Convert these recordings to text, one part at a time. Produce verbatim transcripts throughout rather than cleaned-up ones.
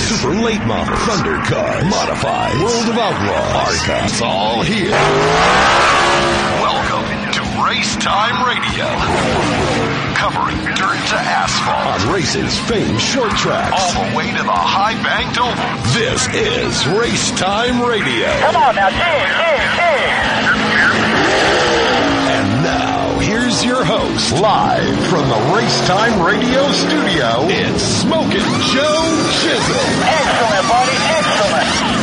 Super Late Models, Thundercars, Modified, World of Outlaws, Arca. It's all here. Welcome to Race Time Radio. Covering dirt to asphalt. On racing's famed short tracks. All the way to the high-banked oval. This is Race Time Radio. Come on now, team, team, team. And now, here's your host, live from the Race Time Radio studio, it's Smokin' Joe Chisholm. Excellent, buddy, excellent.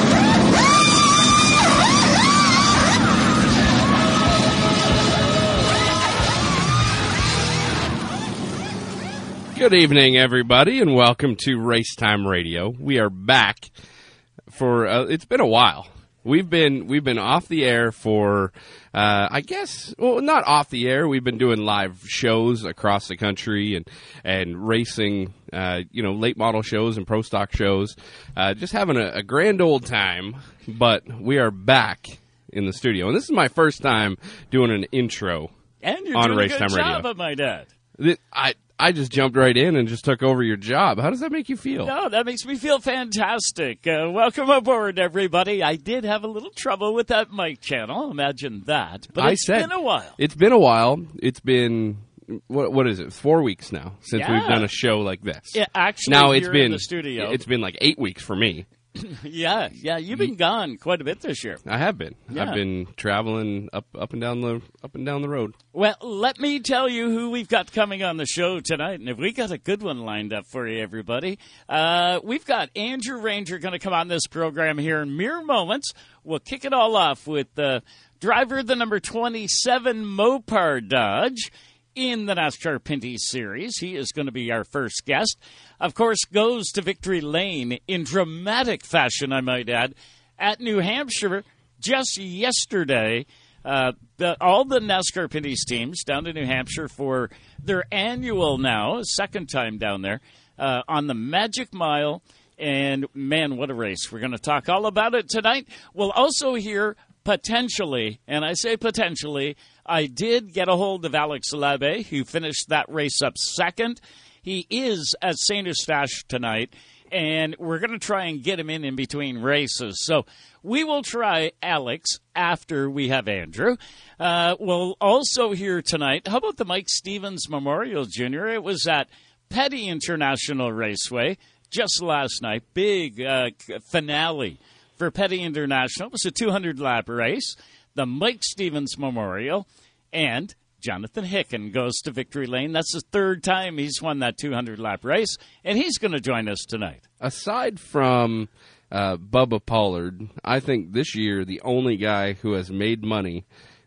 Good evening, everybody, and welcome to Race Time Radio. We are back for, uh, it's been a while. We've been we've been off the air for, uh, I guess, well, not off the air. We've been doing live shows across the country and and racing, uh, you know, late model shows and pro stock shows. Uh, just having a, a grand old time. But we are back in the studio, and this is my first time doing an intro and you're on doing Race a good Time job Radio. Of my dad. I. I just jumped right in and just took over your job. How does that make you feel? No, that makes me feel fantastic. Uh, welcome aboard, everybody. I did have a little trouble with that mic channel. Imagine that. But I it's said, been a while. It's been a while. It's been, what what is it, four weeks now since Yeah. we've done a show like this. Yeah, actually, now here it's been, in the studio. It's been like eight weeks for me. yeah, yeah, you've been gone quite a bit this year. I have been. Yeah. I've been traveling up up and down the up and down the road. Well, let me tell you who we've got coming on the show tonight, and if we got a good one lined up for you, everybody. Uh, we've got Andrew Ranger going to come on this program here in mere moments. We'll kick it all off with the driver, the number twenty-seven Mopar Dodge in the NASCAR Pinty Series. He is going to be our first guest. Of course, goes to victory lane in dramatic fashion, I might add, at New Hampshire just yesterday. Uh, the, all the NASCAR Pinty's teams down to New Hampshire for their annual now, second time down there, uh, on the Magic Mile. And, man, what a race. We're going to talk all about it tonight. We'll also hear potentially, and I say potentially, I did get a hold of Alex Labe, who finished that race up second. He is at Saint Eustache tonight, and we're going to try and get him in in between races. So we will try Alex after we have Andrew. Uh, we'll also hear tonight, how about the Mike Stevens Memorial Junior? It was at Petty International Raceway just last night. Big uh, finale for Petty International. It was a two hundred lap race, the Mike Stevens Memorial, and Jonathan Hicken goes to victory lane. That's the third time he's won that two hundred lap race, and he's going to join us tonight. Aside from uh, Bubba Pollard, I think this year the only guy who has made money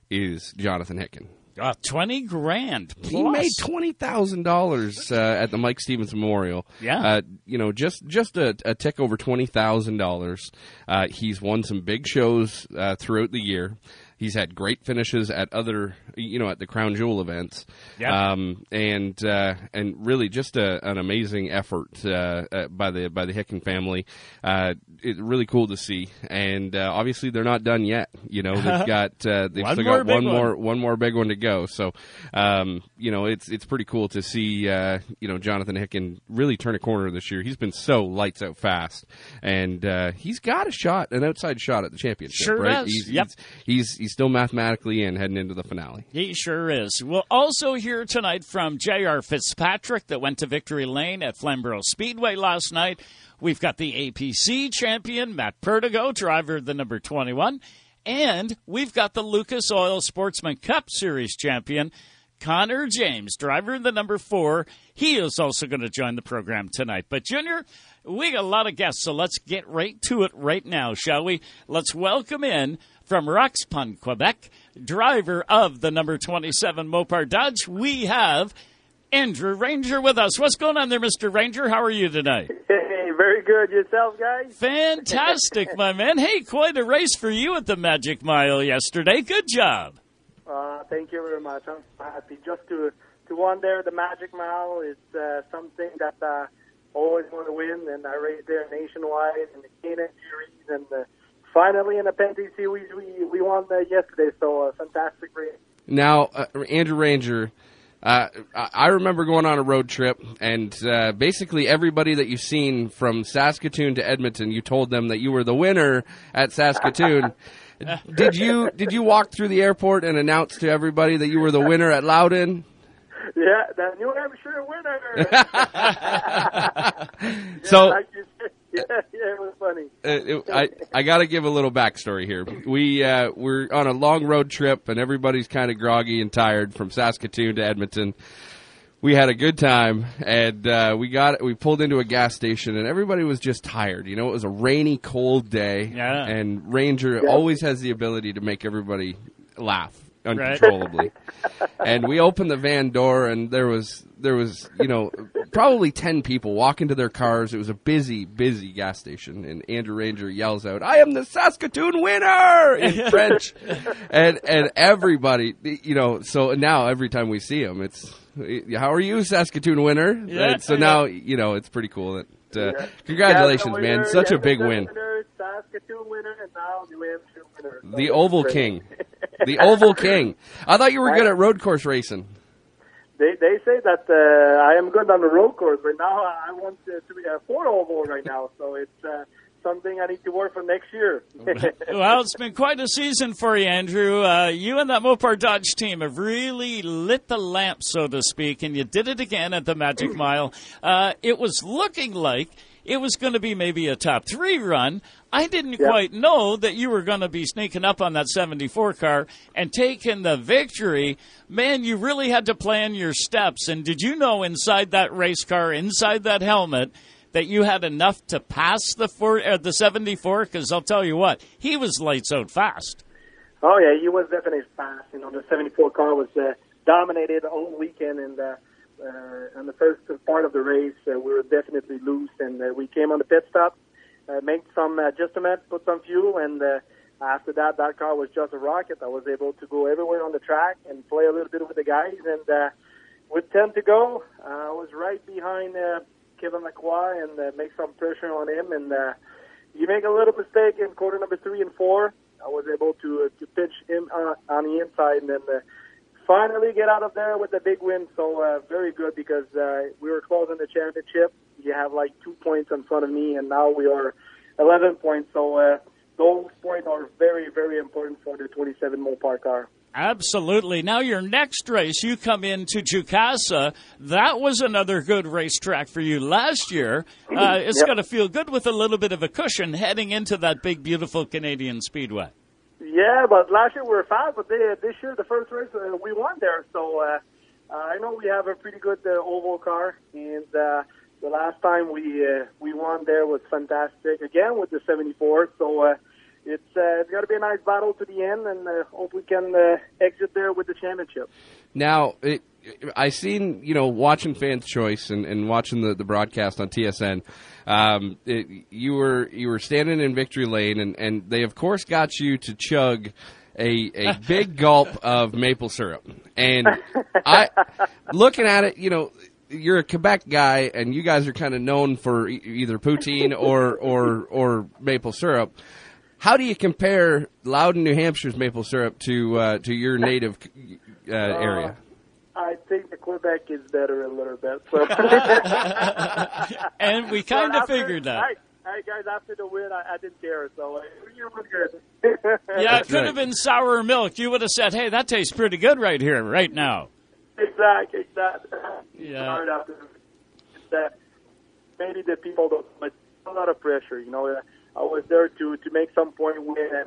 is Jonathan Hicken. Uh, twenty grand plus. He made twenty thousand uh, dollars at the Mike Stevens Memorial. Yeah. Uh, you know, just just a, a tick over twenty thousand dollars. Uh, he's won some big shows uh, throughout the year. He's had great finishes at other, you know, at the Crown Jewel events. Yeah. Um, and uh, and really just a, an amazing effort uh, uh, by the by the Hicken family. Uh, it's really cool to see. And uh, obviously they're not done yet. You know, they've got uh, they've One still more got big one one. more one more big one to go. So, um, you know, it's it's pretty cool to see uh, you know, Jonathan Hicken really turn a corner this year. He's been so lights out fast, and uh, he's got a shot, an outside shot at the championship. Sure right? does. He's, Yep. he's he's he's still mathematically in heading into the finale. He sure is. We'll also hear tonight from J R Fitzpatrick that went to victory lane at Flamborough Speedway last night. We've got the A P C champion, Matt Perdigo, driver of the number twenty-one. And we've got the Lucas Oil Sportsman Cup Series champion, Connor James, driver of the number four. He is also going to join the program tonight. But, Junior, we got a lot of guests, so let's get right to it right now, shall we? Let's welcome in from Roxpond, Quebec, driver of the number twenty-seven Mopar Dodge. We have Andrew Ranger with us. What's going on there, Mister Ranger? How are you tonight? Hey, very good. Yourself, guys? Fantastic, my man. Hey, quite a race for you at the Magic Mile yesterday. Good job. Uh, thank you very much. I'm happy just to to win there. The Magic Mile is uh, something that I uh, always want to win, and I raced there nationwide in the Canaan Series, and uh, finally in the Pinty Series we we won uh, yesterday. So a fantastic race. Now, uh, Andrew Ranger, Uh, I remember going on a road trip, and uh, basically everybody that you've seen from Saskatoon to Edmonton, you told them that you were the winner at Saskatoon. Did you did you walk through the airport and announce to everybody that you were the winner at Loudon? Yeah, the New Hampshire winner. So, yeah, like you said, yeah, yeah, it was funny. Uh, it, I I got to give a little backstory here. We uh, we're on a long road trip, and everybody's kind of groggy and tired from Saskatoon to Edmonton. We had a good time, and uh, we got we pulled into a gas station, and everybody was just tired. You know, it was a rainy, cold day, yeah. and Ranger yeah. always has the ability to make everybody laugh uncontrollably. Right. And we opened the van door, and there was there was you know probably ten people walking to their cars. It was a busy, busy gas station, and Andrew Ranger yells out, "I am the Saskatoon winner!" in French, and and everybody, you know. So now every time we see him, it's, "How are you, Saskatoon winner?" Yeah, and so yeah. now you know it's pretty cool. That uh, Yeah. congratulations, Winner, man! Such a big Edmonton win. Winner, Saskatoon winner, and now New Hampshire winner. So The Oval great. King. The Oval King. I thought you were good at road course racing. They they say that uh, I am good on the road course, but now I want to, to be a four oval right now, so it's uh, something I need to work for next year. Well, it's been quite a season for you, Andrew. Uh, you and that Mopar Dodge team have really lit the lamp, so to speak, and you did it again at the Magic Mile. Uh, it was looking like it was going to be maybe a top three run. I didn't Yep. quite know that you were going to be sneaking up on that seventy-four car and taking the victory. Man, you really had to plan your steps. And did you know inside that race car, inside that helmet, that you had enough to pass the four, uh, the seventy-four? Because I'll tell you what, he was lights out fast. Oh yeah, he was definitely fast. You know, the seventy-four car was uh, dominated all weekend, and uh, uh, on the first part of the race, uh, we were definitely loose, and uh, we came on the pit stop. Uh, made some adjustments, put some fuel, and uh, after that, that car was just a rocket. I was able to go everywhere on the track and play a little bit with the guys. And uh, with ten to go, uh, I was right behind uh, Kevin Lacroix and uh, make some pressure on him. And uh, you make a little mistake in quarter number three and four. I was able to uh, to pitch him uh, on the inside, and then uh, finally get out of there with a big win. So uh, very good, because uh, we were closing the championship. You have like two points in front of me, and now we are eleven points. So uh, those points are very, very important for the twenty-seven Mopar car. Absolutely. Now your next race, you come into Jukasa. That was another good racetrack for you last year. Uh, it's Yep. going to feel good with a little bit of a cushion heading into that big, beautiful Canadian Speedway. Yeah, but last year we were fast, but they, this year the first race uh, we won there. So uh, uh, I know we have a pretty good uh, oval car, and uh, the last time we uh, we won there was fantastic again with the seventy-four. So uh, it's uh, it's got to be a nice battle to the end, and uh, hope we can uh, exit there with the championship. Now, it, I seen, you know, watching Fans Choice and, and watching the, the broadcast on T S N. Um, it, you were you were standing in victory lane, and, and they of course got you to chug a a big gulp of maple syrup. And I, looking at it, you know, you're a Quebec guy, and you guys are kind of known for e- either poutine or or or maple syrup. How do you compare Loudon, New Hampshire's maple syrup to uh, to your native uh, area? I think the Quebec is better a little bit. So. And we kind But of after- figured that. Hey, hey, guys, after the win, I, I didn't care. So uh, you were good. Yeah, it could right. have been sour milk. You would have said, hey, that tastes pretty good right here, right now. Exactly, exactly. Yeah. Hard after that. Maybe the people don't, but a lot of pressure. You know, I was there to to make some point win. And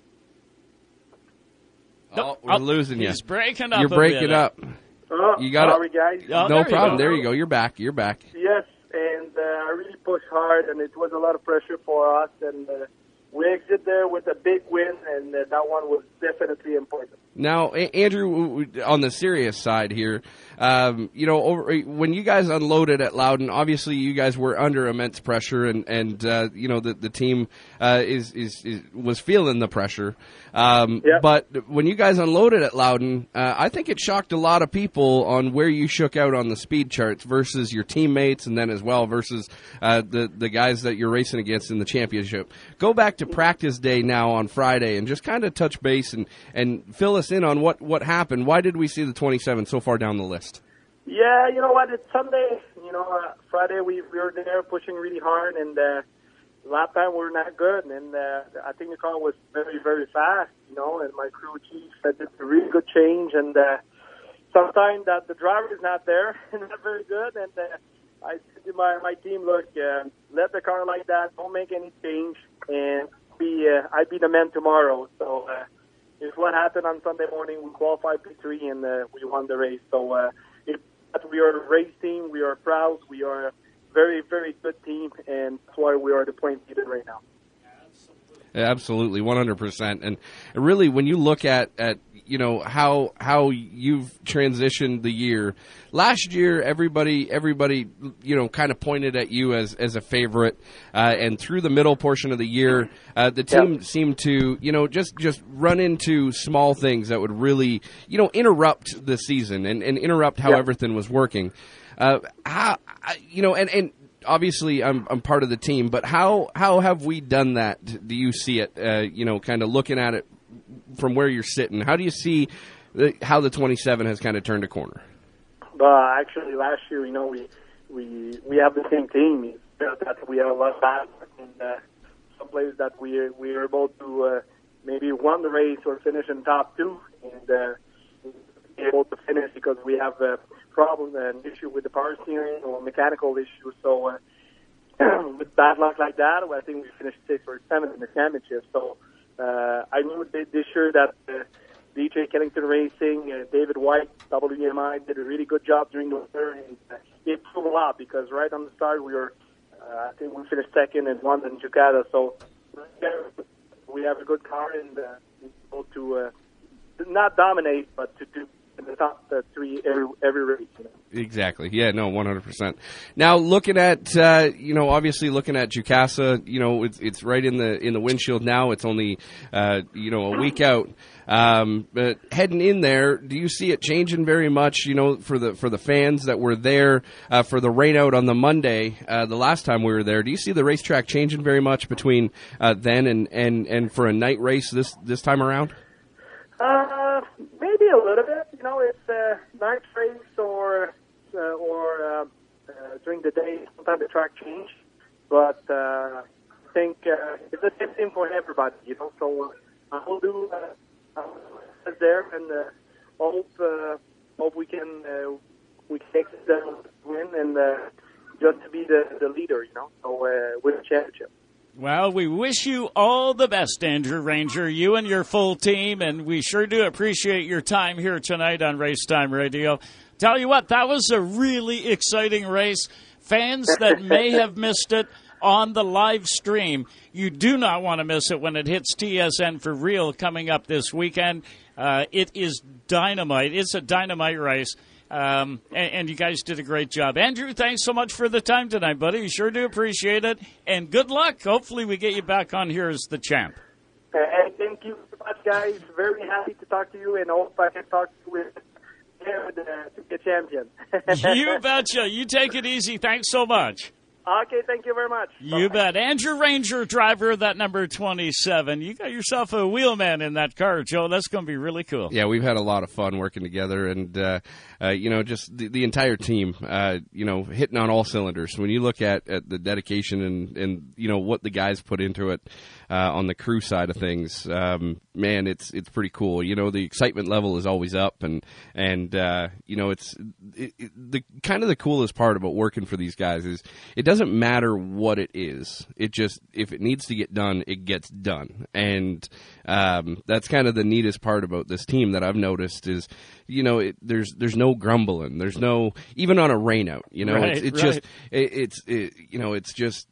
Oh, we're losing you. He's breaking up You're a breaking bit. up. oh, You got sorry, it. guys. Oh, No there you problem. go. There you go. You're back. You're back. Yes, and uh, I really pushed hard, and it was a lot of pressure for us. And uh, we exit there with a big win, and uh, that one was definitely important. Now, A- Andrew, w- w- on the serious side here, um, you know, over, when you guys unloaded at Loudon, obviously you guys were under immense pressure, and and uh, you know the the team uh, is, is is was feeling the pressure. Um, Yep. But when you guys unloaded at Loudon, uh, I think it shocked a lot of people on where you shook out on the speed charts versus your teammates, and then as well versus uh, the the guys that you're racing against in the championship. Go back to practice day now on Friday, and just kind of touch base and and fill us us in on what, what happened. Why did we see the twenty-seven so far down the list? Yeah, you know what? It's Sunday. You know, uh, Friday we, we were there pushing really hard, and uh, last time we were not good. And uh, I think the car was very, very fast. You know, and my crew chief said it's a really good change. And uh, sometimes that the driver is not there, and not very good. And uh, I said to my my team, look, uh, let the car like that. Don't make any change, and be uh, I'd be the man tomorrow. So uh, it's what happened on Sunday morning. We qualified P three, and uh, we won the race. So. Uh, We are a race team. We are proud. We are a very, very good team, and that's why we are the point leader right now. Absolutely, one hundred percent. And really, when you look at, at you know how how you've transitioned the year, last year everybody everybody you know kind of pointed at you as as a favorite, uh, and through the middle portion of the year, uh, the team yep. seemed to you know just just run into small things that would really you know interrupt the season and, and interrupt how yep. everything was working. Uh, how you know and and. Obviously, I'm I'm part of the team, but how how have we done that? Do you see it? Uh, you know, kind of looking at it from where you're sitting. How do you see the, how the twenty-seven has kind of turned a corner? Well, actually, last year, you know, we we we have the same team. It's just that we have a lot of bad and uh, some players that we we are able to uh, maybe won the race or finish in top two, and uh, be able to finish because we have a problem, an issue with the power steering or mechanical issue. So uh, with bad luck like that, I think we finished sixth or seventh in the championship. So uh, I knew this year that uh, D J Kennington Racing, uh, David White, W M I did a really good job during the winter, and uh, it proved a lot because right on the start we were, uh, I think we finished second and won in Ducata. So we have a good car and uh, able to uh, not dominate, but to do in the top uh, three every every race. You know? Exactly. Yeah. No. One hundred percent. Now, looking at uh, you know, obviously looking at Jukasa, you know, it's it's right in the in the windshield now. It's only uh, you know a week out. Um, but heading in there, do you see it changing very much? You know, for the for the fans that were there uh, for the rain out on the Monday, uh, the last time we were there, do you see the racetrack changing very much between uh, then and, and, and for a night race this this time around? Uh, maybe a little bit. You know, it's a night race or uh, or uh, uh, during the day. Sometimes the track change, but uh, I think uh, it's the same thing for everybody. You know, so uh, I will do. Uh, Uh, there and uh, hope uh, hope we can uh, we can take the win and uh, just to be the, the leader, you know, so uh, win the championship. Well, we wish you all the best, Andrew Ranger, you and your full team, and we sure do appreciate your time here tonight on Race Time Radio. Tell you what, that was a really exciting race. Fans that may have missed it on the live stream, you do not want to miss it when it hits T S N for real coming up this weekend. Uh, it is dynamite. It's a dynamite race, um, and, and you guys did a great job. Andrew, thanks so much for the time tonight, buddy. You sure do appreciate it, and good luck. Hopefully we get you back on here as the champ. Uh, and thank you so much, guys. Very happy to talk to you, and hope I can talk to you with uh, to be a champion. You betcha. You take it easy. Thanks so much. Okay, thank you very much. You Bye. bet. Andrew Ranger, driver of that number twenty-seven. You got yourself a wheelman in that car, Joe. That's going to be really cool. Yeah, we've had a lot of fun working together, and, uh, uh, you know, just the, the entire team, uh, you know, hitting on all cylinders. When you look at, at the dedication and, and, you know, what the guys put into it uh, on the crew side of things, um, man, it's it's pretty cool. You know, the excitement level is always up, and, and uh, you know, it's it, it, the kind of the coolest part about working for these guys is it doesn't matter what it is. It just, if it needs to get done, it gets done. And um, that's kind of the neatest part about this team that I've noticed is, you know, it, there's there's no grumbling. There's no, even on a rain out, you know, right, it's, it's right. just, it, it's, it, you know, it's just,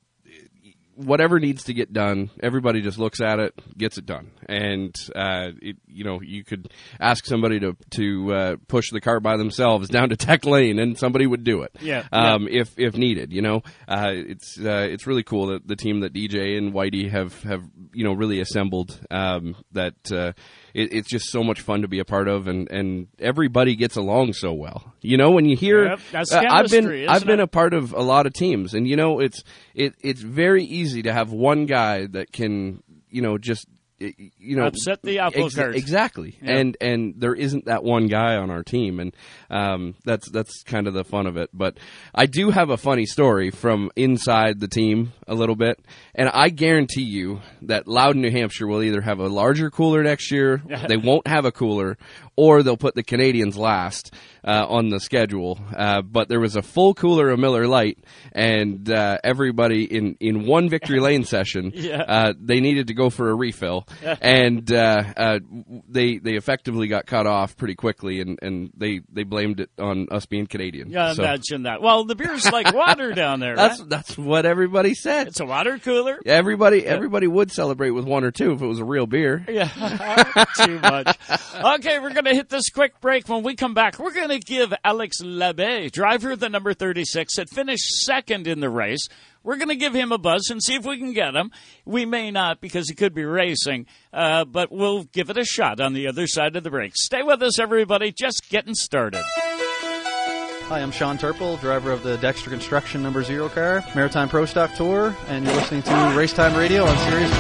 whatever needs to get done, everybody just looks at it, gets it done. And, uh, it, you know, you could ask somebody to, to uh, push the car by themselves down to Tech Lane, and somebody would do it. Yeah. Um, yeah. If if needed, you know. Uh, it's uh, it's really cool that the team that D J and Whitey have, have you know, really assembled, um, that uh, it, it's just so much fun to be a part of, and, and everybody gets along so well. You know, when you hear, yep, that's uh, I've been chemistry, I've been it? a part of a lot of teams, and you know, it's it it's very easy to have one guy that can, you know, just you know, upset the apple ex- cart. Exactly. Yeah. And and there isn't that one guy on our team, and um, that's that's kind of the fun of it. But I do have a funny story from inside the team a little bit, and I guarantee you that Loudon, New Hampshire will either have a larger cooler next year, they won't have a cooler, or they'll put the Canadians last uh, on the schedule. Uh, but there was a full cooler of Miller Lite, and uh, everybody in, in one Victory Lane session, Yeah. uh, they needed to go for a refill, and uh, uh, they they effectively got cut off pretty quickly, and, and they, they blamed it on us being Canadian. Yeah, So imagine that. Well, the beer's like water down there, that's right? that's what everybody said. It's a water cooler. Everybody everybody would celebrate with one or two if it was a real beer. Yeah, too much. Okay, we're going to hit this quick break. When we come back, we're going to give Alex Labbé, driver of the number thirty-six, that finished second in the race. We're going to give him a buzz and see if we can get him. We may not because he could be racing, uh, but we'll give it a shot on the other side of the break. Stay with us, everybody. Just getting started. Hi, I'm Sean Turple, driver of the Dexter Construction number zero car, Maritime Pro Stock Tour, and you're listening to Racetime Radio on Sirius.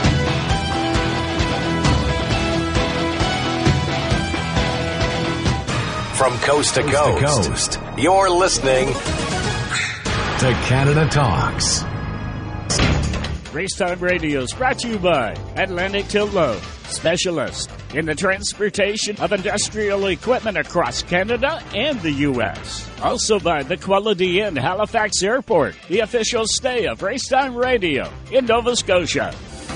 From coast to coast, coast to coast. You're listening to Canada Talks. Racetime Radio is brought to you by Atlantic Tilt Load, specialist in the transportation of industrial equipment across Canada and the U S Also by the Quality Inn, Halifax Airport, the official stay of Racetime Radio in Nova Scotia.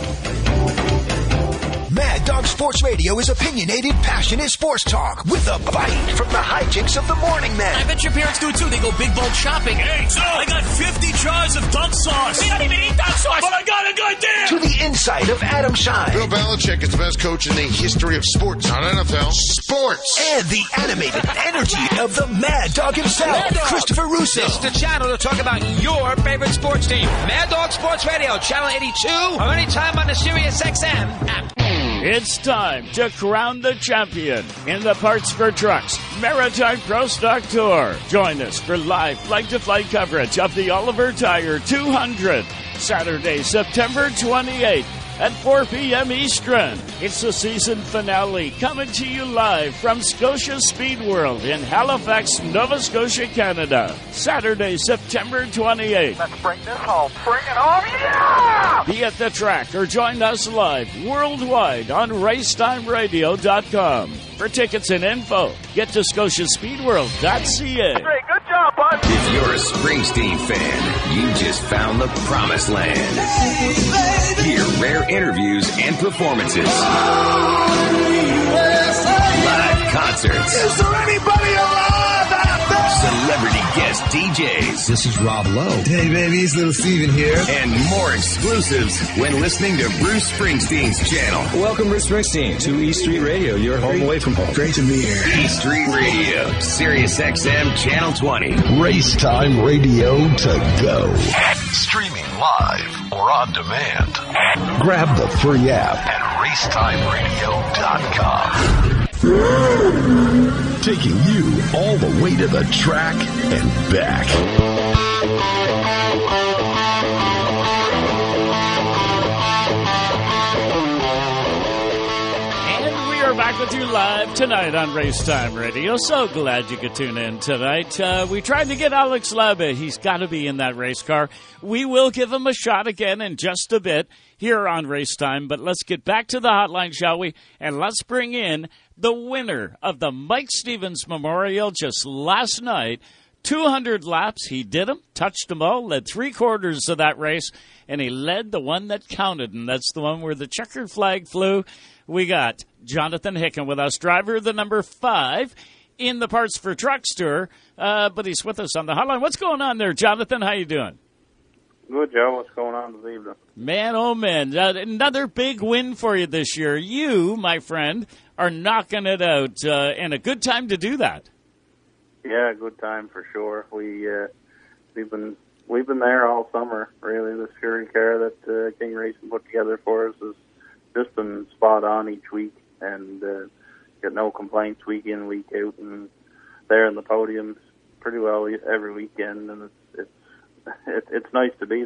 Mad Dog Sports Radio is opinionated, passionate sports talk with a bite from the hijinks of the morning man. I bet your parents do it too. They go big bulk shopping. Hey, so I got fifty jars of duck sauce. I don't even eat duck sauce, but I got a good deal. To the inside of Adam Shine. Bill Belichick is the best coach in the history of sports, not N F L. Sports. And the animated energy of the Mad Dog himself, Mad Dog. Christopher Russo. This is the channel to talk about your favorite sports team. Mad Dog Sports Radio, channel eighty-two, or anytime on the Sirius X M app. It's time to crown the champion in the Parts for Trucks Maritime Pro Stock Tour. Join us for live flight-to-flight coverage of the Oliver Tire two hundred, Saturday, September twenty-eighth at four p.m. Eastern. It's the season finale, coming to you live from Scotia Speed World in Halifax, Nova Scotia, Canada. Saturday, September twenty-eighth. Let's bring this home. Bring it home, yeah! Be at the track or join us live worldwide on racetime radio dot com. For tickets and info, get to scotia speed world dot c a. Great, good job, bud. If you're a Springsteen fan, you just found the promised land. Hear rare interviews and performances. Live concerts. Is there anybody alive out there? Celebrity guest D Js. This is Rob Lowe. Hey, baby, it's Little Steven here. And more exclusives when listening to Bruce Springsteen's channel. Welcome, Bruce Springsteen, to E Street Radio, your home away from home. Great to be here. E Street Radio, Sirius X M Channel twenty. Racetime Radio to go. Streaming live or on demand Grab the free app. at racetime radio dot com. Taking you all the way to the track and back. And we are back with you live tonight on Racetime Radio. So glad you could tune in tonight. Uh, we tried to get Alex Labbé. He's got to be in that race car. We will give him a shot again in just a bit here on Racetime. But let's get back to the hotline, shall we? And let's bring in the winner of the Mike Stevens Memorial just last night. two hundred laps. He did them, touched them all, led three quarters of that race, and he led the one that counted, and that's the one where the checkered flag flew. We got Jonathan Hicken with us, driver of the number five in the Parts for Trucks Tour, uh, but he's with us on the hotline. What's going on there, Jonathan? How you doing? Good, Joe. What's going on this evening? Man, oh, man. Uh, another big win for you this year. You, my friend, are knocking it out, uh, and a good time to do that. Yeah, good time for sure. We uh, we've been we've been there all summer. Really, this Fury car that uh, King Racing put together for us has just been spot on each week, and uh, get no complaints week in, week out, and there in the podiums pretty well every weekend, and it's it's it, it's nice to be there.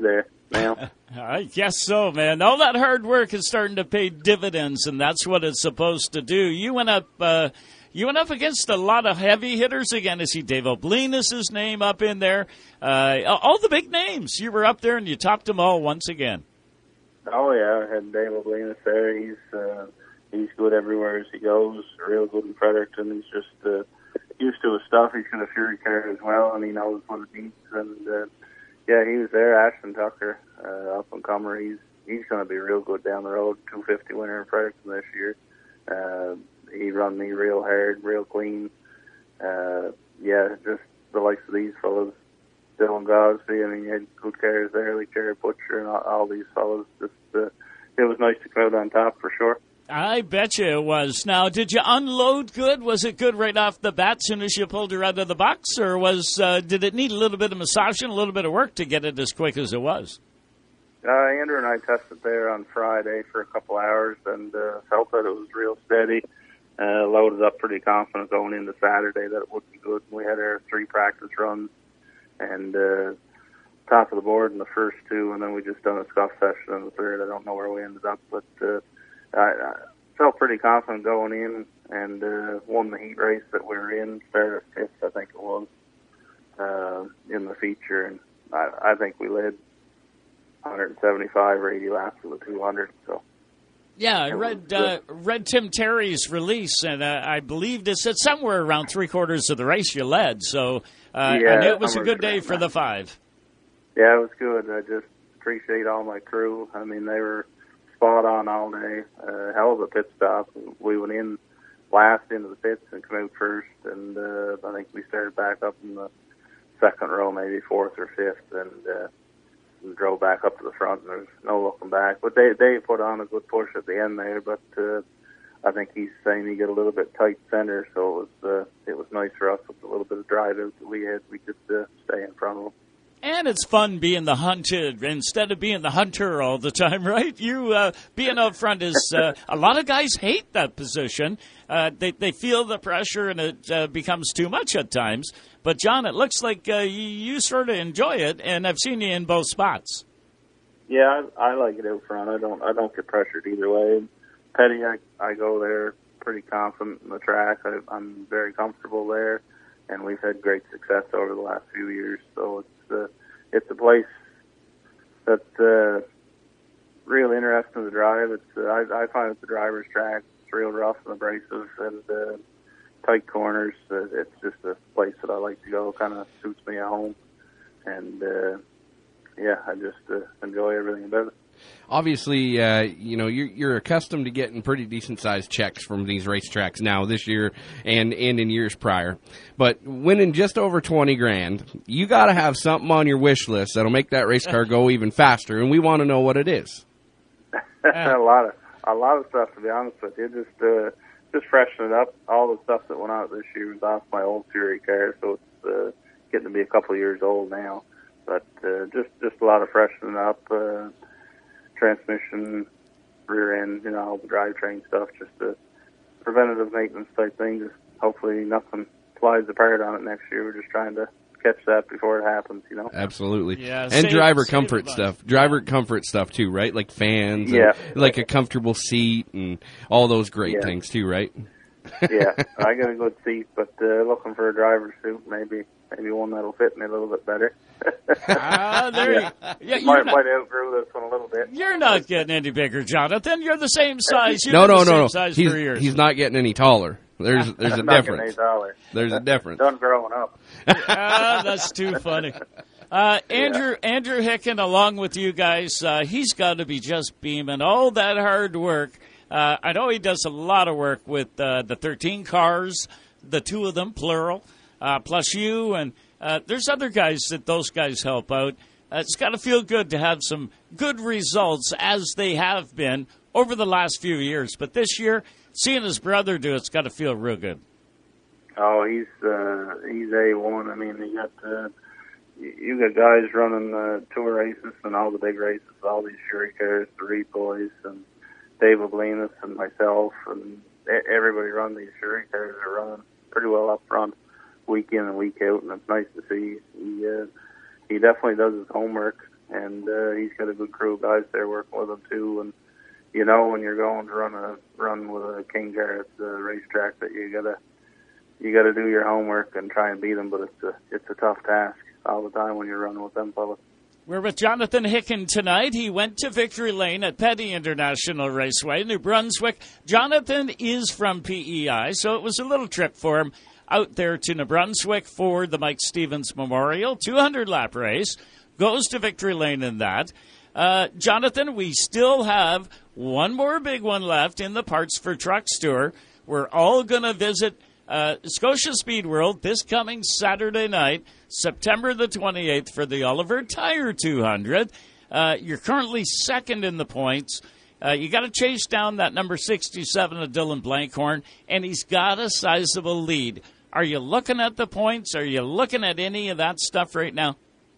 now. I guess so, man. All that hard work is starting to pay dividends, and that's what it's supposed to do. You went up, uh, you went up against a lot of heavy hitters again. I see Dave Oblinus' name up in there. Uh, all the big names. You were up there and you topped them all once again. Oh yeah, I had Dave Oblinus there. He's uh, he's good everywhere as he goes. Real good in Fredericton. He's just uh, used to his stuff. He's got a Fury car as well, and he knows what it needs. And uh, yeah, he was there. Ashton Tucker, uh, up and comer. He's he's going to be real good down the road. two fifty winner in Fredericton this year. Uh, he run me real hard, real clean. Uh, yeah, just the likes of these fellas. Dylan Gosby, I mean, you had good cars there, like Jared Butcher and all, all these fellas. Just, uh, it was nice to come out on top for sure. I bet you it was. Now, did you unload good? Was it good right off the bat as soon as you pulled her out of the box? Or was uh, did it need a little bit of massaging, a little bit of work to get it as quick as it was? Uh, Andrew and I tested there on Friday for a couple hours and uh, felt that it was real steady. Uh, loaded up pretty confident going into Saturday that it would be good. We had our three practice runs and uh, top of the board in the first two, and then we just done a scuff session in the third. I don't know where we ended up, but uh, I, I felt pretty confident going in and uh, won the heat race that we were in, started fifth, I think it was, uh, in the feature, and I, I think we led one seventy-five radial laps of the two hundred, so. Yeah, I read uh, read Tim Terry's release, and uh, I believe it said somewhere around three quarters of the race you led. So uh, yeah, I knew it was a good day for the five. Yeah, it was good. I just appreciate all my crew. I mean, they were spot on all day. Uh, hell of a pit stop. We went in last into the pits and came out first, and uh, I think we started back up in the second row, maybe fourth or fifth, and uh, we drove back up to the front, and there's no looking back. But they they put on a good push at the end there, but uh, I think he's saying he got a little bit tight center, so it was uh, it was nice for us with a little bit of drive out that we had. We could uh, stay in front of them. And it's fun being the hunted instead of being the hunter all the time, right? You uh, being out front is uh, a lot of guys hate that position. Uh, they they feel the pressure and it uh, becomes too much at times. But John, it looks like uh, you, you sort of enjoy it, and I've seen you in both spots. Yeah, I, I like it out front. I don't I don't get pressured either way. Petty, I I go there pretty confident in the track. I, I'm very comfortable there, and we've had great success over the last few years. So it's uh, it's a place that's uh, real interesting to drive. It's uh, I, I find it's the driver's track. It's real rough and abrasive and uh, tight corners. Uh, it's just a place that I like to go. Kind of suits me at home, and uh, yeah, I just uh, enjoy everything about it. Obviously, uh, you know, you're, you're accustomed to getting pretty decent-sized checks from these racetracks now this year and, and in years prior. But winning just over twenty grand, you got to have something on your wish list that'll make that race car go even faster, and we want to know what it is. a lot of a lot of stuff, to be honest with you. Just uh, just freshen it up. All the stuff that went out this year was off my old Fury car, so it's uh, getting to be a couple of years old now. But uh, just just a lot of freshening up. Uh, transmission, rear end, you know, all the drivetrain stuff, just a preventative maintenance type thing. Just hopefully nothing flies apart on it next year. We're just trying to catch that before it happens, you know. Absolutely. Yeah, and save, driver save comfort stuff. Driver comfort stuff too, right? Like fans, yeah, and like a comfortable seat and all those great yeah. things too, right? yeah, I got a good seat, but uh, looking for a driver's suit, maybe maybe one that'll fit me a little bit better. Ah, there yeah. you yeah, might, not, might outgrow this one a little bit. You're not getting any bigger, Jonathan. You're the same size. You've no, been no, the no, same no. size He's, for years. he's not getting any taller. There's there's a not difference. Getting any taller. There's a difference. Done growing up. Ah, that's too funny. Uh, Andrew yeah. Andrew Hicken, along with you guys, uh, he's got to be just beaming all that hard work. Uh, I know he does a lot of work with uh, the thirteen cars, the two of them, plural, uh, plus you, and uh, there's other guys that those guys help out. Uh, it's got to feel good to have some good results, as they have been over the last few years. But this year, seeing his brother do it's got to feel real good. Oh, he's uh, he's A one. I mean, you got uh, you got guys running uh, tour races and all the big races, all these Fury cars, the Reed boys, and Dave Oblinus and myself, and everybody run these Fury cars are running pretty well up front, week in and week out, and it's nice to see. He uh, he definitely does his homework. and uh, he's got a good crew of guys there working with him too. And you know, when you're going to run a run with a King Jarrett uh, racetrack, that you gotta you gotta do your homework and try and beat them. But it's a it's a tough task all the time when you're running with them fellas. We're with Jonathan Hicken tonight. He went to Victory Lane at Petty International Raceway, New Brunswick. Jonathan is from P E I, so it was a little trip for him out there to New Brunswick for the Mike Stevens Memorial two hundred lap race. Goes to Victory Lane in that. Uh, Jonathan, we still have one more big one left in the Parts for Trucks Tour. We're all going to visit Uh, Scotia Speed World this coming Saturday night, September the twenty-eighth, for the Oliver Tire two hundred. Uh, you're currently second in the points. Uh, you got to chase down that number sixty-seven of Dylan Blankhorn, and he's got a sizable lead. Are you looking at the points? Are you looking at any of that stuff right now?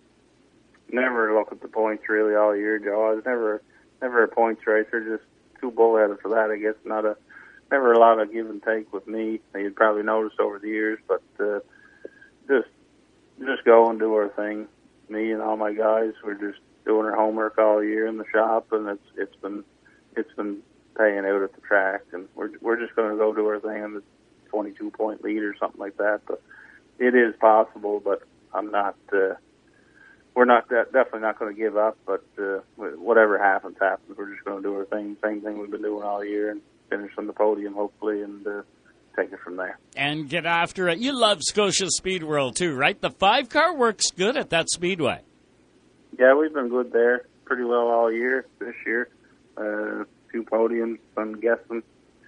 Never look at the points really all year, Joe. I was never never a points racer, just too bullheaded for that, I guess. Not a Never a lot of give and take with me. You'd probably noticed over the years, but uh, just just go and do our thing. Me and all my guys, we're just doing our homework all year in the shop, and it's it's been it's been paying out at the track. And we're we're just going to go do our thing in the twenty-two point lead or something like that. But it is possible, but I'm not. Uh, we're not de- definitely not going to give up. But uh, whatever happens, happens. We're just going to do our thing. Same thing we've been doing all year. And finish on the podium, hopefully, and uh, take it from there. And get after it. You love Scotia Speed World, too, right? The five-car works good at that speedway. Yeah, we've been good there pretty well all year this year. Uh, two podiums, I'm guessing.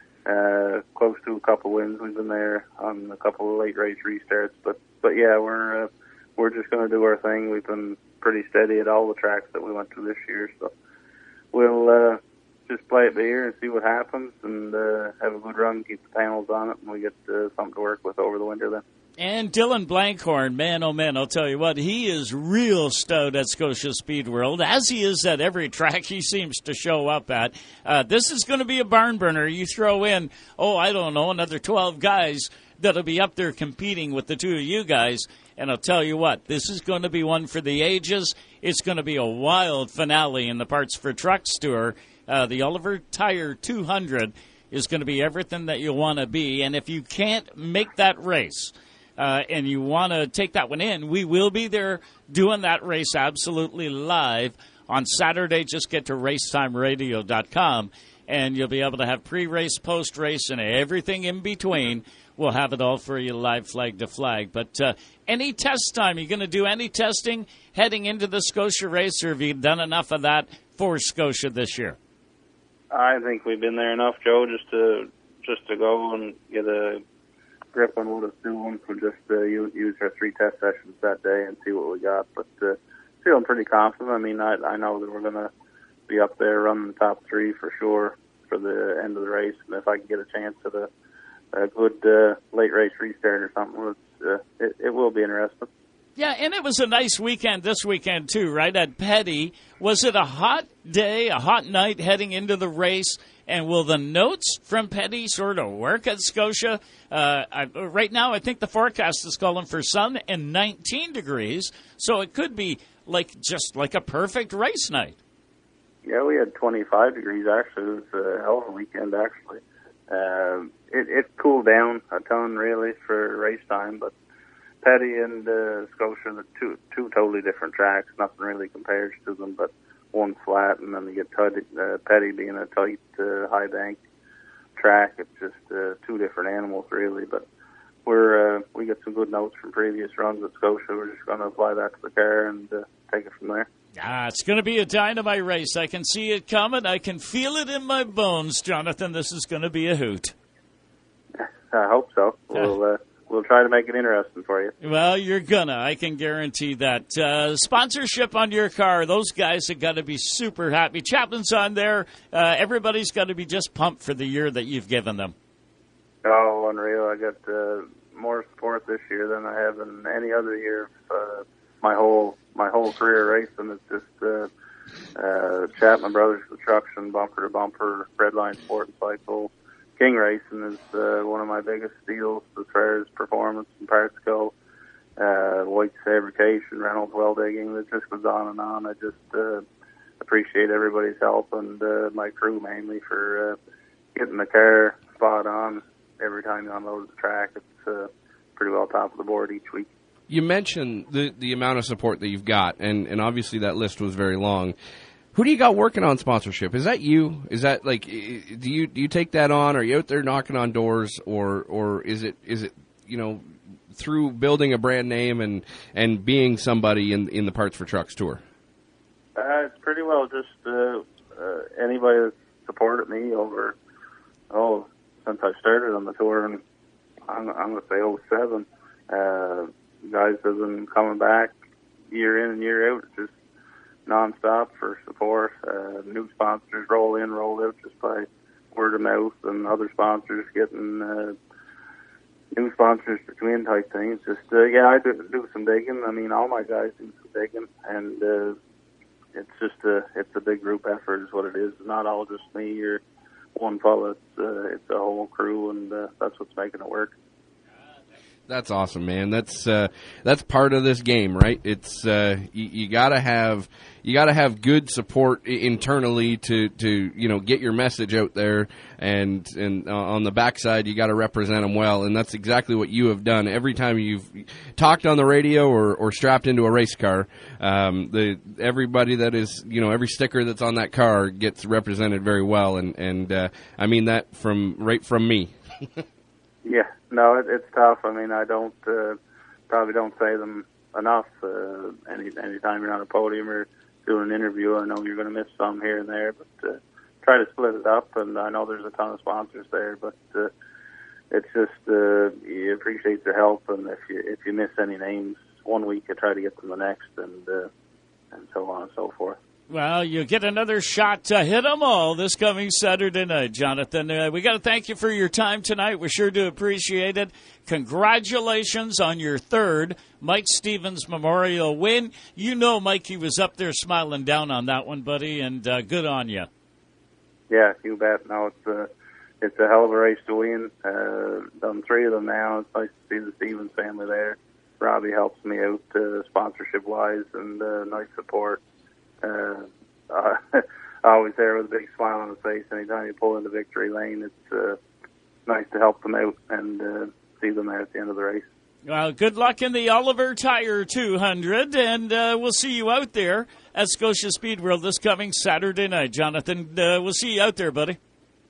Uh, close to a couple wins. We've been there on a couple of late race restarts. But, but yeah, we're uh, we're just going to do our thing. We've been pretty steady at all the tracks that we went to this year. So we'll... Uh, just play it by ear and see what happens, and uh, have a good run, keep the panels on it, and we get uh, something to work with over the winter then. And Dylan Blankhorn, man, oh man, I'll tell you what, he is real stout at Scotia Speed World, as he is at every track he seems to show up at. Uh, this is going to be a barn burner. You throw in, oh, I don't know, another twelve guys that'll be up there competing with the two of you guys, and I'll tell you what, this is going to be one for the ages. It's going to be a wild finale in the Parts for Trucks Tour. Uh, the Oliver Tire two hundred is going to be everything that you want to be. And if you can't make that race uh, and you want to take that one in, we will be there doing that race absolutely live on Saturday. Just get to racetime radio dot com, and you'll be able to have pre-race, post-race, and everything in between. We'll have it all for you live flag to flag. But uh, any test time, you going to do any testing heading into the Scotia race, or have you done enough of that for Scotia this year? I think we've been there enough, Joe, just to just to go and get a grip on what it's doing. We'll just uh, use, use our three test sessions that day and see what we got. But uh, feeling pretty confident. I mean, I, I know that we're going to be up there running the top three for sure for the end of the race. And if I can get a chance at a, a good uh, late race restart or something, it's, uh, it, it will be interesting. Yeah, and it was a nice weekend this weekend, too, right, at Petty. Was it a hot day, a hot night heading into the race? And will the notes from Petty sort of work at Scotia? Uh, I, right now, I think the forecast is calling for sun and nineteen degrees, so it could be like just like a perfect race night. Yeah, we had twenty-five degrees, actually. It was a hell of a weekend, actually. Uh, it, it cooled down a ton, really, for race time, but Petty and uh, Scotia are two two totally different tracks. Nothing really compares to them, but one flat, and then you get Petty, uh, Petty being a tight, uh, high bank track. It's just uh, two different animals, really. But we're uh, we get some good notes from previous runs at Scotia. We're just going to apply that to the car and uh, take it from there. Ah, it's going to be a dynamite race. I can see it coming. I can feel it in my bones, Jonathan. This is going to be a hoot. I hope so. We'll. Uh, We'll try to make it interesting for you. Well, you're gonna. I can guarantee that. Uh, sponsorship on your car, those guys have got to be super happy. Chaplin's on there. Uh, everybody's got to be just pumped for the year that you've given them. Oh, unreal. I got uh, more support this year than I have in any other year. Uh, my whole my whole career racing. It's just uh, uh, Chapman Brothers Construction, bumper to bumper, Redline Sport and Cycle. King Racing is uh, one of my biggest deals as far as performance and parts go. uh, White's Fabrication, Reynolds Well Digging. It just goes on and on. I just uh, appreciate everybody's help and uh, my crew mainly for uh, getting the car spot on every time you unload the track. It's uh, pretty well top of the board each week. You mentioned the the amount of support that you've got, and, and obviously that list was very long. Who do you got working on sponsorship? Is that you? Is that like do you do you take that on? Are you out there knocking on doors, or or is it is it you know through building a brand name and, and being somebody in in the Parts for Trucks tour? Uh, it's pretty well just uh, uh, anybody that's supported me over oh since I started on the tour, and I'm, I'm gonna say oh seven. Uh, guys have been coming back year in and year out, just nonstop for support. Uh, new sponsors roll in, roll out just by word of mouth, and other sponsors getting uh, new sponsors to come in type things. Just uh, yeah, I do, do some digging. I mean, all my guys do some digging, and uh, it's just a it's a big group effort, is what it is. It's not all just me or one fella. It's uh, it's a whole crew, and uh, that's what's making it work. That's awesome, man. That's uh, that's part of this game, right? It's uh, you, you gotta have you gotta have good support internally to, to you know get your message out there, and and uh, on the backside you got to represent them well, and that's exactly what you have done. Every time you've talked on the radio or, or strapped into a race car, um, the everybody that is you know every sticker that's on that car gets represented very well, and and uh, I mean that from right from me. Yeah, no, it, it's tough. I mean, I don't uh, probably don't say them enough. Uh, any anytime you're on a podium or doing an interview, I know you're going to miss some here and there, but uh, try to split it up. And I know there's a ton of sponsors there, but uh, it's just uh, you appreciate their help. And if you if you miss any names one week, you try to get them the next, and uh, and so on and so forth. Well, you get another shot to hit them all this coming Saturday night, Jonathan. Uh, we got to thank you for your time tonight. We sure do appreciate it. Congratulations on your third Mike Stevens Memorial win. You know Mikey was up there smiling down on that one, buddy, and uh, good on you. Yeah, you bet. No, it's a, it's a hell of a race to win. Uh, done three of them now. It's nice to see the Stevens family there. Robbie helps me out uh, sponsorship-wise, and uh, nice support. Uh, uh, always there with a big smile on his face. Anytime you pull into victory lane, it's uh, nice to help them out and uh, see them there at the end of the race. Well, good luck in the Oliver Tire two hundred, and uh, we'll see you out there at Scotia Speed World this coming Saturday night, Jonathan. Uh, we'll see you out there, buddy.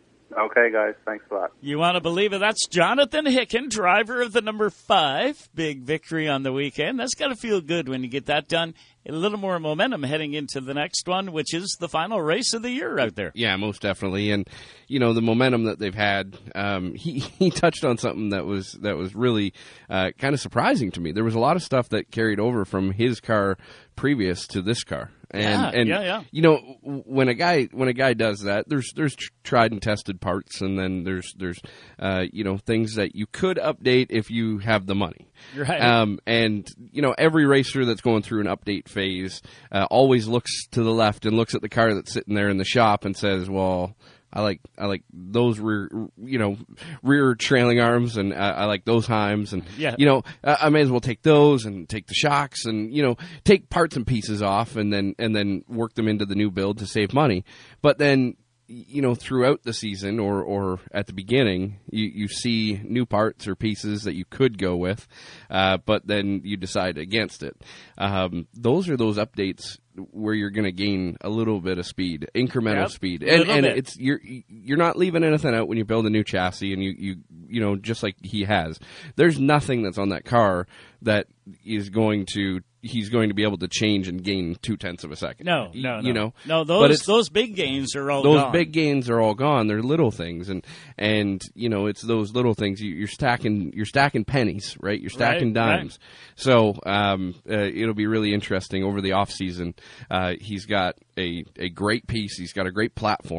Okay, guys. Thanks a lot. You want to believe it? That's Jonathan Hicken, driver of the number five. Big victory on the weekend. That's got to feel good when you get that done. A little more momentum heading into the next one, which is the final race of the year out there. Yeah, most definitely. And, you know, the momentum that they've had, um, he, he touched on something that was that was really uh, kind of surprising to me. There was a lot of stuff that carried over from his car previous to this car. And, yeah, and yeah, yeah. you know, when a guy when a guy does that, there's there's tried and tested parts, and then there's there's uh, you know things that you could update if you have the money. Right. Um, and you know, every racer that's going through an update phase uh, always looks to the left and looks at the car that's sitting there in the shop and says, "Well, I like I like those rear, you know, rear trailing arms, and I, I like those Heims, and yeah. you know, I, I may as well take those and take the shocks, and you know, take parts and pieces off, and then and then work them into the new build to save money." But then, you know, throughout the season or or at the beginning, you you see new parts or pieces that you could go with, uh, but then you decide against it. Um, those are those updates where you're going to gain a little bit of speed, incremental yep, speed, and and bit. it's you're you're not leaving anything out when you build a new chassis, and you you you know just like he has. There's nothing that's on that car that is going to he's going to be able to change and gain two tenths of a second. No, no, no. You know, no. Those those big gains are all those gone. big gains are all gone. They're little things, and and you know it's those little things. You, you're stacking you're stacking pennies, right? You're stacking right, dimes. Right. So um, uh, it'll be really interesting over the off season. Uh, he's got a a great piece. He's got a great platform,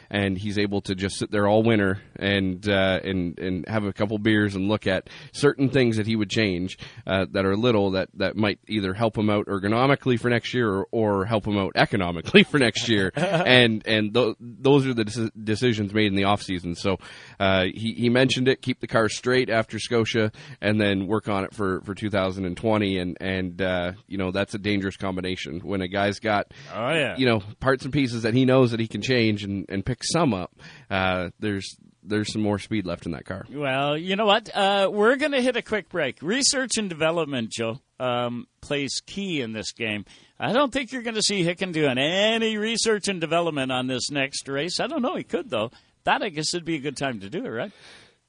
and he's able to just sit there all winter and uh, and and have a couple beers and look at certain things that he would change uh, that are little that, that might either help him out ergonomically for next year or, or help him out economically for next year. and and th- those are the de- decisions made in the off season. So uh, he he mentioned it: keep the car straight after Scotia, and then work on it for, for two thousand twenty. And and uh, you know, that's a dangerous combination when a guy's got oh yeah you know parts and pieces that he knows that he can change and, and pick some up. Uh, there's there's some more speed left in that car. Well, you know what? Uh, we're going to hit a quick break. Research and development, Joe, um, plays key in this game. I don't think you're going to see Hicken doing any research and development on this next race. I don't know. He could, though. That, I guess, would be a good time to do it, right?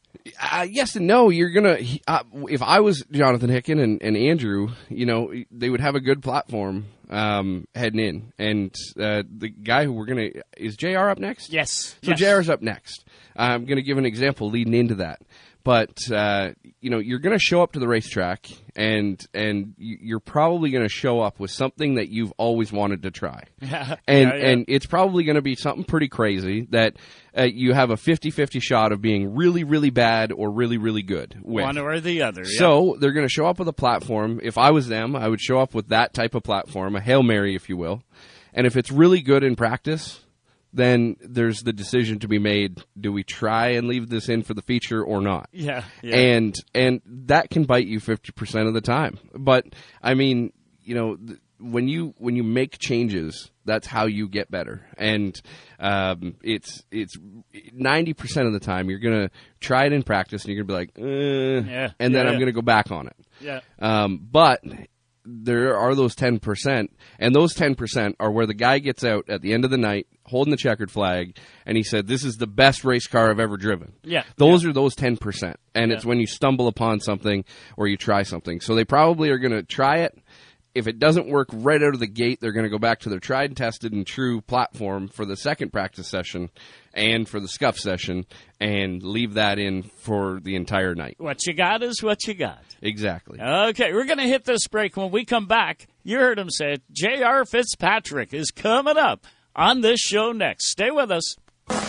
Uh, yes and no. You're gonna. Uh, if I was Jonathan Hicken and, and Andrew, you know, they would have a good platform um, heading in. And uh, the guy who we're gonna is J R up next. Yes. So yes. J R's up next. I'm gonna give an example leading into that. But uh, you know, you're gonna show up to the racetrack, and and you're probably gonna show up with something that you've always wanted to try. Yeah. And yeah, yeah. and it's probably gonna be something pretty crazy that uh, you have a fifty-fifty shot of being really, really bad or really, really good with. One or the other. Yeah. So they're going to show up with a platform. If I was them, I would show up with that type of platform, a Hail Mary, if you will. And if it's really good in practice, then there's the decision to be made. Do we try and leave this in for the feature or not? Yeah. yeah. And and that can bite you fifty percent of the time. But, I mean, you know, th- when you when you make changes, that's how you get better. And um, it's it's ninety percent of the time you're going to try it in practice and you're going to be like, eh, yeah. and then yeah, I'm yeah. going to go back on it. Yeah. Um, but there are those ten percent, and those ten percent are where the guy gets out at the end of the night holding the checkered flag, and he said, this is the best race car I've ever driven. Yeah. Those yeah. are those ten percent, and yeah. it's when you stumble upon something or you try something. So they probably are going to try it. If it doesn't work right out of the gate, they're going to go back to their tried and tested and true platform for the second practice session and for the scuff session and leave that in for the entire night. What you got is what you got. Exactly. Okay, we're going to hit this break. When we come back, you heard him say it, J R Fitzpatrick is coming up on this show next. Stay with us.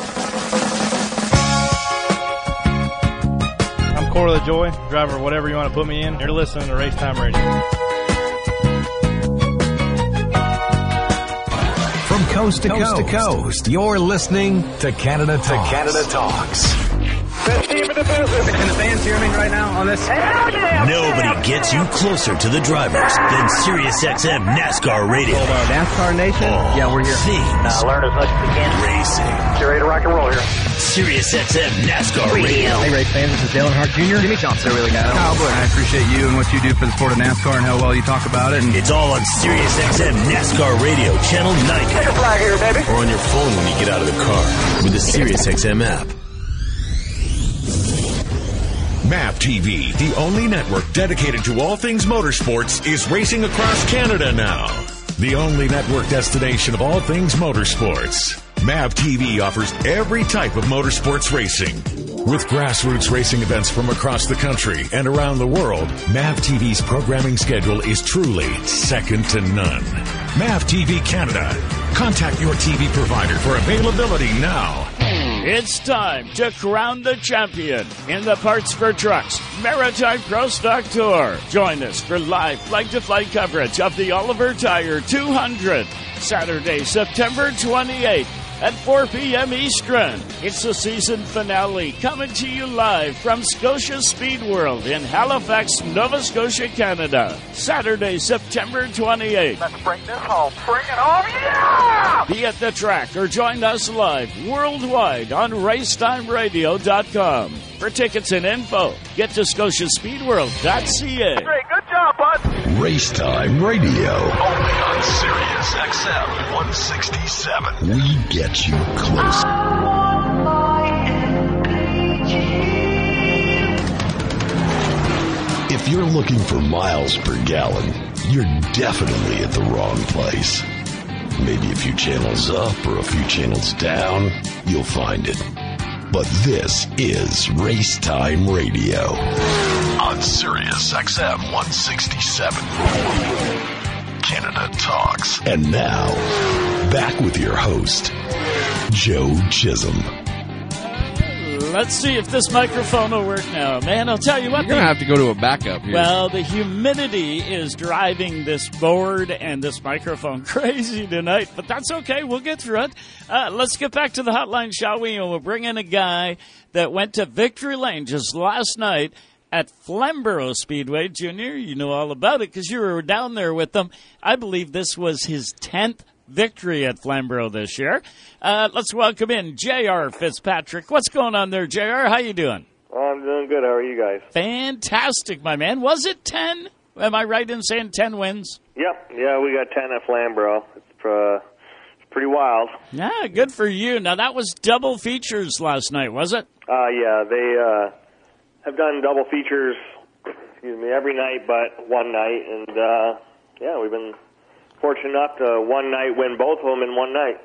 I'm Corley Joy, driver of whatever you want to put me in. You're listening to Race Time Radio. From coast to coast, coast to coast, you're listening to Canada Talks. To Canada Talks. Best team in the business. Can the fans hear me right now on this? Hell yeah! Nobody gets you closer to the drivers than SiriusXM NASCAR Radio. Hold on. NASCAR Nation? All yeah, we're here. Things uh, learn as much as we can. Racing. Get ready to rock and roll here. SiriusXM NASCAR Radio. Hey, race fans, this is Dale Earnhardt Junior Jimmy Johnson, really got it. Kyle Busch. I appreciate you and what you do for the sport of NASCAR and how well you talk about it. And it's all on SiriusXM NASCAR Radio, Channel ninety. Take a flag here, baby. Or on your phone when you get out of the car with the SiriusXM app. M A P T V, the only network dedicated to all things motorsports, is racing across Canada now. The only network destination of all things motorsports. M A P T V offers every type of motorsports racing. With grassroots racing events from across the country and around the world, M A P T V's programming schedule is truly second to none. M A P T V Canada. Contact your T V provider for availability now. It's time to crown the champion in the Parts for Trucks Maritime Pro Stock Tour. Join us for live flight-to-flight coverage of the Oliver Tire two hundred, Saturday, September twenty-eighth at four p.m. Eastern. It's the season finale, coming to you live from Scotia Speed World in Halifax, Nova Scotia, Canada. Saturday, September twenty-eighth. Let's bring this home. Bring it home, yeah! Be at the track or join us live worldwide on racetime radio dot com. For tickets and info, get to scotia speed world dot c a. Great, good job, bud. Racetime Radio. Only on Sirius X M one sixty-seven. We get you close. If you're looking for miles per gallon, you're definitely at the wrong place. Maybe a few channels up or a few channels down, you'll find it. But this is Racetime Radio on Sirius X M one sixty-seven. Canada Talks. And now, back with your host, Joe Chisholm. Let's see if this microphone will work now. Man, I'll tell you what. You're going to have to go to a backup here. Well, the humidity is driving this board and this microphone crazy tonight, but that's okay. We'll get through it. Uh, let's get back to the hotline, shall we? And we'll bring in a guy that went to Victory Lane just last night at Flamborough Speedway. Junior, you know all about it because you were down there with them. I believe this was his tenth victory at Flamborough this year. Uh, let's welcome in J R Fitzpatrick. What's going on there, J R? How you doing? Oh, I'm doing good. How are you guys? Fantastic, my man. Was it ten? Am I right in saying ten wins? Yep. Yeah, we got ten at Flamborough. It's, uh, it's pretty wild. Yeah, good for you. Now, that was double features last night, was it? Uh, yeah, they uh, have done double features, excuse me, every night but one night. And, uh, yeah, we've been fortunate enough to one night win both of them in one night.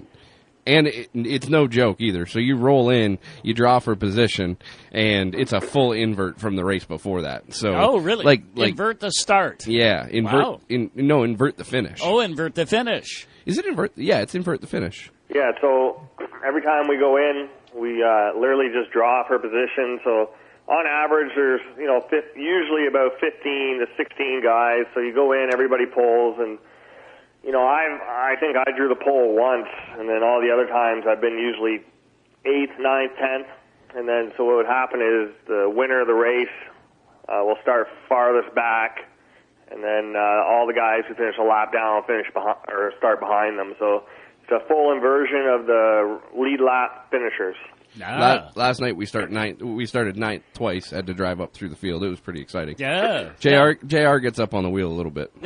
And it, it's no joke either. So you roll in, you draw for position, and it's a full invert from the race before that. So oh, really? Like, like invert the start. Yeah, invert. Wow. In, no, invert the finish. Oh, invert the finish. Is it invert? Yeah, it's invert the finish. Yeah. So every time we go in, we uh, literally just draw for position. So on average, there's you know usually about fifteen to sixteen guys. So you go in, everybody pulls, and you know, I I think I drew the pole once, and then all the other times I've been usually eighth, ninth, tenth, and then so what would happen is the winner of the race uh, will start farthest back, and then uh, all the guys who finish a lap down will finish behind or start behind them. So it's a full inversion of the lead lap finishers. Ah. Last, last night we started ninth. We started ninth twice. Had to drive up through the field. It was pretty exciting. Yeah. J R J R gets up on the wheel a little bit.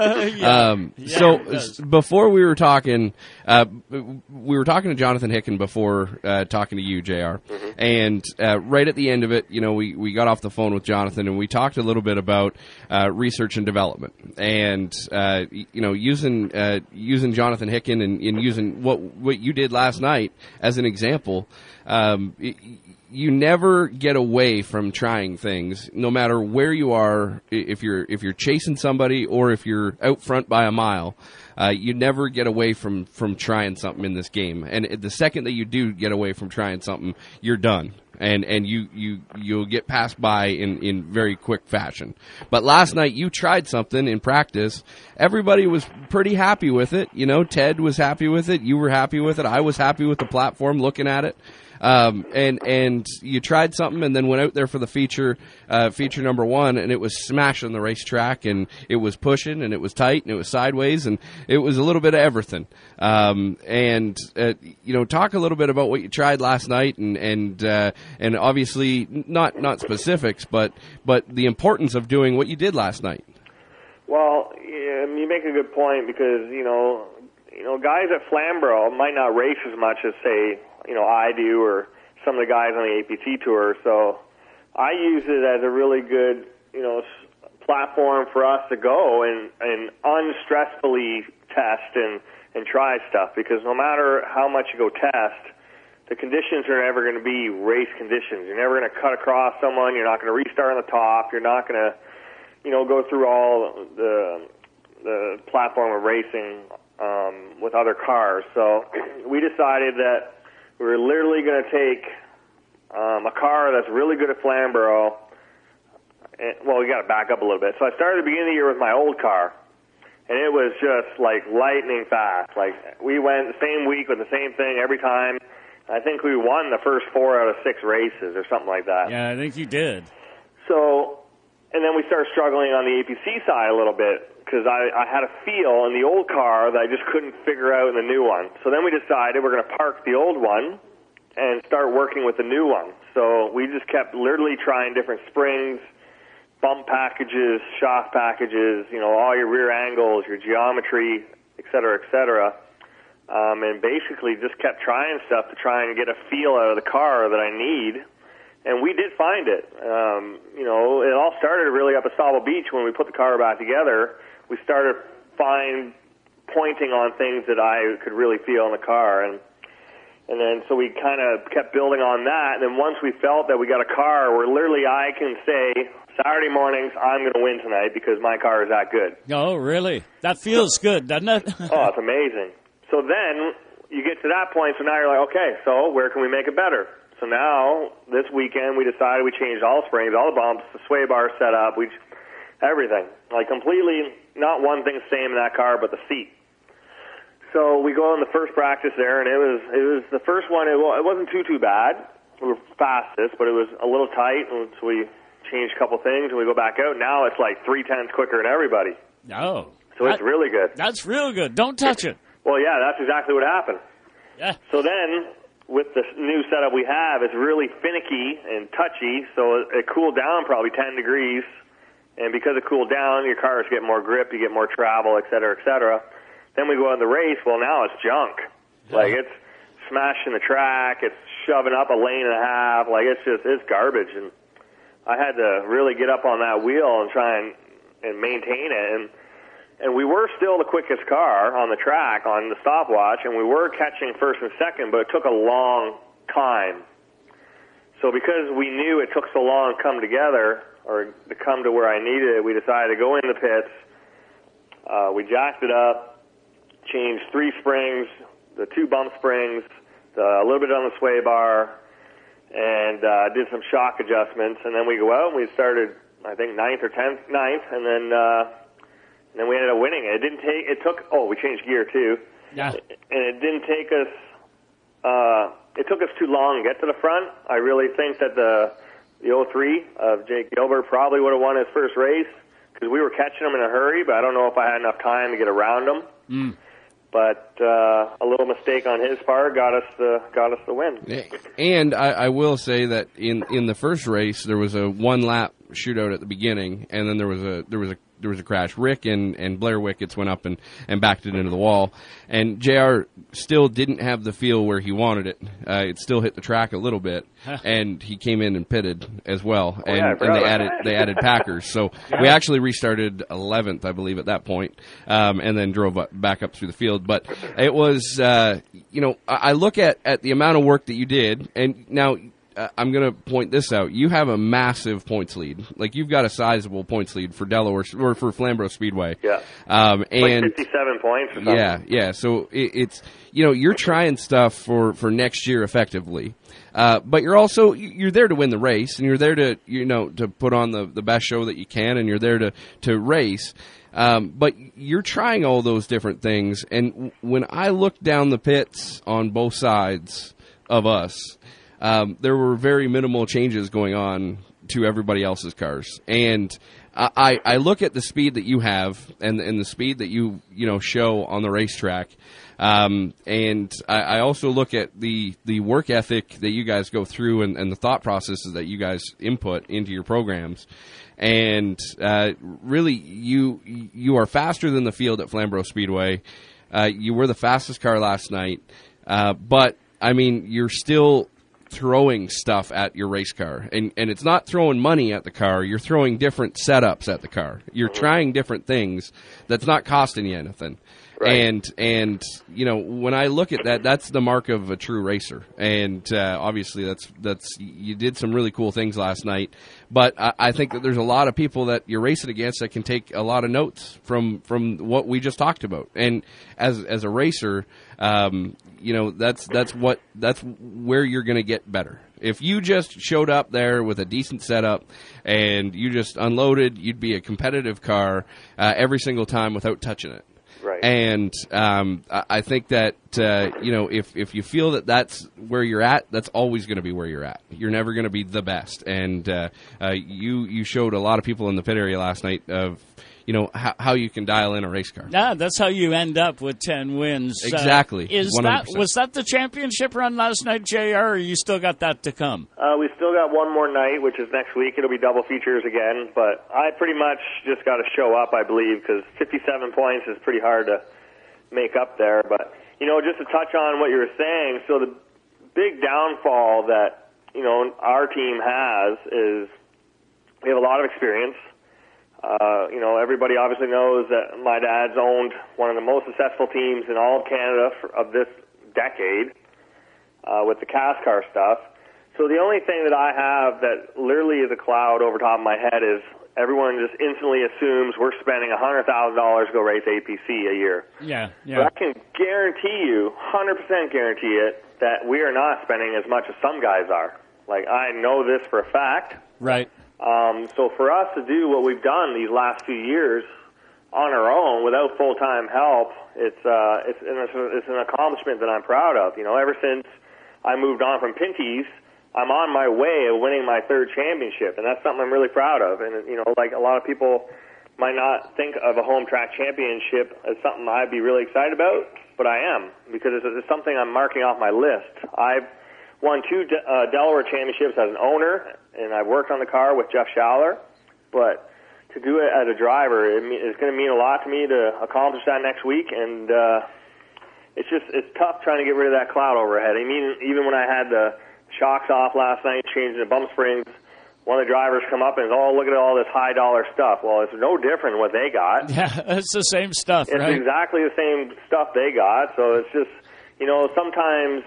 yeah. Um, yeah, so before we were talking, uh, we were talking to Jonathan Hicken before uh, talking to you, J R. Mm-hmm. And uh, right at the end of it, you know, we, we got off the phone with Jonathan and we talked a little bit about uh, research and development, and uh, you know, using uh, using Jonathan Hicken and, and using what what you did last night as an example. Um, you never get away from trying things, no matter where you are. If you're if you're chasing somebody or if you're out front by a mile, uh, you never get away from, from trying something in this game. And the second that you do get away from trying something, you're done. And and you, you you'll get passed by in, in very quick fashion. But last night you tried something in practice. Everybody was pretty happy with it. You know, Ted was happy with it. You were happy with it. I was happy with the platform looking at it. Um, and, and you tried something and then went out there for the feature, uh, feature number one, and it was smashing the racetrack, and it was pushing, and it was tight, and it was sideways, and it was a little bit of everything. Um, and, uh, you know, talk a little bit about what you tried last night, and, and, uh, and obviously not, not specifics, but, but the importance of doing what you did last night. Well, yeah, you make a good point because, you know, you know, guys at Flamborough might not race as much as, say, you know, I do or some of the guys on the A P T Tour. So I use it as a really good, you know, platform for us to go and, and unstressfully test and, and try stuff, because no matter how much you go test, the conditions are never going to be race conditions. You're never going to cut across someone. You're not going to restart on the top. You're not going to, you know, go through all the the platform of racing um, with other cars. So we decided that we were literally going to take um, a car that's really good at Flamborough. And, well, we got to back up a little bit. So I started at the beginning of the year with my old car, and it was just like lightning fast. Like we went the same week with the same thing every time. I think we won the first four out of six races or something like that. Yeah, I think you did. So, and then we started struggling on the A P C side a little bit, because I, I had a feel in the old car that I just couldn't figure out in the new one. So then we decided we're going to park the old one and start working with the new one. So we just kept literally trying different springs, bump packages, shaft packages, you know, all your rear angles, your geometry, et cetera, et cetera. Um, and basically just kept trying stuff to try and get a feel out of the car that I need. And we did find it. Um, you know, it all started really up at Stobble Beach when we put the car back together. We started fine pointing on things that I could really feel in the car, and and then so we kind of kept building on that. And then once we felt that we got a car where literally I can say Saturday mornings I'm going to win tonight because my car is that good. Oh, really? That feels good, doesn't it? Oh, it's amazing. So then you get to that point, so now you're like, okay, so where can we make it better? So now, this weekend, we decided we changed all the springs, all the bumps, the sway bar set up, we, everything. Like, completely, not one thing the same in that car, but the seat. So we go on the first practice there, and it was it was the first one, it, well, it wasn't too, too bad. We were fastest, but it was a little tight, and so we changed a couple things, and we go back out. Now it's like three-tenths quicker than everybody. Oh. So that, it's really good. That's real good. Don't touch it. Well, yeah, that's exactly what happened. Yeah. So then, with the new setup we have, it's really finicky and touchy, so it, it cooled down probably ten degrees, and because it cooled down, your cars get more grip, you get more travel, et cetera, et cetera. Then we go on the race, well, now it's junk. Yeah. Like, it's smashing the track, it's shoving up a lane and a half, like, it's just, it's garbage, and I had to really get up on that wheel and try and, and maintain it, and And we were still the quickest car on the track, on the stopwatch, and we were catching first and second, but it took a long time. So because we knew it took so long to come together, or to come to where I needed it, we decided to go in the pits. Uh, we jacked it up, changed three springs, the two bump springs, the, a little bit on the sway bar, and uh, did some shock adjustments. And then we go out and we started, I think, ninth or tenth, ninth, and then... Uh, And then we ended up winning. It didn't take. It took. Oh, we changed gear too. Yeah. And it didn't take us. Uh, it took us too long to get to the front. I really think that the the oh three of Jake Gilbert probably would have won his first race because we were catching him in a hurry. But I don't know if I had enough time to get around him. Mm. But uh, a little mistake on his part got us the got us the win. And I, I will say that in, in the first race there was a one lap shootout at the beginning, and then there was a there was a there was a crash. Rick and, and Blair Wickets went up and, and backed it into the wall, and J R still didn't have the feel where he wanted it. Uh, it still hit the track a little bit, and he came in and pitted as well. Oh, and, yeah, and they added they added Packers, so yeah. we actually restarted eleventh, I believe, at that point, um, and then drove up, back up through the field. But it was, uh, you know, I, I look at, at the amount of work that you did, and now. Uh, I'm going to point this out. You have a massive points lead. Like, you've got a sizable points lead for Delaware or for Flamborough Speedway. Yeah. Um, and like fifty-seven points or something. Yeah, yeah. So it, it's, you know, you're trying stuff for, for next year effectively. Uh, but you're also, you're there to win the race, and you're there to, you know, to put on the, the best show that you can, and you're there to, to race. Um, but you're trying all those different things. And w- when I look down the pits on both sides of us, Um, there were very minimal changes going on to everybody else's cars, and I, I look at the speed that you have and, and the speed that you you know show on the racetrack, um, and I, I also look at the, the work ethic that you guys go through and, and the thought processes that you guys input into your programs, and uh, really you you are faster than the field at Flamborough Speedway. Uh, you were the fastest car last night, uh, but I mean you're still throwing stuff at your race car, and and it's not throwing money at the car. You're throwing different setups at the car. You're trying different things that's not costing you anything. Right. And and you know, when I look at that, that's the mark of a true racer. And uh, obviously, that's that's you did some really cool things last night. But I, I think that there's a lot of people that you're racing against that can take a lot of notes from from what we just talked about. And as as a racer, um, you know, that's that's what that's where you're going to get better. If you just showed up there with a decent setup and you just unloaded, you'd be a competitive car uh, every single time without touching it. Right. And um, I think that, uh, you know, if, if you feel that that's where you're at, that's always going to be where you're at. You're never going to be the best. And uh, uh, you you showed a lot of people in the pit area last night of, you know, how, how you can dial in a race car. Yeah, that's how you end up with ten wins. Exactly. Uh, is one hundred percent. that was that the championship run last night, J R, or you still got that to come? Uh, we still got one more night, which is next week. It'll be double features again, but I pretty much just got to show up, I believe, because fifty-seven points is pretty hard to make up there. But, you know, just to touch on what you were saying, so the big downfall that, you know, our team has is we have a lot of experience. Uh, you know, everybody obviously knows that my dad's owned one of the most successful teams in all of Canada for, of this decade uh, with the cast car stuff. So the only thing that I have that literally is a cloud over top of my head is everyone just instantly assumes we're spending one hundred thousand dollars to go race A P C a year. Yeah, yeah. But I can guarantee you, one hundred percent guarantee it, that we are not spending as much as some guys are. Like, I know this for a fact. Right. Um, so for us to do what we've done these last few years on our own without full-time help, it's, uh, it's, it's an accomplishment that I'm proud of. You know, ever since I moved on from Pinty's, I'm on my way of winning my third championship, and that's something I'm really proud of. And, you know, like a lot of people might not think of a home track championship as something I'd be really excited about, but I am, because it's, it's something I'm marking off my list. I've won two De- uh, Delaware championships as an owner, and I've worked on the car with Jeff Schaller, but to do it as a driver, it me- it's going to mean a lot to me to accomplish that next week, and uh, it's just it's tough trying to get rid of that cloud overhead. I mean, even when I had the shocks off last night, changing the bump springs, one of the drivers come up and, oh, look at all this high-dollar stuff. Well, it's no different than what they got. Yeah, it's the same stuff, it's right? It's exactly the same stuff they got, so it's just, you know, sometimes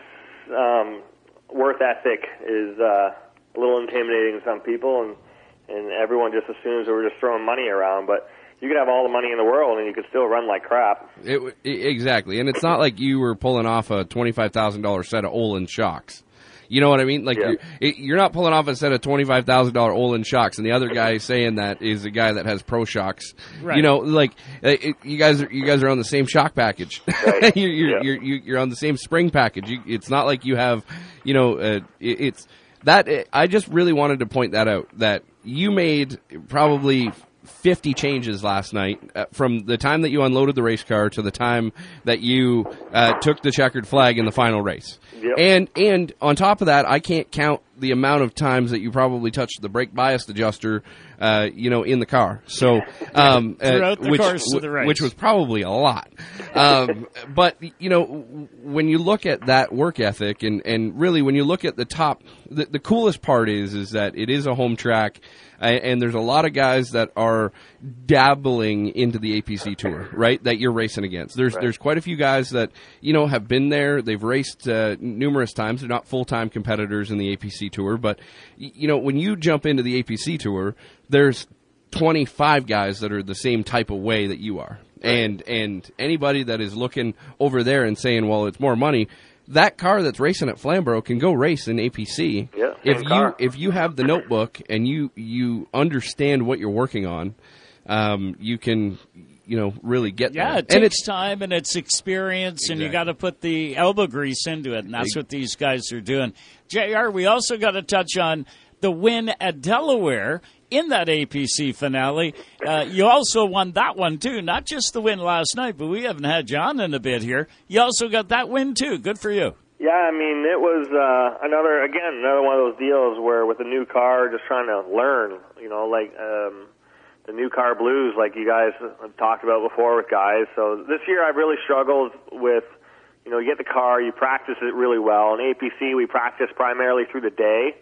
um, worth ethic is uh, a little intimidating to some people, and, and everyone just assumes that we're just throwing money around, but you could have all the money in the world and you could still run like crap. It, exactly, and it's not like you were pulling off a twenty-five thousand dollars set of Olin shocks. You know what I mean? Like, yeah. you're, you're not pulling off a set of twenty-five thousand dollars Olin shocks, and the other guy saying that is a guy that has Pro Shocks. Right. You know, like, it, you guys are you guys are on the same shock package. Right. you're, you're, yeah. you're, you're on the same spring package. You, it's not like you have, you know, uh, it, it's that. It, I just really wanted to point that out, that you made probably fifty changes last night, uh, from the time that you unloaded the race car to the time that you uh, took the checkered flag in the final race. Yep. And and on top of that, I can't count the amount of times that you probably touched the brake bias adjuster, uh, you know, in the car. So, um, Throughout uh, the which, course of the race. which was probably a lot. Um, but you know, when you look at that work ethic, and, and really when you look at the top, the, the coolest part is is that it is a home track. And there's a lot of guys that are dabbling into the A P C Tour, right, that you're racing against. There's right. there's quite a few guys that, you know, have been there. They've raced uh, numerous times. They're not full-time competitors in the A P C Tour. But, you know, when you jump into the A P C Tour, there's twenty-five guys that are the same type of way that you are. And, and anybody that is looking over there and saying, well, it's more money, that car that's racing at Flamborough can go race in A P C. Yeah, if you car. if you have the notebook and you you understand what you're working on, um, you can, you know, really get yeah, there. it and takes it's time and it's experience, exactly. and you got to put the elbow grease into it, and that's what these guys are doing. J R, we also got to touch on the win at Delaware in that A P C finale. Uh, you also won that one, too. Not just the win last night, but we haven't had John in a bit here. You also got that win, too. Good for you. Yeah, I mean, it was uh, another, again, another one of those deals where with a new car, just trying to learn, you know, like um, the new car blues, like you guys have talked about before with guys. So this year I've really struggled with, you know, you get the car, you practice it really well. In A P C, we practice primarily through the day.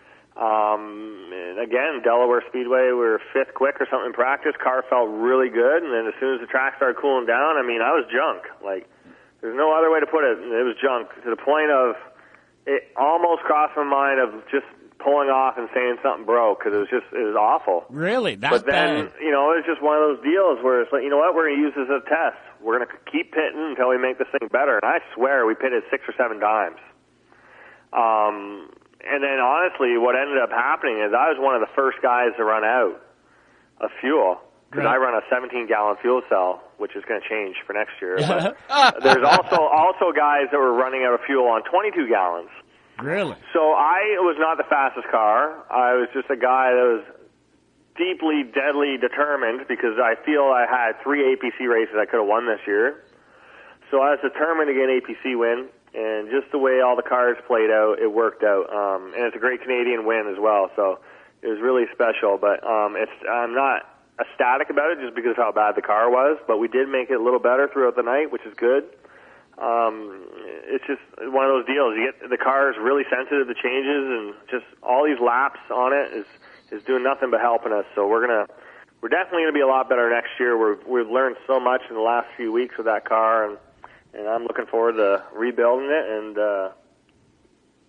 Um, and again, Delaware Speedway, we were fifth quick or something in practice. Car felt really good, and then as soon as the track started cooling down, I mean, I was junk. Like, there's no other way to put it. It was junk to the point of it almost crossed my mind of just pulling off and saying something broke, because it was just it was awful. Really, that But then, bad? you know, it's just one of those deals where it's like, you know what, we're going to use this as a test. We're going to keep pitting until we make this thing better. And I swear we pitted six or seven times. Um. And then, honestly, what ended up happening is I was one of the first guys to run out of fuel, because right. I run a seventeen-gallon fuel cell, which is going to change for next year. But there's also also guys that were running out of fuel on twenty-two gallons. Really? So I was not the fastest car. I was just a guy that was deeply, deadly determined, because I feel I had three A P C races I could have won this year. So I was determined to get an A P C win. And just the way all the cars played out, it worked out. Um, and it's a great Canadian win as well, so it was really special. But um, it's I'm not ecstatic about it just because of how bad the car was, but we did make it a little better throughout the night, which is good. Um, it's just one of those deals. You get the car is really sensitive to changes, and just all these laps on it is is doing nothing but helping us. So we're gonna we're definitely gonna be a lot better next year. We're, we've learned so much in the last few weeks with that car, and. And I'm looking forward to rebuilding it and uh,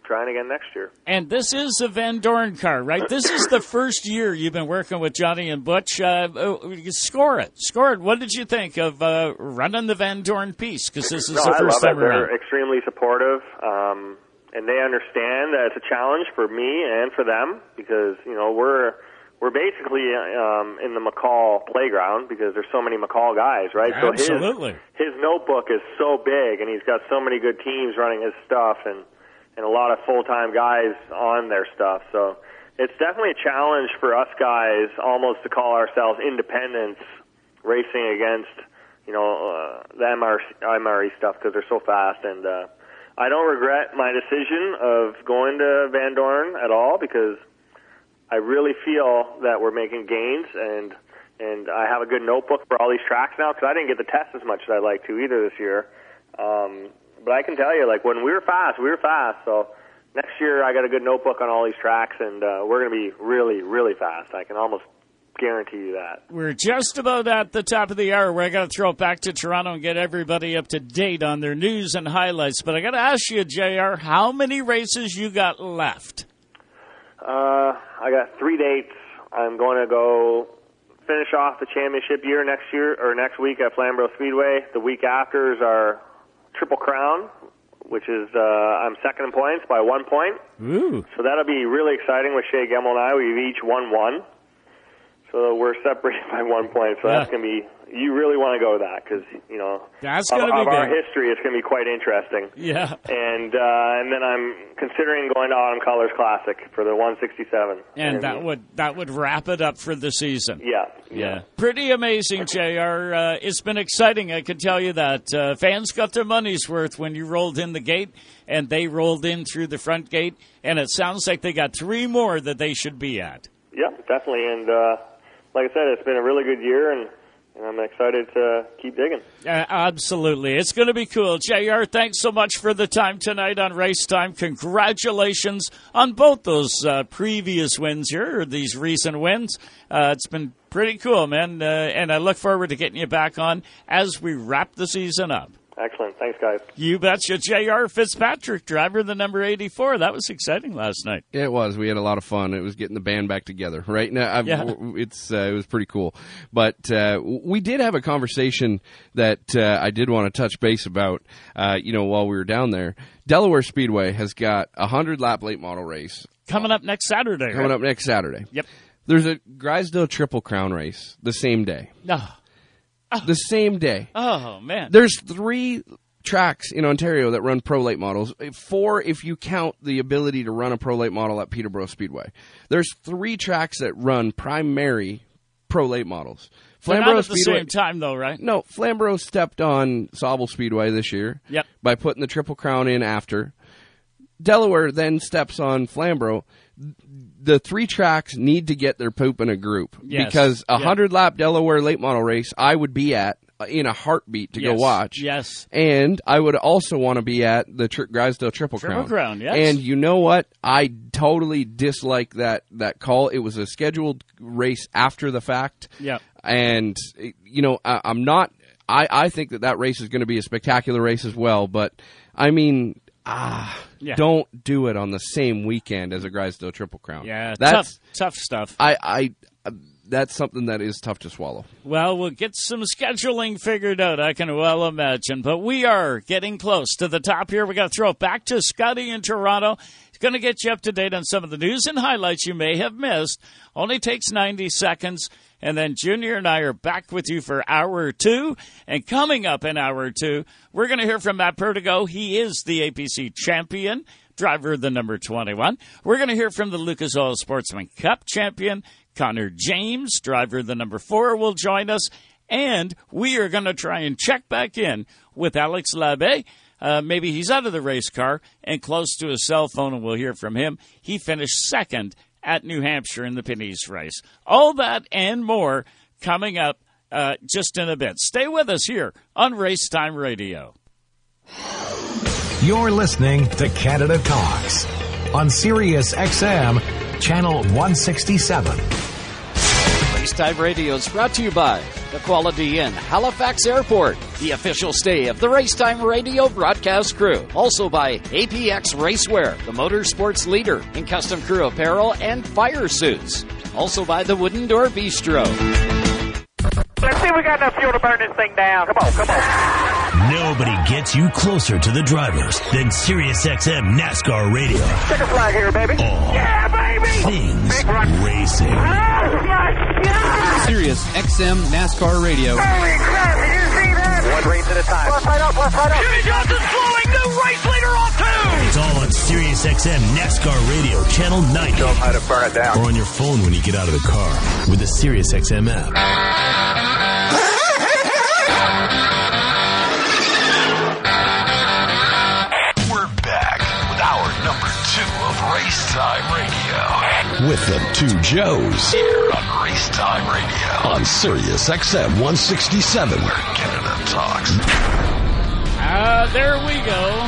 trying again next year. And this is a Van Dorn car, right? This is the first year you've been working with Johnny and Butch. Uh, uh, score it. Score it. What did you think of uh, running the Van Dorn piece? Because this is no, the first I time love it. around. They're extremely supportive, um, and they understand that it's a challenge for me and for them because, you know, we're we're basically um, in the McCall playground because there's so many McCall guys, right? Absolutely. So his, his notebook is so big, and he's got so many good teams running his stuff, and and a lot of full-time guys on their stuff. So it's definitely a challenge for us guys almost to call ourselves independents racing against, you know, uh, the M R E stuff because they're so fast. And uh, I don't regret my decision of going to Van Dorn at all because I really feel that we're making gains, and and I have a good notebook for all these tracks now because I didn't get to test as much as I'd like to either this year. Um, but I can tell you, like, when we were fast, we were fast. So next year I got a good notebook on all these tracks, and uh, we're going to be really, really fast. I can almost guarantee you that. We're just about at the top of the hour where I got to throw it back to Toronto and get everybody up to date on their news and highlights. But I got to ask you, J R, how many races you got left? Uh, I got three dates. I'm going to go finish off the championship year next year or next week at Flamborough Speedway. The week after is our Triple Crown, which is uh, I'm second in points by one point. Ooh. So that'll be really exciting with Shea Gemmel and I. We've each won one. So we're separated by one point. So yeah. that's going to be, you really want to go to that because, you know, that's of, gonna be of our good. history, it's going to be quite interesting. Yeah. And uh, and then I'm considering going to Autumn Colors Classic for the one sixty-seven. And, and that would that would wrap it up for the season. Yeah. Yeah. Pretty amazing, J R. Uh, it's been exciting. I can tell you that. Uh, fans got their money's worth when you rolled in the gate, and they rolled in through the front gate, and it sounds like they got three more that they should be at. Yeah, definitely. And uh, like I said, it's been a really good year, and, and I'm excited to keep digging. Uh, absolutely. It's going to be cool. J R, thanks so much for the time tonight on Race Time. Congratulations on both those uh, previous wins here, or these recent wins. Uh, it's been pretty cool, man, uh, and I look forward to getting you back on as we wrap the season up. Excellent. Thanks, guys. You betcha. J R Fitzpatrick, driver the number eighty-four. That was exciting last night. It was. We had a lot of fun. It was getting the band back together. Right now, I've, yeah. it's uh, it was pretty cool. But uh, we did have a conversation that uh, I did want to touch base about. Uh, you know, while we were down there, Delaware Speedway has got a hundred lap late model race coming up next Saturday. Coming right? up next Saturday. Yep. There's a Grisdale Triple Crown race the same day. No. Oh. The same day. Oh, man. There's three tracks in Ontario that run pro late models. Four if you count the ability to run a pro late model at Peterborough Speedway. There's three tracks that run primary pro late models. Flamborough not at Speedway, the same time, though, right? No, Flamborough stepped on Sauble Speedway this year yep. by putting the Triple Crown in after. Delaware then steps on Flamborough. The three tracks need to get their poop in a group yes. because a yep. hundred-lap Delaware late model race I would be at in a heartbeat to yes. go watch. Yes. And I would also want to be at the Tri- Grisdale Triple, Triple Crown. Crown, yes. And you know what? I totally dislike that, that call. It was a scheduled race after the fact. Yeah. And, you know, I, I'm not... I, I think that that race is going to be a spectacular race as well, but, I mean... Ah, yeah. Don't do it on the same weekend as a Grisdale Triple Crown. Yeah, that's tough, tough stuff. I, I, uh, that's something that is tough to swallow. Well, we'll get some scheduling figured out, I can well imagine. But we are getting close to the top here. We got to throw it back to Scotty in Toronto. He's going to get you up to date on some of the news and highlights you may have missed. Only takes ninety seconds. And then Junior and I are back with you for hour two. And coming up in hour two, we're going to hear from Matt Perdigo. He is the A P C champion, driver of the number twenty-one. We're going to hear from the Lucas Oil Sportsman Cup champion, Connor James, driver of the number four, will join us. And we are going to try and check back in with Alex Labbé. Uh, maybe he's out of the race car and close to his cell phone, and we'll hear from him. He finished second at New Hampshire in the Pinnies race. All that and more coming up uh, just in a bit. Stay with us here on Race Time Radio. You're listening to Canada Talks on Sirius X M, Channel one sixty-seven. Racetime Radio is brought to you by the Quality Inn, Halifax Airport, the official stay of the Racetime Radio broadcast crew. Also by A P X Racewear, the motorsports leader in custom crew apparel and fire suits. Also by the Wooden Door Bistro. Let's see if we got enough fuel to burn this thing down. Come on, come on. Nobody gets you closer to the drivers than SiriusXM NASCAR Radio. Check a flag here, baby. All yeah, baby! Things racing. Oh, my God! SiriusXM NASCAR Radio. Holy crap, did you see that? One race at a time. Left side up, left side up. Jimmy Johnson's flowing. New race leader on two. It's all on SiriusXM NASCAR Radio, Channel ninety. Show them how to burn it down. Or on your phone when you get out of the car with the SiriusXM app. We're back with hour number two of Racetime Radio. With the two Joes here on Racetime Radio on SiriusXM one sixty-seven, where Canada talks. Ah, uh, there we go.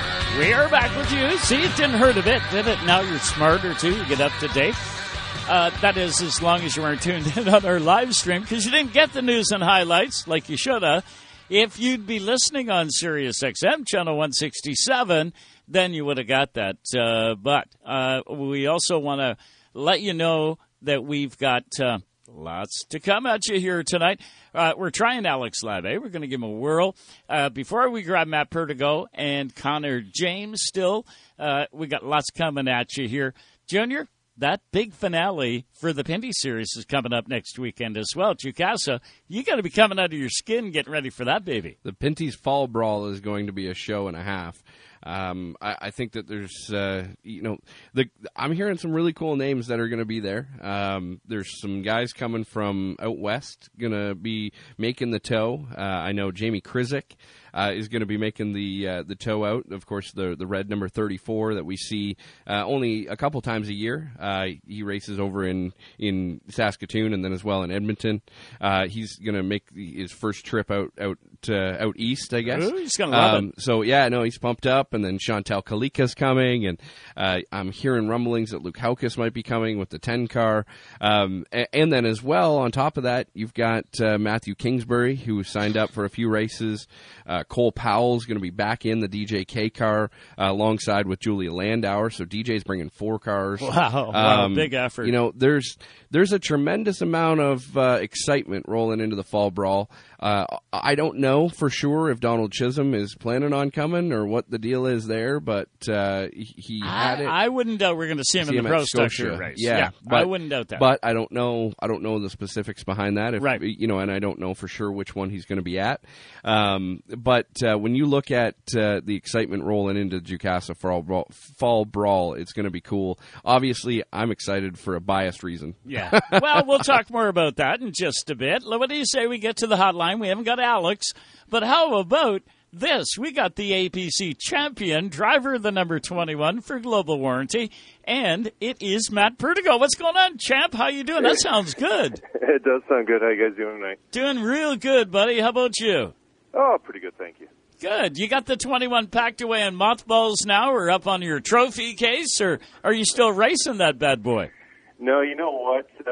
We are back with you. See, it didn't hurt a bit, did it? Now you're smarter, too. You get up to date. Uh, that is, as long as you weren't tuned in on our live stream, because you didn't get the news and highlights like you should have. If you'd be listening on SiriusXM Channel one sixty-seven, then you would have got that. Uh, but uh, we also want to let you know that we've got uh, lots to come at you here tonight. Uh, we're trying Alex Labbe. We're going to give him a whirl. Uh, before we grab Matt Perdigo and Connor James still, uh, we got lots coming at you here. Junior, that big finale for the Pinty Series is coming up next weekend as well. Jukasa, you got to be coming out of your skin getting ready for that, baby. The Pinty's Fall Brawl is going to be a show and a half. Um, I, I think that there's, uh, you know, the I'm hearing some really cool names that are going to be there. Um, there's some guys coming from out west going to be making the tow. Uh, I know Jamie Krizik uh, is going to be making the uh, the tow out. Of course, the the red number thirty-four that we see uh, only a couple times a year. Uh, he races over in, in Saskatoon and then as well in Edmonton. Uh, he's going to make his first trip out out uh, out east, I guess. Ooh, he's going to love um, it. So yeah, no, he's pumped up. And then Chantal Kalika's coming, and uh, I'm hearing rumblings that Luke Haukus might be coming with the ten car. Um, and, and then as well, on top of that, you've got uh, Matthew Kingsbury, who signed up for a few races. Uh, Cole Powell's going to be back in the D J K car uh, alongside with Julia Landauer. So D J's bringing four cars. Wow, wow, um, big effort. You know, there's there's a tremendous amount of uh, excitement rolling into the Fall Brawl. Uh, I don't know for sure if Donald Chisholm is planning on coming or what the deal is there, but uh, he had I, it. I wouldn't doubt we're going to see him see in the him Pro at Stock Scotia. race. Yeah, Yeah, but, I wouldn't doubt that. But I don't know. I don't know the specifics behind that. If, right. You know, and I don't know for sure which one he's going to be at. Um, but uh, when you look at uh, the excitement rolling into Jukasa Fall Brawl, Fall Brawl, it's going to be cool. Obviously, I'm excited for a biased reason. Yeah. Well, we'll talk more about that in just a bit. What do you say we get to the hotline? We haven't got Alex, but how about this? We got the A P C champion, driver of the number twenty-one for Global Warranty, and it is Matt Perdigo. What's going on, champ? How you doing? That sounds good. It does sound good. How you guys doing tonight? Doing real good, buddy. How about you? Oh, pretty good, thank you. Good. You got the twenty-one packed away in mothballs now, or up on your trophy case, or are you still racing that bad boy? No, you know what? Uh,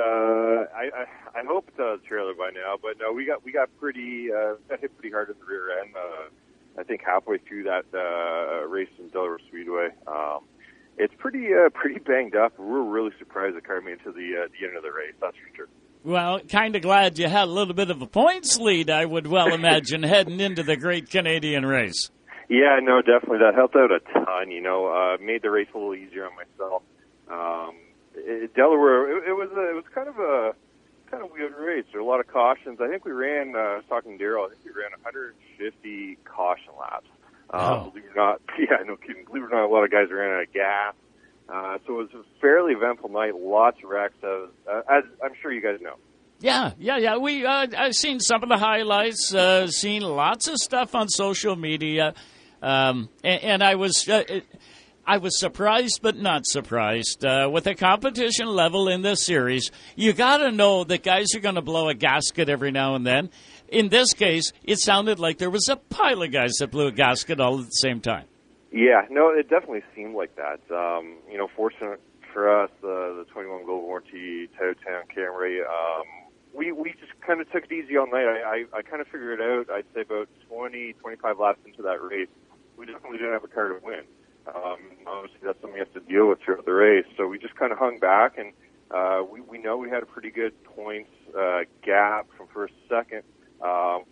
I, I I hope it's a trailer by now, but no, we got we got pretty uh, got hit pretty hard in the rear end. Uh, I think halfway through that uh, race in Delaware Speedway, um, it's pretty uh, pretty banged up. We're really surprised the car made it to the uh, the end of the race. That's for sure. Well, kind of glad you had a little bit of a points lead, I would well imagine, heading into the Great Canadian Race. Yeah, no, definitely that helped out a ton. You know, uh, made the race a little easier on myself. Um, it, Delaware, it, it was a, it was kind of a kind of weird race. There were a lot of cautions. I think we ran. Uh, I was talking to Daryl. I think we ran one hundred fifty caution laps. Um, oh. Believe it or not, yeah, no kidding. Believe it or not, a lot of guys ran out of gas. Uh, so it was a fairly eventful night. Lots of wrecks, uh, as I'm sure you guys know. Yeah, yeah, yeah. We uh, I've seen some of the highlights. Uh, seen lots of stuff on social media, um, and, and I was. Uh, it, I was surprised, but not surprised. Uh, with the competition level in this series, you got to know that guys are going to blow a gasket every now and then. In this case, it sounded like there was a pile of guys that blew a gasket all at the same time. Yeah, no, it definitely seemed like that. Um, you know, fortunate for us, uh, the twenty-one Global Warranty Toyota Camry, um, we we just kind of took it easy all night. I, I, I kind of figured it out. I'd say about twenty, twenty-five laps into that race, we definitely didn't have a car to win. Um, obviously, that's something you have to deal with throughout the race. So we just kind of hung back, and uh, we, we know we had a pretty good points uh, gap from first to second um,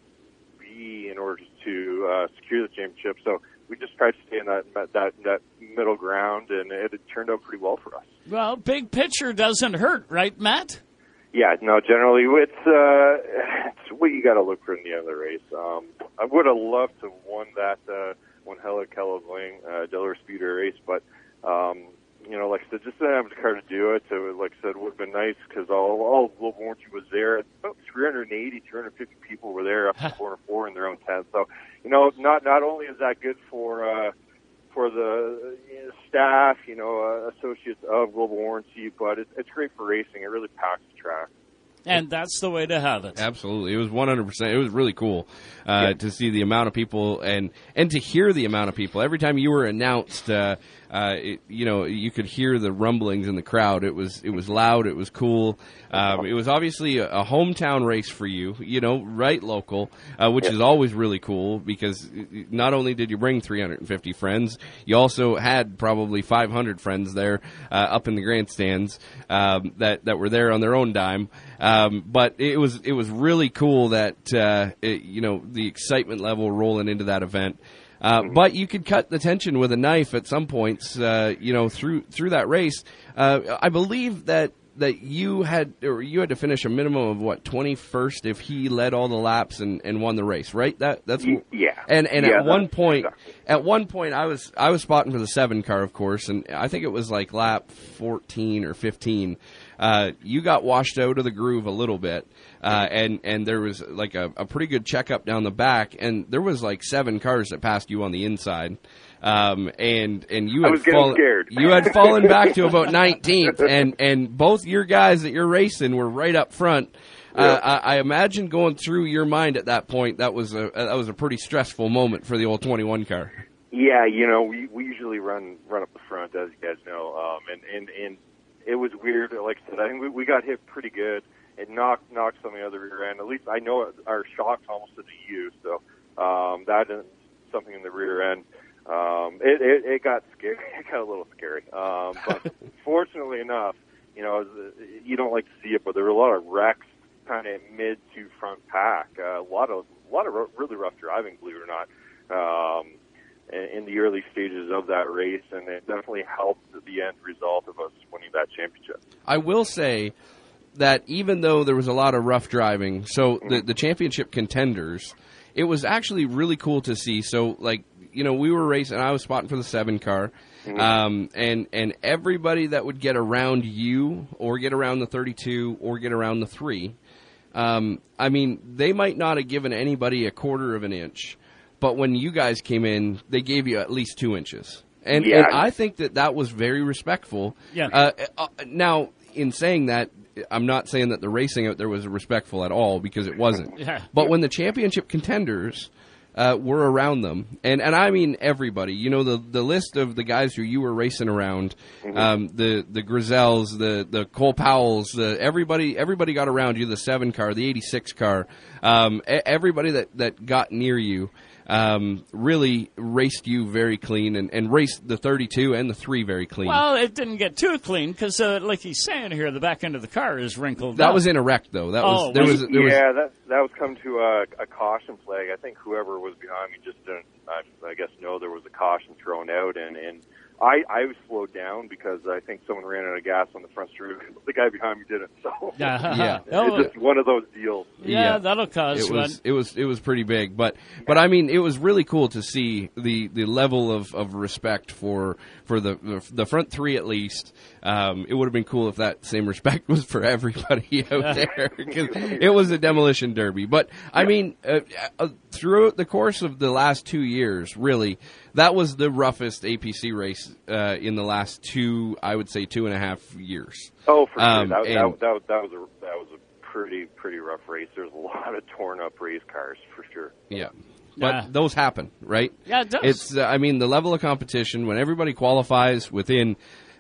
B in order to uh, secure the championship. So we just tried to stay in that that that middle ground, and it, it turned out pretty well for us. Well, big picture doesn't hurt, right, Matt? Yeah, no, generally it's, uh, it's what you got to look for in the end of the race. Um, I would have loved to have won that uh, one Hella Kellogg-Lang uh, Delaware Speedway race, but, um, you know, like I said, just didn't have the car to do it. So, like I said, it would have been nice because all, all Global Warranty was there. About three hundred eighty, three hundred fifty people were there up to corner four in their own tent. So, you know, not not only is that good for uh, for the you know, staff, you know, uh, associates of Global Warranty, but it, it's great for racing. It really packs the track. And that's the way to have it. Absolutely. It was one hundred percent. It was really cool uh, yeah. to see the amount of people and, and to hear the amount of people. Every time you were announced, uh, uh, it, you know, you could hear the rumblings in the crowd. It was it was loud. It was cool. Um, it was obviously a, a hometown race for you, you know, right local, uh, which yeah. is always really cool because not only did you bring three hundred fifty friends, you also had probably five hundred friends there uh, up in the grandstands um, that, that were there on their own dime. Um, but it was it was really cool that uh, it, you know the excitement level rolling into that event. Uh, but you could cut the tension with a knife at some points. Uh, you know through through that race. Uh, I believe that, that you had or you had to finish a minimum of what twenty-first if he led all the laps and, and won the race, right? That that's yeah. And and yeah, at one point, exactly. at one point I was I was spotting for the seven car, of course, and I think it was like lap fourteen or fifteen. Uh, you got washed out of the groove a little bit, uh, and, and there was like a, a pretty good checkup down the back, and there was like seven cars that passed you on the inside. Um, and, and you I had was getting fallen, scared. you had fallen back to about nineteenth, and, and both your guys that you're racing were right up front. Uh, yeah. I, I imagine going through your mind at that point, that was a, that was a pretty stressful moment for the old twenty-one car. Yeah, you know, we, we usually run, run up the front, as you guys know, um, and, and, and, it was weird. Like I said, I think we, we got hit pretty good. It knocked knocked something out of the rear end. At least I know it, our shocks almost to the U. So um, that is something in the rear end. Um, it, it it got scary. It got a little scary. Um, but fortunately enough, you know, you don't like to see it, but there were a lot of wrecks, kind of mid to front pack. Uh, a lot of a lot of really rough driving, believe it or not. Um, in the early stages of that race, and it definitely helped the end result of us winning that championship. I will say that even though there was a lot of rough driving, so the, the championship contenders, it was actually really cool to see. So, like, you know, we were racing, I was spotting for the seven car, mm-hmm. um, and, and everybody that would get around you or get around the thirty-two or get around the three, um, I mean, they might not have given anybody a quarter of an inch, but when you guys came in, they gave you at least two inches. And, yeah. and I think that that was very respectful. Yeah. Uh, uh, now, in saying that, I'm not saying that the racing out there was respectful at all, because it wasn't. Yeah. But when the championship contenders uh, were around them, and, and I mean everybody, you know, the the list of the guys who you were racing around, mm-hmm. um, the the Grisels, the the Cole Powells, the everybody everybody got around you, the seven car, the eighty-six car, um, everybody that, that got near you. Um, really raced you very clean, and, and raced the thirty-two and the three very clean. Well, it didn't get too clean because, uh, like he's saying here, the back end of the car is wrinkled. That up. was in a wreck, though. That oh, was there was, there was yeah, that that was come to a, a caution flag. I think whoever was behind me just didn't, I, I guess, know there was a caution thrown out, and and I I was slowed down because I think someone ran out of gas on the front street. The guy behind me didn't. So uh-huh. yeah, it's just one of those deals. Yeah, yeah. that'll cause it was one. it was it was pretty big, but but I mean, it was really cool to see the, the level of, of respect for for the the front three at least. Um, it would have been cool if that same respect was for everybody out there, because it was a demolition derby. But I mean, uh, uh, throughout the course of the last two years, really, that was the roughest A P C race uh, in the last two, I would say, two and a half years. Oh, for um, sure. That, and, that, that, that was a that was a pretty pretty rough race. There's a lot of torn up race cars for sure. Yeah. But yeah. those happen, right? Yeah, it does. It's, uh, I mean, the level of competition, when everybody qualifies within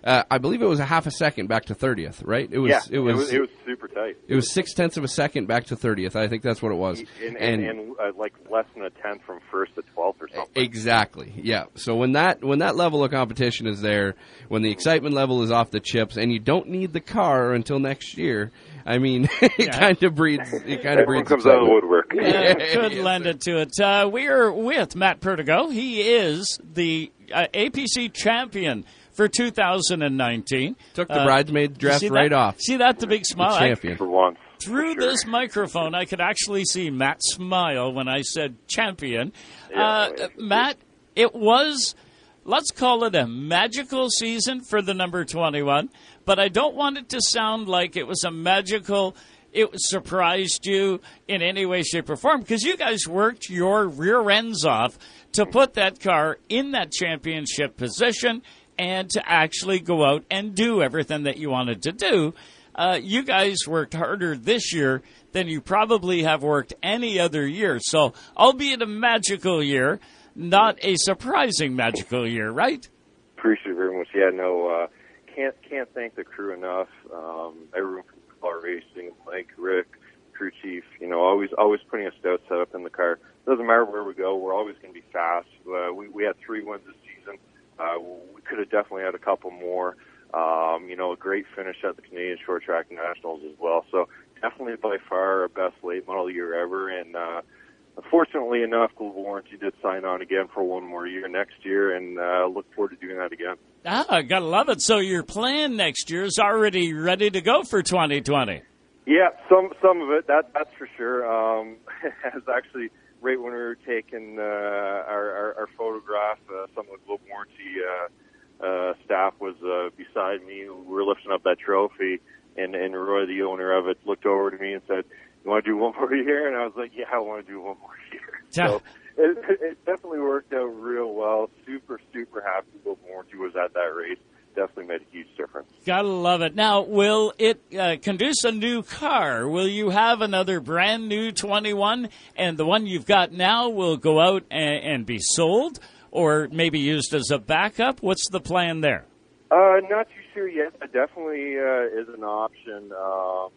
Uh, I believe it was a half a second back to thirtieth, right? It was. Yeah, it was. It was, it was super tight. It was six tenths of a second back to thirtieth. I think that's what it was. And, and, and, and uh, like less than a tenth from first to twelfth or something. Exactly. Yeah. So when that when that level of competition is there, when the excitement level is off the chips, and you don't need the car until next year, I mean, it yeah. kind of breeds. It kind of breeds. Comes out of the woodwork. Yeah, could lend it to it. Uh, we are with Matt Perdigo. He is the uh, A P C champion for two thousand nineteen. Took the uh, bridesmaid dress right that? off. See that? The big smile. The champion. I, for once. Through for sure. this microphone, I could actually see Matt smile when I said champion. Yeah, uh, yeah. Matt, it was, let's call it a magical season for the number twenty-one, but I don't want it to sound like it was a magical, it surprised you in any way, shape, or form, because you guys worked your rear ends off to put that car in that championship position and to actually go out and do everything that you wanted to do. Uh, you guys worked harder this year than you probably have worked any other year. So, albeit a magical year, not a surprising magical year, right? Appreciate it very much. Yeah, no, uh, can't can't thank the crew enough. Um, everyone from Car Racing, Mike, Rick, crew chief, you know, always always putting a stout setup in the car. Doesn't matter where we go, we're always going to be fast. Uh, we we had three wins this season. Uh, we could have definitely had a couple more. Um, you know, a great finish at the Canadian Short Track Nationals as well. So definitely by far our best late model year ever. And uh, fortunately enough, Global Warranty did sign on again for one more year next year, and uh, look forward to doing that again. Ah, gotta love it. So your plan next year is already ready to go for twenty twenty. Yeah, some some of it, that that's for sure. Um, as actually right when we were taking uh, our, our, our photograph, uh, some of the Global Warranty uh, uh, staff was uh, beside me. We were lifting up that trophy, and, and Roy, the owner of it, looked over to me and said, "You want to do one more year?" And I was like, "Yeah, I want to do one more year." So it, it definitely worked out real well. Super, super happy Global Warranty was at that race. Definitely made a huge difference. Gotta love it. Now, will it uh, conduce a new car? Will you have another brand new twenty-one, and the one you've got now will go out and, and be sold, or maybe used as a backup? What's the plan there? Uh, not too sure yet. It definitely uh, is an option. Um,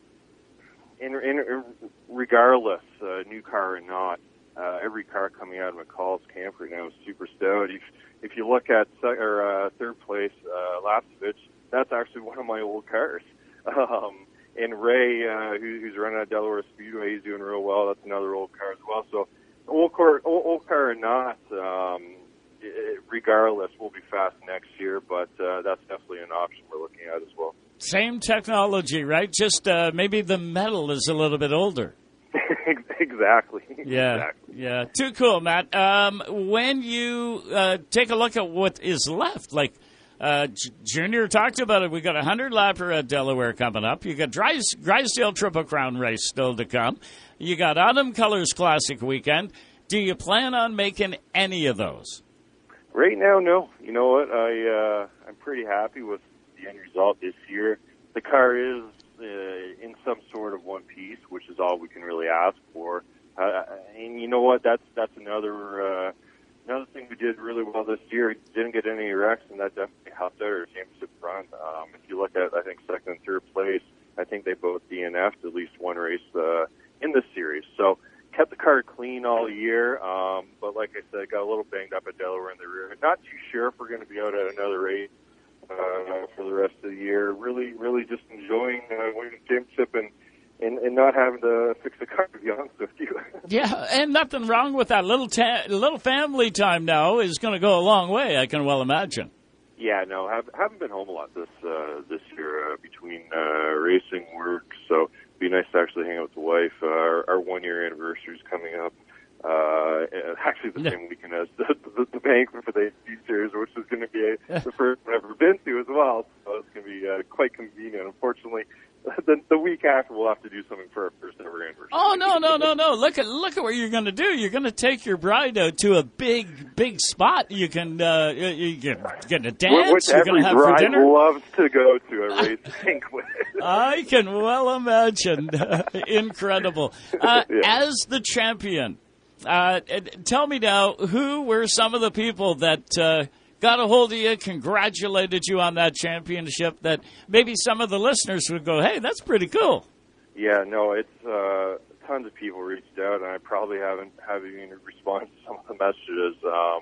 in, in, regardless, uh, new car or not, uh, every car coming out of McCall's camp right now is super stout. If, if you look at sec- or, uh, third place, uh, Lapsovich, that's actually one of my old cars. Um, and Ray, uh, who, who's running at Delaware Speedway, he's doing real well. That's another old car as well. So, old car, old, old car or not, um, it, regardless, we'll be fast next year. But uh, that's definitely an option we're looking at as well. Same technology, right? Just uh, maybe the metal is a little bit older. Exactly. Yeah, exactly. yeah. Too cool, Matt. Um, when you uh, take a look at what is left, like uh, J- Junior talked about it, we got a hundred lapper at Delaware coming up. You got Drys- Drysdale Triple Crown race still to come. You got Autumn Colors Classic weekend. Do you plan on making any of those? Right now, no. You know what? I uh, I'm pretty happy with the end result this year. The car is uh, in some sort of one piece, which is all we can really ask for. Uh, and you know what? That's that's another uh, another thing we did really well this year. Didn't get any wrecks, and that definitely helped out our championship run. Um, if you look at, I think, second and third place, I think they both D N F'd at least one race uh, in this series. So kept the car clean all year. Um, but like I said, got a little banged up at Delaware in the rear. Not too sure if we're going to be out at another race uh, for the rest of the year. Really, really just enjoying uh, winning the championship and. And, and not having to fix the car, to be honest with you. Yeah, and nothing wrong with that. Little ta- little family time now is going to go a long way, I can well imagine. Yeah, no, have, haven't been home a lot this uh, this year uh, between uh, racing, work, so it'd be nice to actually hang out with the wife. Uh, our, our one-year anniversary is coming up. Uh, actually the same weekend as the, the, the banquet for the A P C Series, which is going to be a, the first I've ever been to as well, so it's going to be uh, quite convenient. Unfortunately, The, the week after, we'll have to do something for our first ever anniversary. Oh no, no, no, no! Look at look at what you're going to do. You're going to take your bride out to a big, big spot. You can uh, you can get a dance. Which you're going to have bride for dinner. loves to go to a race banquet. I can well imagine. Incredible. Uh, Yeah. As the champion, uh, tell me now, who were some of the people that uh, got a hold of you, congratulated you on that championship, that maybe some of the listeners would go, hey, that's pretty cool. Yeah, no, it's uh, tons of people reached out, and I probably haven't haven't even responded to some of the messages. Um,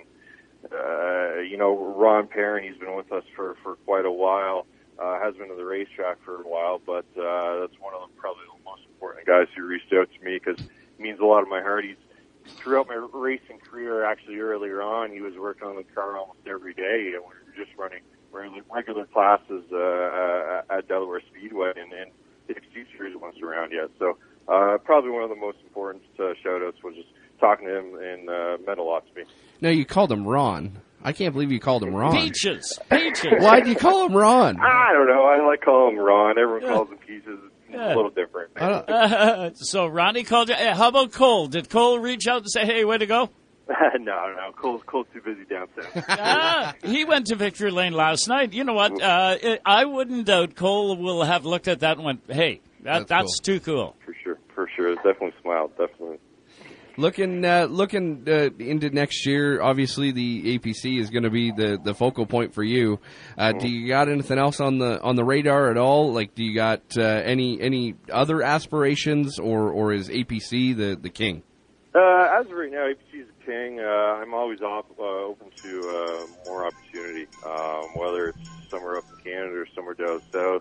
uh, you know, Ron Perrin, he's been with us for, for quite a while, uh, has been to the racetrack for a while, but uh, that's one of the, probably the most important guys who reached out to me because it means a lot of my heart. He's throughout my racing career, actually earlier on, he was working on the car almost every day, and we were just running regular classes uh, at Delaware Speedway, and, and the X C Series wasn't around yet. So uh, probably one of the most important uh, shout-outs was just talking to him, and uh, meant a lot to me. No, you called him Ron. I can't believe you called him Ron. Peaches. Peaches. Why do you call him Ron? I don't know. I like calling him Ron. Everyone Yeah. calls him Peaches. It's Yeah. a little different. Uh, so Ronnie called you. Hey, how about Cole? Did Cole reach out and say, hey, way to go? no, no. Cole's, Cole's too busy down south. ah, he went to Victory Lane last night. You know what? Uh, it, I wouldn't doubt Cole will have looked at that and went, hey, that, that's, that's cool. too cool. For sure. For sure. Definitely smiled. Definitely. Looking uh, looking uh, into next year, obviously the A P C is going to be the, the focal point for you. Uh, mm-hmm. Do you got anything else on the on the radar at all? Like, do you got uh, any any other aspirations, or, or is A P C the, the king? Uh, as of right now, A P C is the king. Uh, I'm always off, uh, open to uh, more opportunity, um, whether it's somewhere up in Canada or somewhere down south.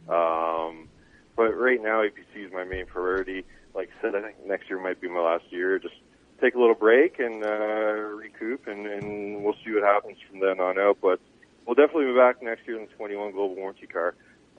Um, but right now, A P C is my main priority. Like I said, I think next year might be my last year. Just take a little break and uh, recoup, and, and we'll see what happens from then on out. But we'll definitely be back next year in the twenty-one Global Warranty car.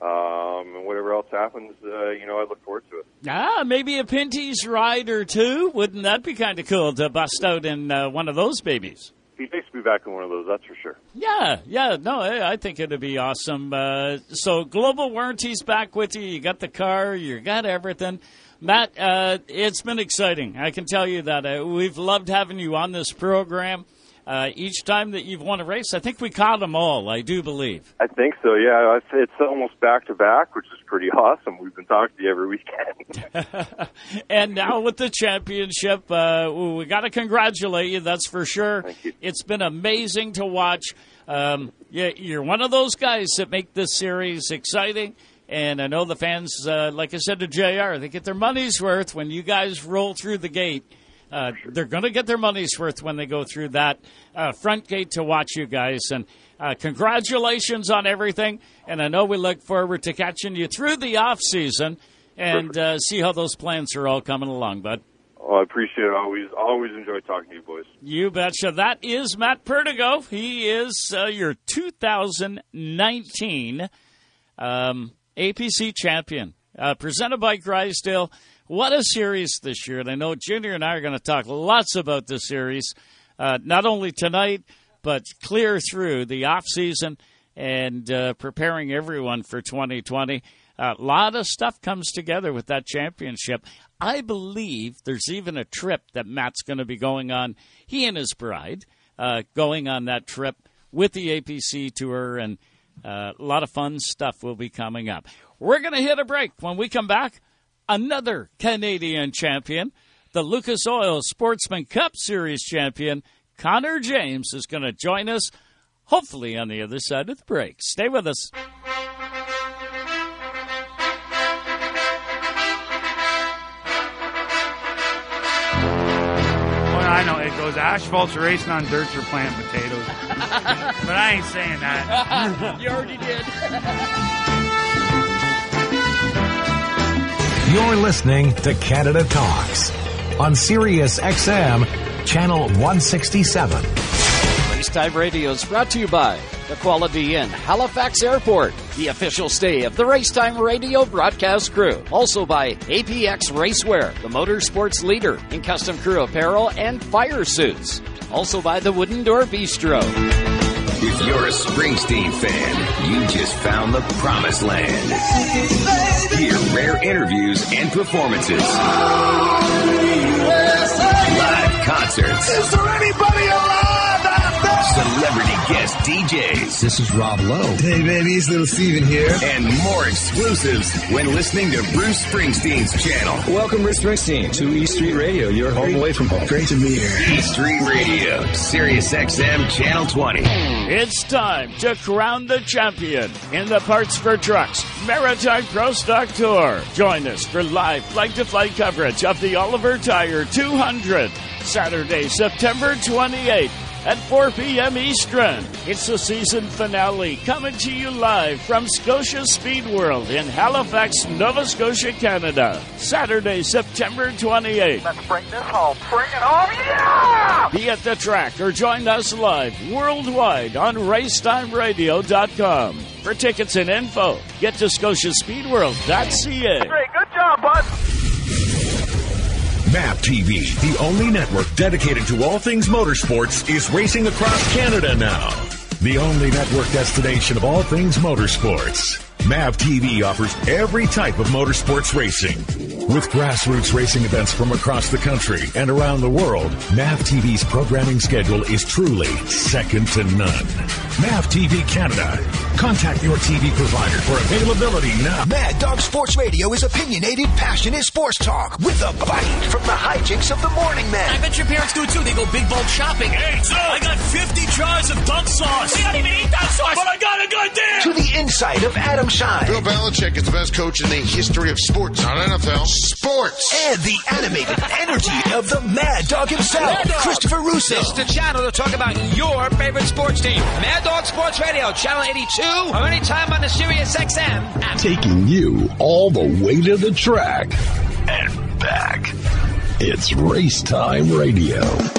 Um, and whatever else happens, uh, you know, I look forward to it. Ah, maybe a Pinty's ride or two. Wouldn't that be kind of cool to bust out in uh, one of those babies? He'd nice to be back in one of those, that's for sure. Yeah, yeah, no, I think it'd be awesome. Uh, so Global Warranty's back with you. You got the car, you got everything. Matt, uh, it's been exciting. I can tell you that. Uh, we've loved having you on this program. Uh, each time that you've won a race, I think we caught them all, I do believe. I think so, yeah. It's almost back-to-back, which is pretty awesome. We've been talking to you every weekend. And now with the championship, uh, we got to congratulate you, that's for sure. Thank you. It's been amazing to watch. Um, yeah, you're one of those guys that make this series exciting. And I know the fans, uh, like I said to J R, they get their money's worth when you guys roll through the gate. Uh, they're going to get their money's worth when they go through that uh, front gate to watch you guys. And uh, congratulations on everything. And I know we look forward to catching you through the off season and uh, see how those plans are all coming along, bud. Oh, I appreciate it. Always, always enjoy talking to you, boys. You betcha. That is Matt Perdigo. He is uh, your two thousand nineteen um, A P C champion, uh, presented by Drysdale. What a series this year, and I know Junior and I are going to talk lots about this series, uh, not only tonight, but clear through the off-season and uh, preparing everyone for twenty twenty. A lot of stuff comes together with that championship. I believe there's even a trip that Matt's going to be going on, he and his bride, uh, going on that trip with the A P C Tour, and uh, a lot of fun stuff will be coming up. We're going to hit a break. When we come back, another Canadian champion, the Lucas Oil Sportsman Cup Series champion, Connor James, is going to join us, hopefully on the other side of the break. Stay with us. I know it goes asphalt's racing on dirts or planting potatoes. But I ain't saying that. You already did. You're listening to Canada Talks on Sirius X M, Channel one sixty-seven. Racetime Radio is brought to you by the Quality Inn, Halifax Airport, the official stay of the Racetime Radio broadcast crew. Also by A P X Racewear, the motorsports leader in custom crew apparel and fire suits. Also by the Wooden Door Bistro. If you're a Springsteen fan, you just found the promised land. Hear rare interviews and performances. Live concerts. Is there anybody alive out there? celebrity guest D Js. This is Rob Lowe. Hey, babies, little Steven here. And more exclusives when listening to Bruce Springsteen's channel. Welcome, Bruce Springsteen, to E Street Radio, your home away from home. Great to be here. E Street Radio, Sirius X M, Channel twenty. It's time to crown the champion in the Parts for Trucks Maritime Pro Stock Tour. Join us for live flight-to-flight coverage of the Oliver Tire two hundred, Saturday, September twenty-eighth at four p.m. Eastern. It's the season finale, coming to you live from Scotia Speed World in Halifax, Nova Scotia, Canada. Saturday, September twenty-eighth. Let's bring this home. Bring it home, yeah! Be at the track or join us live worldwide on racetime radio dot com. For tickets and info, get to scotia speed world dot c a. Great, good job, bud. M A P T V, the only network dedicated to all things motorsports, is racing across Canada now. The only network destination of all things motorsports. M A P T V offers every type of motorsports racing. With grassroots racing events from across the country and around the world, M A P T V's programming schedule is truly second to none. M A P T V Canada. Contact your T V provider for availability now. Mad Dog Sports Radio is opinionated, passionate sports talk with a bite from the hijinks of the morning man. I bet your parents do it too. They go big bulk shopping. Hey, son, I got fifty jars of duck sauce. We don't even eat duck sauce, but I got a good deal. To the insight of Adam Shine. Bill Belichick is the best coach in the history of sports, not N F L. Sports. And the animated energy of the Mad Dog himself, Mad Dog. Christopher Russo. This is the channel to talk about your favorite sports team. Mad Dog Sports Radio, Channel eighty-two, or anytime on the Sirius X M app. Taking you all the way to the track and back. It's Race Time Radio.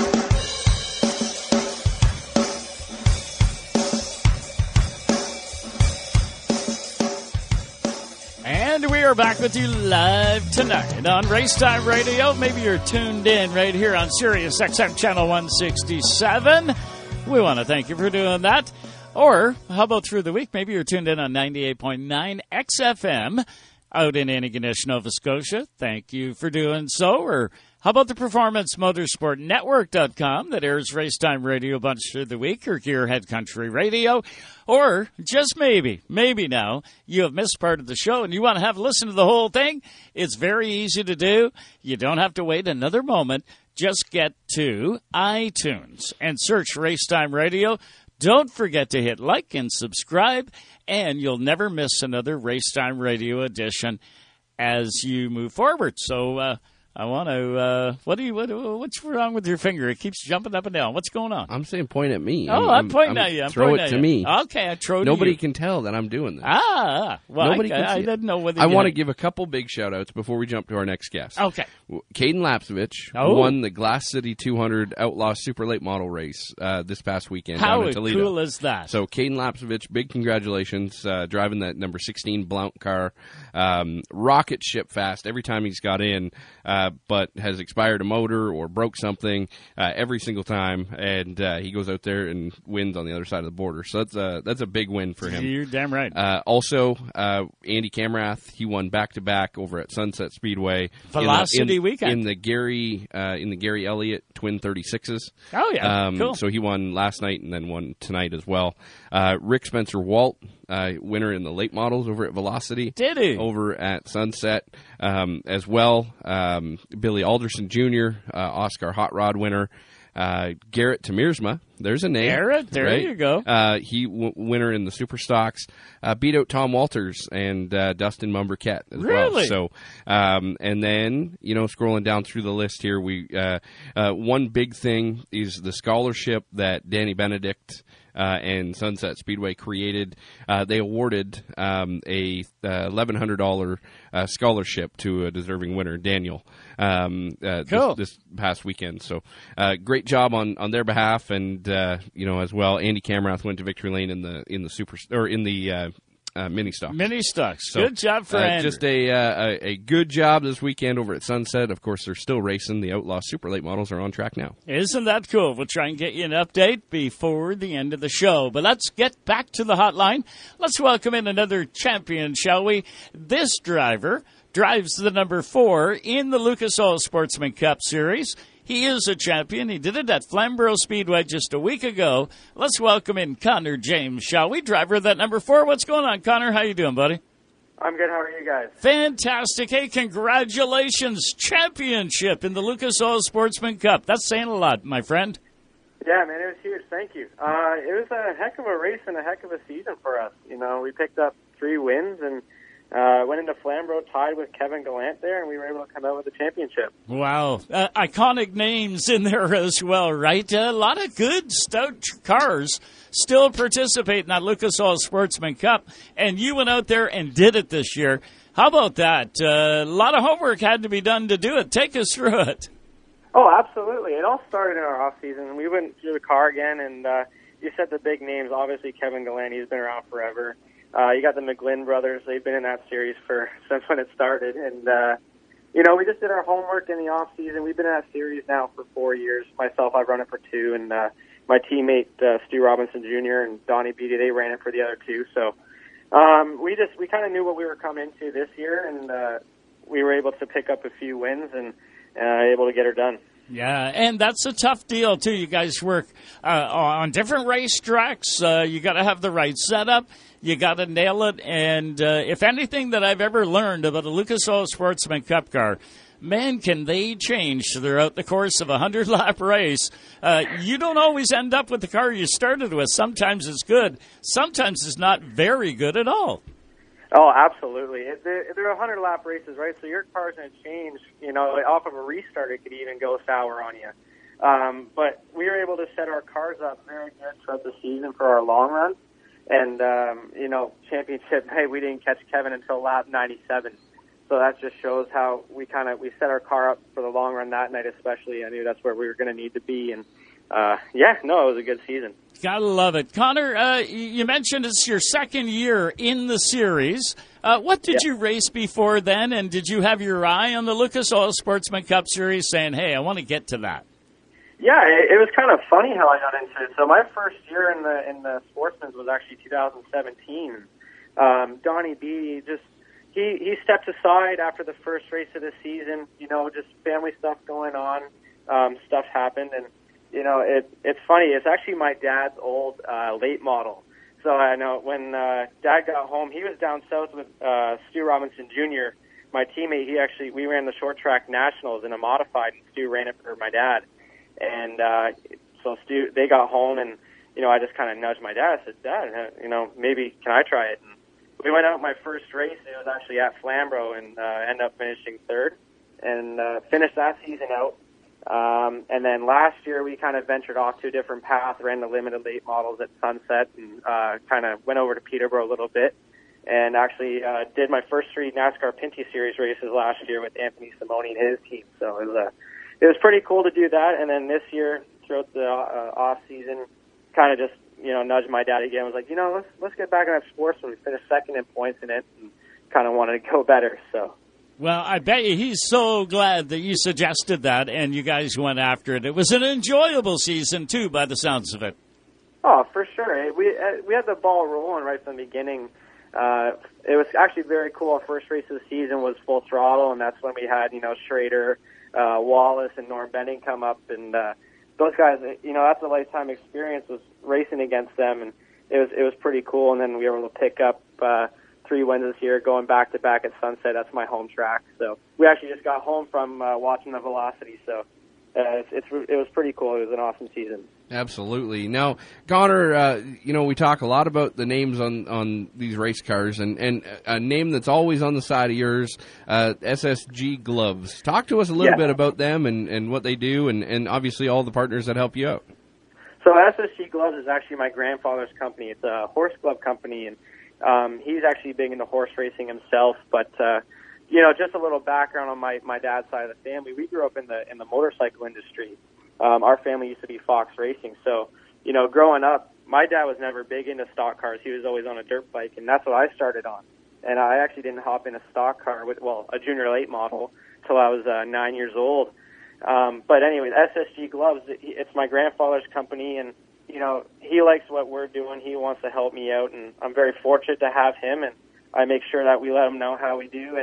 And we are back with you live tonight on Racetime Radio. Maybe you're tuned in right here on Sirius X M Channel one sixty-seven. We want to thank you for doing that. Or how about through the week? Maybe you're tuned in on ninety-eight point nine X F M out in Antigonish, Nova Scotia. Thank you for doing so. Or how about the Performance Motorsport Network dot com that airs Racetime Radio a bunch through the week, or Gearhead Country Radio? Or just maybe, maybe now, you have missed part of the show and you want to have a listen to the whole thing? It's very easy to do. You don't have to wait another moment. Just get to iTunes and search Racetime Radio. Don't forget to hit like and subscribe, and you'll never miss another Racetime Radio edition as you move forward. So uh, I want to. Uh, what do you? What, what's wrong with your finger? It keeps jumping up and down. What's going on? I'm saying point at me. Oh, I'm, I'm pointing I'm, at you. I'm throw pointing it at to you. me. Okay, I throw it. Nobody to you. can tell that I'm doing this. Ah, well, Nobody I, can I see didn't know whether. I you want to had... give a couple big shout outs before we jump to our next guest. Okay. Caden Lapsevich oh. won the Glass City two hundred Outlaw Super Late Model race uh, this past weekend. How down in Toledo. cool is that? So Caden Lapsevich, big congratulations, uh, driving that number sixteen Blount car. Um, rocket ship fast every time he's got in, uh, but has expired a motor or broke something uh, every single time, and uh, he goes out there and wins on the other side of the border. So that's a, that's a big win for him. You're damn right. Uh, also, uh, Andy Camrath, he won back-to-back over at Sunset Speedway. Velocity in the, in, weekend. In the Gary uh, in the Gary Elliott Twin thirty-sixes. Oh, yeah. Um, cool. So he won last night and then won tonight as well. Uh, Rick Spencer Walt, uh, winner in the late models over at Velocity. Did he? Over at Sunset um, as well. Um, Billy Alderson Junior, uh, Oscar Hot Rod winner. Uh, Garrett Tamirsma, there's a name. Garrett, there right? you go. Uh, he w- winner in the Super Stocks. Uh, beat out Tom Walters and uh, Dustin Mumbercat as really? well. So, um, and then, you know, scrolling down through the list here, we uh, uh, one big thing is the scholarship that Danny Benedict Uh, and Sunset Speedway created. Uh, they awarded um, a uh, eleven hundred dollars uh, scholarship to a deserving winner, Daniel, um, uh, cool. this, this past weekend. So uh, great job on, on their behalf, and uh, you know, as well, Andy Camrath went to victory lane in the in the super or in the uh, uh, mini stock. Mini stocks. So, good job for uh, Andrew. Just a, uh, a a good job this weekend over at Sunset. Of course, they're still racing. The Outlaw Super Late models are on track now. Isn't that cool? We'll try and get you an update before the end of the show. But let's get back to the hotline. Let's welcome in another champion, shall we? This driver drives the number four in the Lucas Oil Sportsman Cup Series. He is a champion. He did it at Flamborough Speedway just a week ago. Let's welcome in Connor James, shall we? Driver of that number four. What's going on, Connor? How you doing, buddy? I'm good. How are you guys? Fantastic. Hey, congratulations. Championship in the Lucas Oil Sportsman Cup. That's saying a lot, my friend. Yeah, man, it was huge. Thank you. Uh, it was a heck of a race and a heck of a season for us. You know, we picked up three wins and Uh, went into Flamborough, tied with Kevin Gallant there, and we were able to come out with the championship. Wow. Uh, iconic names in there as well, right? Uh, a lot of good, stout cars still participate in that Lucas Oil Sportsman Cup, and you went out there and did it this year. How about that? Uh, a lot of homework had to be done to do it. Take us through it. Oh, absolutely. It all started in our off-season. We went through the car again, and uh, you said the big names. Obviously, Kevin Gallant, he's been around forever. Uh, you got the McGlynn brothers. They've been in that series for since when it started. And, uh, you know, we just did our homework in the off-season. We've been in that series now for four years. Myself, I've run it for two. And uh, my teammate, uh, Stu Robinson Junior and Donnie Beatty, they ran it for the other two. So um, we just we kind of knew what we were coming into this year, and uh, we were able to pick up a few wins and uh, able to get her done. Yeah, and that's a tough deal, too. You guys work uh, on different racetracks. Uh, you got to have the right setup. You got to nail it. And uh, if anything that I've ever learned about a Lucas Oil Sportsman Cup car, man, can they change throughout the course of a hundred-lap race. Uh, you don't always end up with the car you started with. Sometimes it's good. Sometimes it's not very good at all. Oh, absolutely. It, they're, they're hundred-lap races, right? So your car's going to change. You know, off of a restart, it could even go sour on you. Um, but we were able to set our cars up very good throughout the season for our long run. And, um, you know, championship, hey, we didn't catch Kevin until lap ninety-seven. So that just shows how we kind of, we set our car up for the long run that night especially. I knew that's where we were going to need to be. And, uh, yeah, no, it was a good season. Gotta love it. Connor, uh, you mentioned it's your second year in the series. Uh, what did yeah. you race before then? And did you have your eye on the Lucas Oil Sportsman Cup Series saying, hey, I want to get to that? Yeah, it, it was kind of funny how I got into it. So my first year in the in the Sportsman's was actually two thousand seventeen. Um, Donnie B, just he he stepped aside after the first race of the season. You know, just family stuff going on. Um, stuff happened, and you know, it it's funny. It's actually my dad's old uh, late model. So I know when uh, Dad got home, he was down south with uh, Stu Robinson Junior, my teammate. He actually we ran the short track nationals in a modified, and Stu ran it for my dad. And uh, so Stu, they got home, and you know, I just kind of nudged my dad. I said, "Dad, you know, maybe can I try it?" And we went out my first race. It was actually at Flamborough, and uh, ended up finishing third, and uh, finished that season out. Um, and then last year, we kind of ventured off to a different path, ran the limited late models at Sunset, and uh, kind of went over to Peterborough a little bit, and actually uh, did my first three NASCAR Pinty Series races last year with Anthony Simone and his team. So it was a It was pretty cool to do that, and then this year, throughout the uh, off season, kind of just you know nudged my dad again. I was like, you know, let's let's get back on that sports when we finished second in points in it, and kind of wanted to go better. So, well, I bet you he's so glad that you suggested that, and you guys went after it. It was an enjoyable season too, by the sounds of it. Oh, for sure. We uh, we had the ball rolling right from the beginning. Uh, it was actually very cool. Our first race of the season was full throttle, and that's when we had you know Schrader, Uh, Wallace and Norm Benning come up, and uh, those guys, you know, that's a lifetime experience was racing against them, and it was it was pretty cool. And then we were able to pick up uh, three wins this year, going back to back at Sunset. That's my home track, so we actually just got home from uh, watching the Velocity. So uh, it's, it's it was pretty cool. It was an awesome season. Absolutely. Now, Connor, uh, you know, we talk a lot about the names on, on these race cars, and, and a name that's always on the side of yours, uh, S S G Gloves. Talk to us a little yeah. bit about them and, and what they do, and, and obviously all the partners that help you out. So S S G Gloves is actually my grandfather's company. It's a horse glove company, and um, he's actually big into horse racing himself. But uh, you know, just a little background on my, my dad's side of the family. We grew up in the in the motorcycle industry. Um, our family used to be Fox Racing. So, you know, growing up, my dad was never big into stock cars. He was always on a dirt bike, and that's what I started on. And I actually didn't hop in a stock car with, well, a junior late model till I was uh, nine years old. Um, but anyway, S S G Gloves, it's my grandfather's company, and, you know, he likes what we're doing. He wants to help me out, and I'm very fortunate to have him, and I make sure that we let him know how we do. And,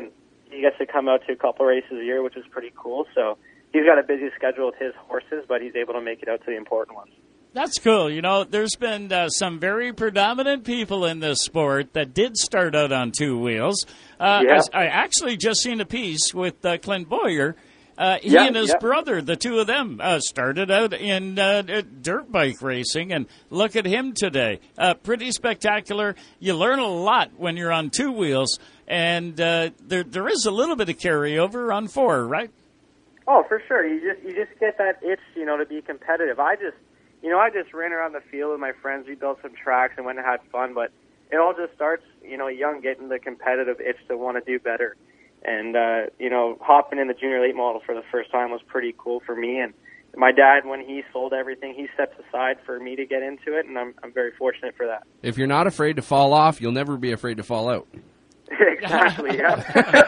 he gets to come out to a couple races a year, which is pretty cool. So he's got a busy schedule with his horses, but he's able to make it out to the important ones. That's cool. You know, there's been uh, some very predominant people in this sport that did start out on two wheels. Uh, yeah. I, I actually just seen a piece with uh, Clint Boyer. Uh, he yeah, and his yeah. brother, the two of them, uh, started out in uh, dirt bike racing, and look at him today. Uh, pretty spectacular. You learn a lot when you're on two wheels, and uh, there there is a little bit of carryover on four, right? Oh, for sure. You just you just get that itch, you know, to be competitive. I just, you know, I just ran around the field with my friends. We built some tracks and went and had fun, but it all just starts, you know, young, getting the competitive itch to want to do better. And, uh, you know, hopping in the junior late model for the first time was pretty cool for me. And my dad, when he sold everything, he steps aside for me to get into it, and I'm I'm very fortunate for that. If you're not afraid to fall off, you'll never be afraid to fall out. Exactly. Yeah.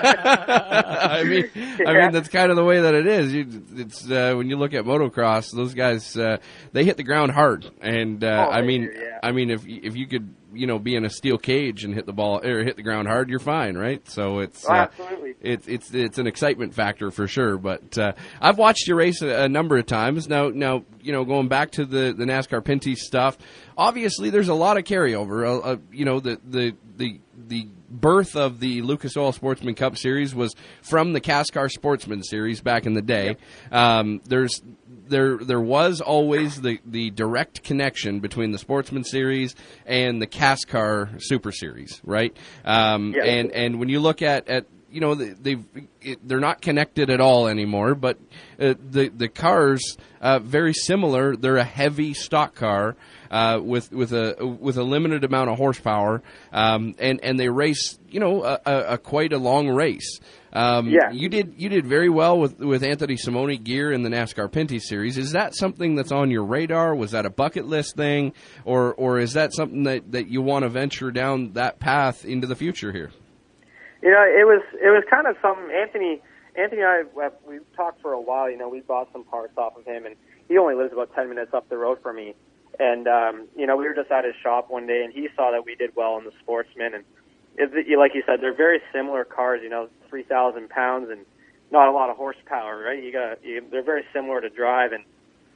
I mean, yeah. I mean that's kind of the way that it is. You, it's uh, when you look at motocross, those guys uh, they hit the ground hard, and uh, oh, I mean, do, yeah. I mean if if you could, you know, be in a steel cage and hit the ball or hit the ground hard, you're fine, right? So it's oh, uh, absolutely. it's it's it's an excitement factor for sure. But uh, I've watched you race a, a number of times now. Now you know, going back to the the NASCAR Pinty stuff, obviously there's a lot of carryover. Uh, uh, you know, the the the the birth of the Lucas Oil Sportsman Cup Series was from the CASCAR Sportsman Series back in the day. Yep. Um, there's there there was always the, the direct connection between the Sportsman Series and the CASCAR Super Series, right? Um, yeah. And and when you look at, at you know, they've it, they're not connected at all anymore. But uh, the the cars uh, very similar. They're a heavy stock car. Uh, with with a with a limited amount of horsepower, um, and and they race, you know, a, a, a quite a long race. Um, yeah, you did you did very well with with Anthony Simone gear in the NASCAR Pinty Series. Is that something that's on your radar? Was that a bucket list thing, or or is that something that, that you want to venture down that path into the future here? You know, it was it was kind of something. Anthony Anthony and I we talked for a while. You know, we bought some parts off of him, and he only lives about ten minutes up the road from me. And, um, you know, we were just at his shop one day, and he saw that we did well in the Sportsman. And, it, like you said, they're very similar cars, you know, three thousand pounds and not a lot of horsepower, right? You got, you, they're very similar to drive. And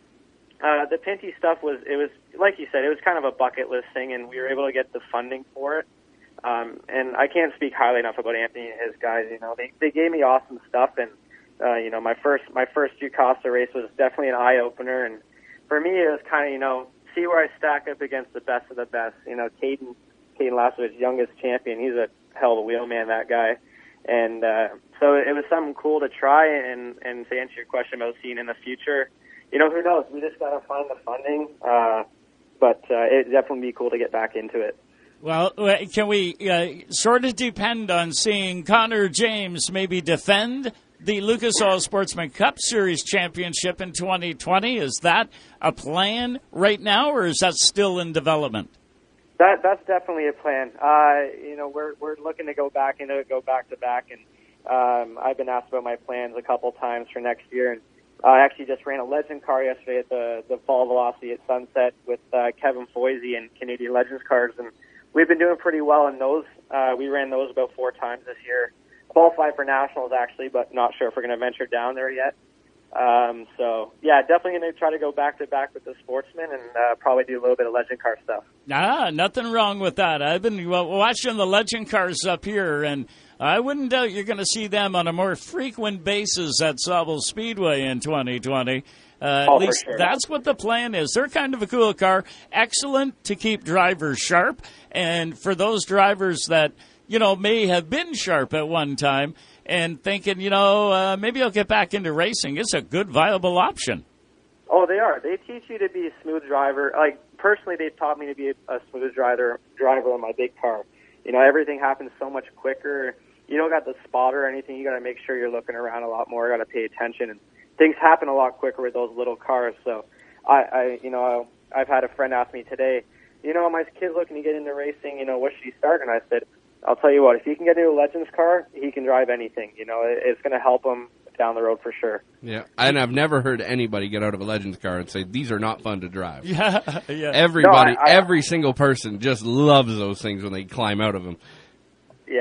uh, the Pinty stuff was, it was, like you said, it was kind of a bucket list thing, and we were able to get the funding for it. Um, and I can't speak highly enough about Anthony and his guys. You know, they, they gave me awesome stuff. And, uh, you know, my first, my first Jukasa race was definitely an eye-opener. And for me, it was kind of, you know, see where I stack up against the best of the best. You know, Caden, Caden Lasowitz, youngest champion. He's a hell of a wheelman, that guy. And uh, so it was something cool to try. And, and to answer your question about seeing in the future, you know, who knows? We just got to find the funding. Uh, but uh, it'd definitely be cool to get back into it. Well, can we uh, sort of depend on seeing Connor James maybe defend the Lucas Oil Sportsman Cup Series championship in twenty twenty? Is that a plan right now, or is that still in development? That that's definitely a plan. Uh, you know, we're we're looking to go back into it, go back to back, and um, I've been asked about my plans a couple times for next year. And I actually just ran a Legend car yesterday at the the Fall Velocity at Sunset with uh, Kevin Foisey and Canadian Legends cars, and we've been doing pretty well in those. Uh, we ran those about four times this year. Qualified for nationals, actually, but not sure if we're going to venture down there yet. Um, so, yeah, definitely going to try to go back-to-back with the Sportsman and uh, probably do a little bit of Legend car stuff. Ah, nothing wrong with that. I've been watching the Legend cars up here, and I wouldn't doubt you're going to see them on a more frequent basis at Sauble Speedway in twenty twenty. Uh, oh, at least for sure. That's what the plan is. They're kind of a cool car, excellent to keep drivers sharp, and for those drivers that, you know, may have been sharp at one time and thinking, you know, uh, maybe I'll get back into racing. It's a good, viable option. Oh, they are. They teach you to be a smooth driver. Like, personally, they've taught me to be a, a smooth driver, driver on my big car. You know, everything happens so much quicker. You don't got the spotter or anything. You got to make sure you're looking around a lot more. You got to pay attention. And things happen a lot quicker with those little cars. So, I, I you know, I've had a friend ask me today, you know, my kid's looking to get into racing. You know, what should he start? And I said, I'll tell you what, if he can get into a Legends car, he can drive anything. You know, it's going to help him down the road for sure. Yeah, and I've never heard anybody get out of a Legends car and say, these are not fun to drive. Yeah, yeah. Everybody, no, I, I, every single person just loves those things when they climb out of them. Yeah.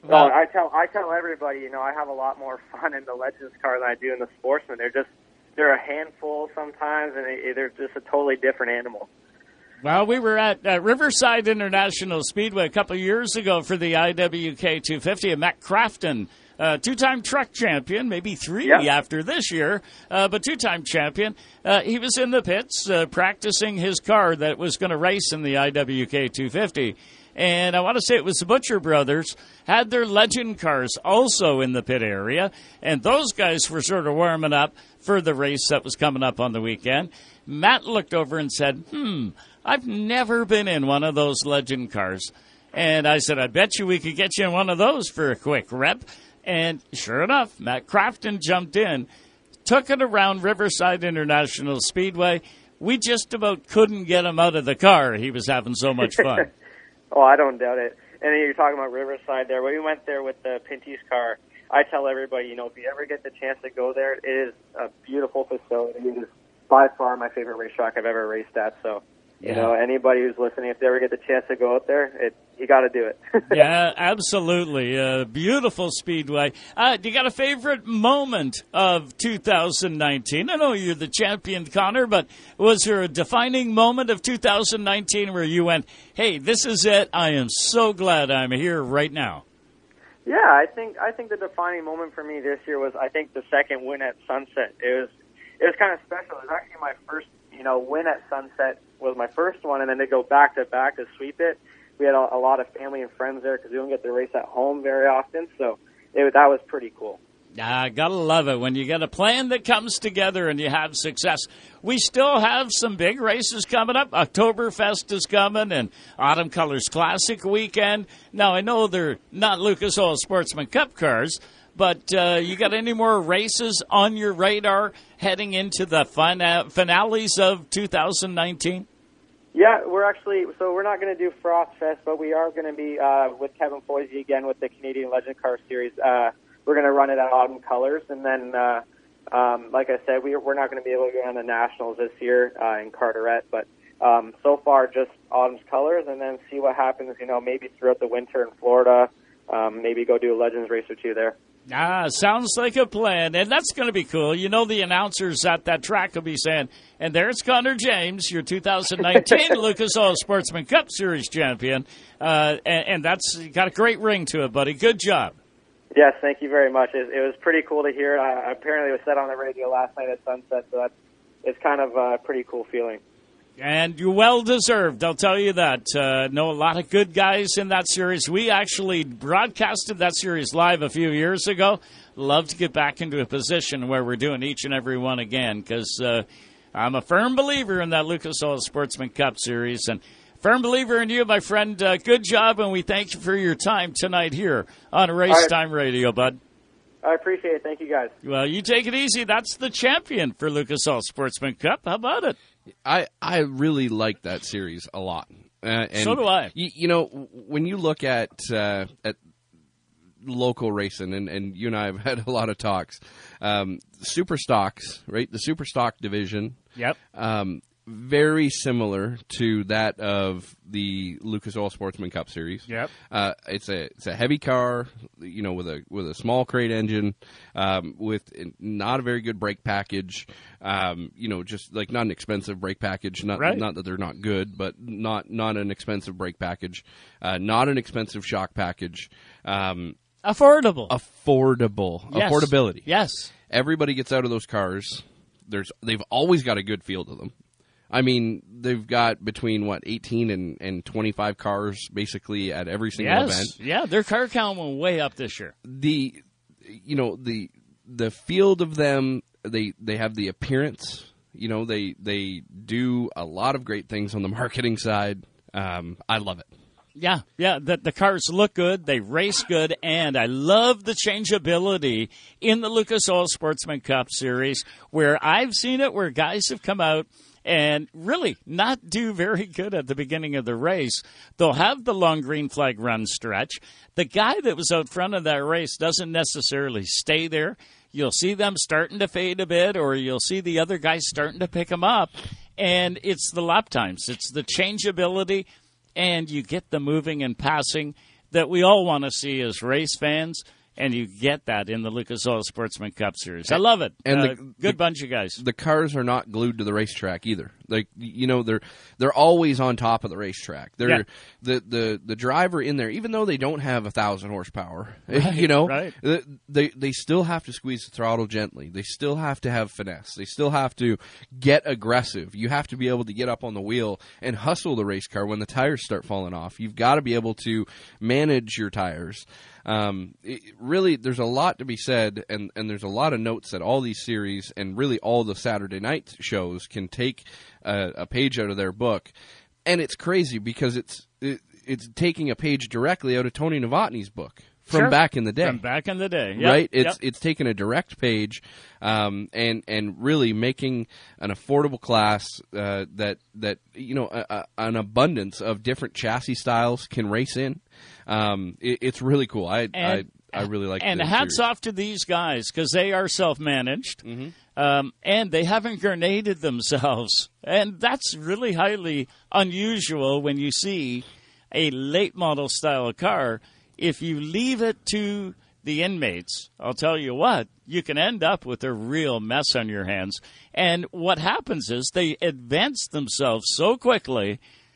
Well, I tell I tell everybody, you know, I have a lot more fun in the Legends car than I do in the Sportsman. They're just they're a handful sometimes, and they, they're just a totally different animal. Well, we were at uh, Riverside International Speedway a couple of years ago for the I W K two fifty, and Matt Crafton, uh, two-time truck champion, maybe three yep. after this year, uh, but two-time champion. Uh, he was in the pits uh, practicing his car that was going to race in the I W K two fifty. And I want to say it was the Butcher Brothers had their Legend cars also in the pit area, and those guys were sort of warming up for the race that was coming up on the weekend. Matt looked over and said, hmm, I've never been in one of those Legend cars. And I said, I bet you we could get you in one of those for a quick rep. And sure enough, Matt Crafton jumped in, took it around Riverside International Speedway. We just about couldn't get him out of the car. He was having so much fun. Oh, I don't doubt it. And then you're talking about Riverside there. When we went there with the Pinty's car, I tell everybody, you know, if you ever get the chance to go there, it is a beautiful facility. It is by far my favorite racetrack I've ever raced at. So, you Yeah. know, anybody who's listening, if they ever get the chance to go out there, it, you got to do it. Yeah, absolutely. Uh, beautiful speedway. Uh, do you got a favorite moment of two thousand nineteen? I know you're the champion, Connor, but was there a defining moment of two thousand nineteen where you went, hey, this is it. I am so glad I'm here right now? Yeah, I think I think the defining moment for me this year was, I think, the second win at Sunset. It was it was kind of special. It was actually my first, you know, win at Sunset was my first one, and then to go back to back to sweep it. We had a, a lot of family and friends there because we don't get to race at home very often, so it, that was pretty cool. I gotta love it when you get a plan that comes together and you have success. We still have some big races coming up. Oktoberfest is coming and Autumn Colors Classic weekend. Now, I know they're not Lucas Oil Sportsman Cup cars, but uh, you got any more races on your radar heading into the fina- finales of two thousand nineteen? Yeah, we're actually, so we're not going to do Frost Fest, but we are going to be uh, with Kevin Foisey again with the Canadian Legend Car Series. Uh, we're going to run it at Autumn Colors, and then, uh, um, like I said, we, we're not going to be able to go on the Nationals this year uh, in Carteret, but um, so far just Autumn's Colors, and then see what happens, you know, maybe throughout the winter in Florida, um, maybe go do a Legends race or two there. Ah, sounds like a plan, and that's going to be cool. You know, the announcers at that track will be saying, and there's Connor James, your two thousand nineteen Lucas Oil Sportsman Cup Series champion, uh, and, and that's got a great ring to it, buddy. Good job. Yes, thank you very much. It, it was pretty cool to hear. Uh, apparently it was said on the radio last night at Sunset, so that's, it's kind of a pretty cool feeling. And you're well-deserved, I'll tell you that. Uh, know a lot of good guys in that series. We actually broadcasted that series live a few years ago. Love to get back into a position where we're doing each and every one again because uh, I'm a firm believer in that Lucas Oil Sportsman Cup Series. And firm believer in you, my friend. Uh, good job, and we thank you for your time tonight here on Race right. Time Radio, bud. I appreciate it. Thank you, guys. Well, you take it easy. That's the champion for Lucas Oil Sportsman Cup. How about it? I, I really like that series a lot. Uh, and so do I. You, you know, when you look at uh, at local racing, and, and you and I have had a lot of talks, um, super stocks, right? The super stock division. Yep. Um, very similar to that of the Lucas Oil Sportsman Cup Series. Yep. Uh, it's a it's a heavy car, you know, with a with a small crate engine, um, with not a very good brake package. Um, you know, just like not an expensive brake package. Not right. not that they're not good, but not not an expensive brake package. Uh, not an expensive shock package. Um, affordable. Affordable. Yes. Affordability. Yes. Everybody gets out of those cars. There's they've always got a good feel to them. I mean, they've got between, what, eighteen and, and twenty-five cars basically at every single yes. event. Yeah, their car count went way up this year. The, you know, the the field of them, they they have the appearance. You know, they they do a lot of great things on the marketing side. Um, I love it. Yeah, yeah, the, the cars look good, they race good, and I love the changeability in the Lucas Oil Sportsman Cup Series, where I've seen it where guys have come out and really not do very good at the beginning of the race. They'll have the long green flag run stretch. The guy that was out front of that race doesn't necessarily stay there. You'll see them starting to fade a bit, or you'll see the other guys starting to pick them up. And it's the lap times. It's the changeability, and you get the moving and passing. that we all want to see as race fans. And you get that in the Lucas Oil Sportsman Cup Series. I love it. And uh, the, good the, bunch of guys. The cars are not glued to the racetrack either. Like you know, they're they're always on top of the racetrack. They're yeah. the, the the driver in there, even though they don't have a thousand horsepower. Right, you know, right. they they still have to squeeze the throttle gently. They still have to have finesse. They still have to get aggressive. You have to be able to get up on the wheel and hustle the race car when the tires start falling off. You've got to be able to manage your tires. Um, it, really, there's a lot to be said, and, and there's a lot of notes that all these series and really all the Saturday night shows can take a, a page out of their book. And it's crazy because it's it, it's taking a page directly out of Tony Novotny's book from Sure. back in the day. From back in the day, yep. Right? It's Yep. it's taking a direct page, um, and and really making an affordable class uh, that that you know a, a, an abundance of different chassis styles can race in. Um, it, it's really cool. I And- I, I really like. And the hats series. off to these guys because they are self-managed, Mm-hmm. um, and they haven't grenaded themselves. And that's really highly unusual when you see a late model style car. If you leave it to the inmates, I'll tell you what, you can end up with a real mess on your hands. And what happens is they advance themselves so quickly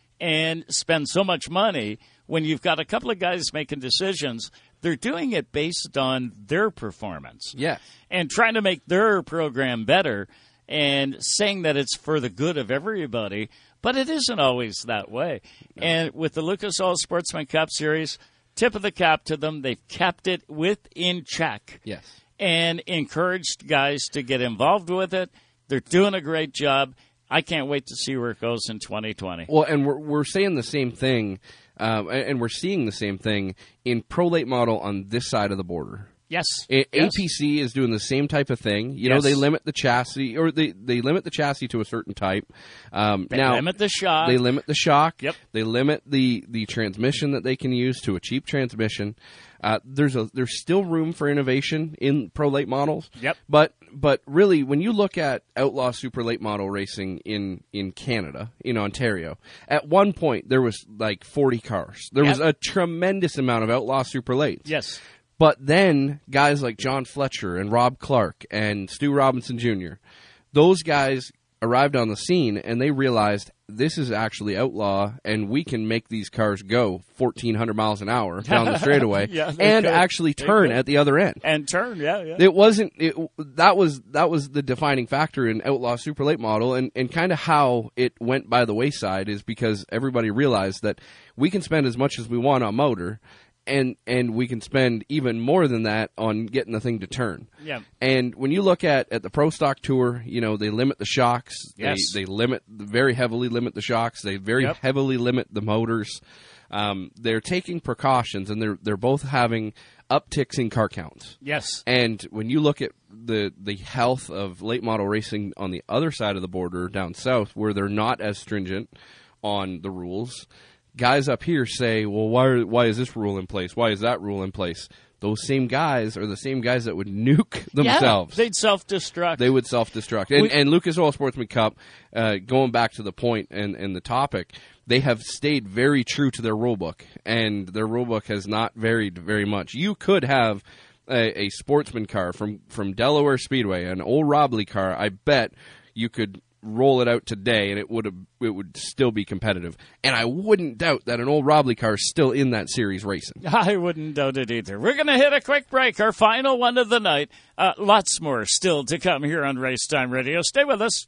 and spend so much money when you've got a couple of guys making decisions. They're doing it based on their performance. Yeah. And trying to make their program better and saying that it's for the good of everybody, but it isn't always that way. No. And with the Lucas Oil Sportsman Cup Series, tip of the cap to them. They've kept it within check. Yes. And encouraged guys to get involved with it. They're doing a great job. I can't wait to see where it goes in twenty twenty. Well, and we're we're saying the same thing, um, and, and we're seeing the same thing in Pro Late Model on this side of the border. Yes. A- yes. A P C is doing the same type of thing. You Yes. know, they limit the chassis, or they, they limit the chassis to a certain type. Um, They now, limit the shock. They limit the shock. Yep. They limit the, the transmission that they can use to a cheap transmission. Uh, there's a there's still room for innovation in Pro Late Models. Yep. But but really, when you look at Outlaw Super Late Model racing in, in Canada, in Ontario, at one point there was like forty cars. There Yep. was a tremendous amount of Outlaw Super Lates. Yes. But then guys like John Fletcher and Rob Clark and Stu Robinson Junior, those guys arrived on the scene and they realized this is actually outlaw and we can make these cars go fourteen hundred miles an hour down the straightaway Yeah, they and could. actually They turn could. at the other end. And turn, yeah, yeah. It wasn't it, that was that was the defining factor in Outlaw Super Late Model, and, and kind of how it went by the wayside is because everybody realized that we can spend as much as we want on motor, and and we can spend even more than that on getting the thing to turn. Yeah. And when you look at, at the Pro Stock Tour, you know, they limit the shocks. Yes. They, they limit, very heavily limit the shocks. They very Yep. heavily limit the motors. Um, they're taking precautions, and they're they're both having upticks in car counts. Yes. And when you look at the the health of late model racing on the other side of the border down south, where they're not as stringent on the rules, guys up here say, well, why are, why is this rule in place? Why is that rule in place? Those same guys are the same guys that would nuke themselves. Yeah, they'd self-destruct. They would self-destruct. And, We- and Lucas Oil Sportsman Cup, uh, going back to the point and, and the topic, they have stayed very true to their rule book, and their rule book has not varied very much. You could have a, a sportsman car from, from Delaware Speedway, an old Robley car. I bet you could roll it out today, and it would have, it would still be competitive. And I wouldn't doubt that an old Robley car is still in that series racing. I wouldn't doubt it either. We're going to hit a quick break, our final one of the night. Uh, lots more still to come here on Race Time Radio. Stay with us.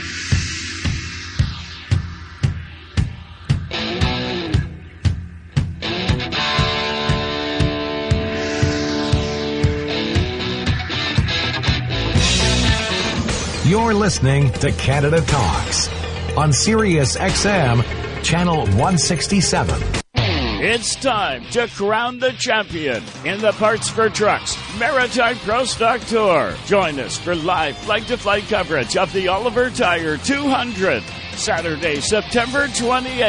You're listening to Canada Talks on Sirius X M, Channel one sixty-seven. It's time to crown the champion in the Parts for Trucks Maritime Pro Stock Tour. Join us for live flight-to-flight coverage of the Oliver Tire two hundred, Saturday, September twenty-eighth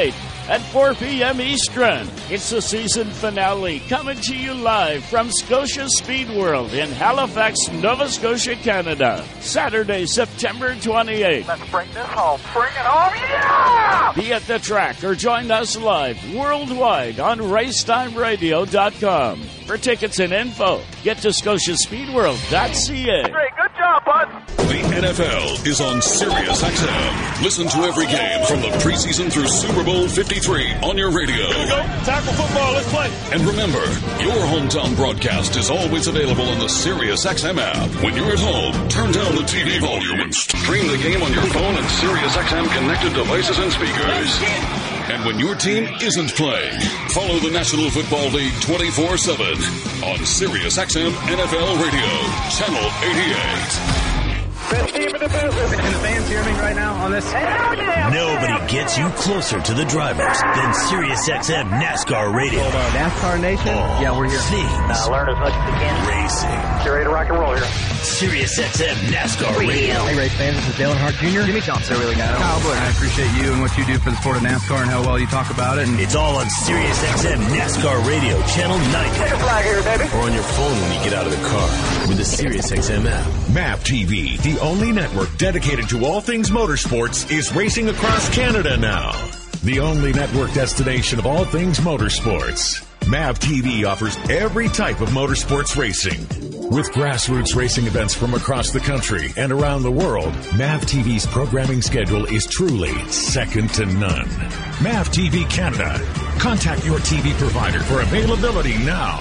at four p.m. Eastern. It's the season finale coming to you live from Scotia Speed World in Halifax, Nova Scotia, Canada. Saturday, September twenty-eighth. Let's bring this home. Bring it home. Yeah! Be at the track or join us live worldwide on racetime radio dot com. For tickets and info, get to scotia speed world dot c a. Great, good job, bud. The N F L is on Sirius X M. Listen to every game from the preseason through Super Bowl fifty-three on your radio. Here we go. Tackle football. Let's play. And remember, your hometown broadcast is always available on the Sirius X M app. When you're at home, turn down the T V volume and stream the game on your phone and Sirius X M connected devices and speakers. And when your team isn't playing, follow the National Football League twenty-four seven on Sirius X M N F L Radio, Channel eighty-eight. Best team in the business. Can the fans hear me right now on this? Hell yeah. Nobody gets you closer to the drivers than Sirius X M NASCAR Radio. Hold on. NASCAR Nation? All yeah, we're here. Things uh, learn as much as you can. racing. Get ready to rock and roll here. Sirius X M NASCAR Radio. Hey, race fans, this is Dale Earnhardt Junior Jimmy Johnson, really got it. Kyle Busch. I appreciate you and what you do for the sport of NASCAR and how well you talk about it. And It's all on Sirius X M NASCAR Radio, Channel ninety. Take a flag here, baby. Or on your phone when you get out of the car with the Sirius X M app. M A P T V, the only network dedicated to all things motorsports, is racing across Canada now. The only network destination of all things motorsports. M A P T V offers every type of motorsports racing. With grassroots racing events from across the country and around the world, M A P T V's programming schedule is truly second to none. M A P T V Canada. Contact your T V provider for availability now.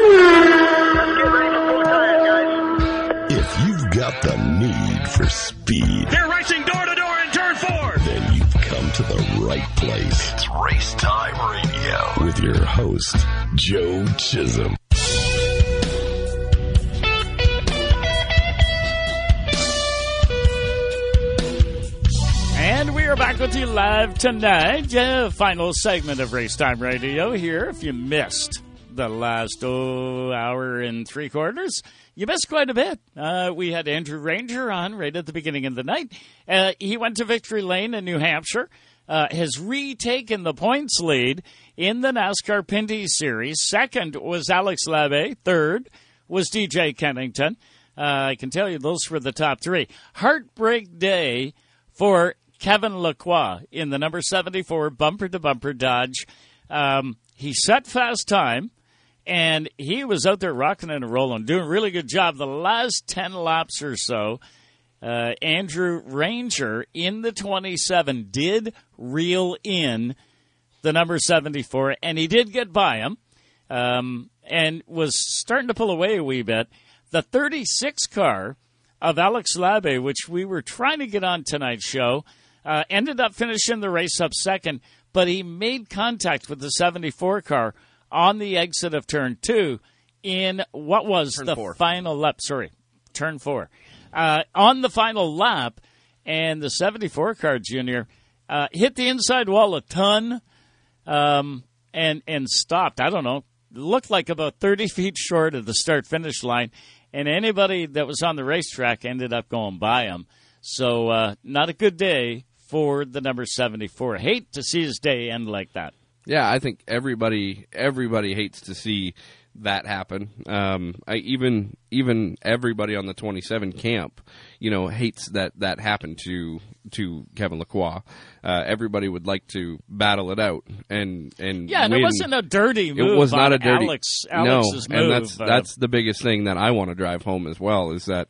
Let's get ready for full time, guys. If you've got the need for speed, They're racing door to door in turn four. then you've come to the right place. It's Race Time Radio with your host, Joe Chisholm. And we are back with you live tonight. Uh, final segment of Race Time Radio here. If you missed the last oh, hour and three quarters, you missed quite a bit. Uh, we had Andrew Ranger on right at the beginning of the night. Uh, he went to Victory Lane in New Hampshire, uh, has retaken the points lead in the NASCAR Pinty Series. Second was Alex Labbe. Third was D J Kennington. Uh, I can tell you those were the top three. Heartbreak day for Kevin Lacroix in the number seventy-four bumper-to-bumper Dodge. Um, he set fast time, and he was out there rocking and rolling, doing a really good job. The last ten laps or so, uh, Andrew Ranger in the twenty-seven did reel in the number seventy-four, and he did get by him um, and was starting to pull away a wee bit. The thirty-six car of Alex Labbe, which we were trying to get on tonight's show, uh, ended up finishing the race up second, but he made contact with the seventy-four car on the exit of turn two in what was turn the four. final lap. Sorry, turn four. Uh, on the final lap, and the seventy-four car, Junior, uh, hit the inside wall a ton um, and, and stopped. I don't know. Looked like about thirty feet short of the start-finish line. And anybody that was on the racetrack ended up going by him. So uh, not a good day for the number seventy-four. Hate to see his day end like that. Yeah, I think everybody everybody hates to see that happen. Um, I, even even everybody on the twenty-seven camp, you know, hates that that happened to to Kevin Lacroix. Uh, everybody would like to battle it out and and yeah, and win. it wasn't a dirty move. It was not on a dirty. Alex, Alex's no, move. and that's uh, that's the biggest thing that I want to drive home as well is that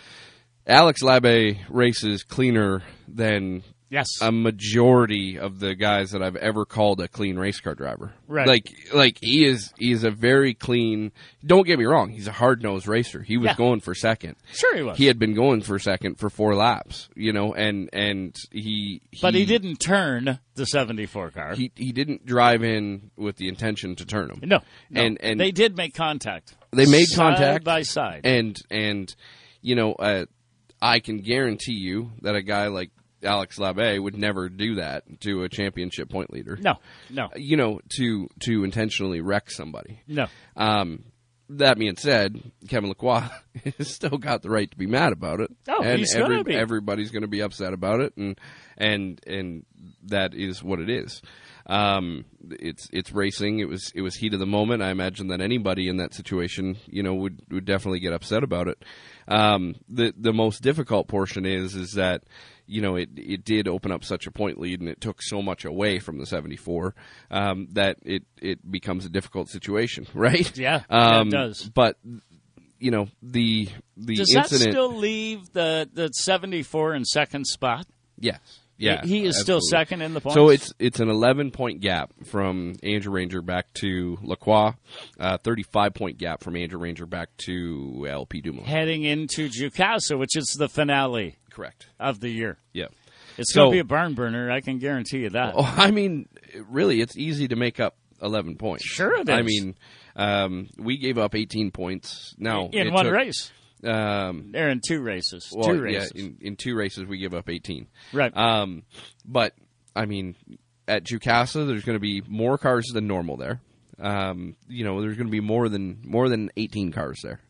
Alex Labbe races cleaner than. Yes. A majority of the guys that I've ever called a clean race car driver. Right. Like, like he is, he is a very clean, don't get me wrong, he's a hard-nosed racer. He was yeah. going for second. Sure he was. He had been going for second for four laps, you know, and, and he, he But he didn't turn the seventy-four car. He, he didn't drive in with the intention to turn him. No. no. And, and they did make contact. They made side contact. Side by side. And, and, you know, uh, I can guarantee you that a guy like Alex Labbe would never do that to a championship point leader. No, no. You know, to to intentionally wreck somebody. No. Um, that being said, Kevin Lacroix has still got the right to be mad about it. Oh, and he's every, gonna be. everybody's going to be upset about it, and and and that is what it is. Um, it's it's racing. It was it was heat of the moment. I imagine that anybody in that situation, you know, would would definitely get upset about it. Um, the the most difficult portion is is that, you know, it it did open up such a point lead, and it took so much away from the seventy-four um, that it it becomes a difficult situation, right? Yeah, um, yeah, it does. But you know, the the Does incident. that still leave the the seventy-four in second spot? Yes. Yeah, he is absolutely. still second in the points. So it's it's an eleven point gap from Andrew Ranger back to Lacroix, uh, thirty-five point gap from Andrew Ranger back to L P Dumoulin. Heading into Jukasa, which is the finale, correct, of the year. Yeah, it's so, going to be a barn burner. I can guarantee you that. Oh, I mean, really, it's easy to make up eleven points. Sure, it is. I mean, um, we gave up eighteen points. Now in one took, race. Um, They're in two races. Well, two races. Yeah, in, in two races we give up eighteen. Right. Um, but I mean, at Jukasa, there's going to be more cars than normal there. Um, you know, there's going to be more than more than eighteen cars there.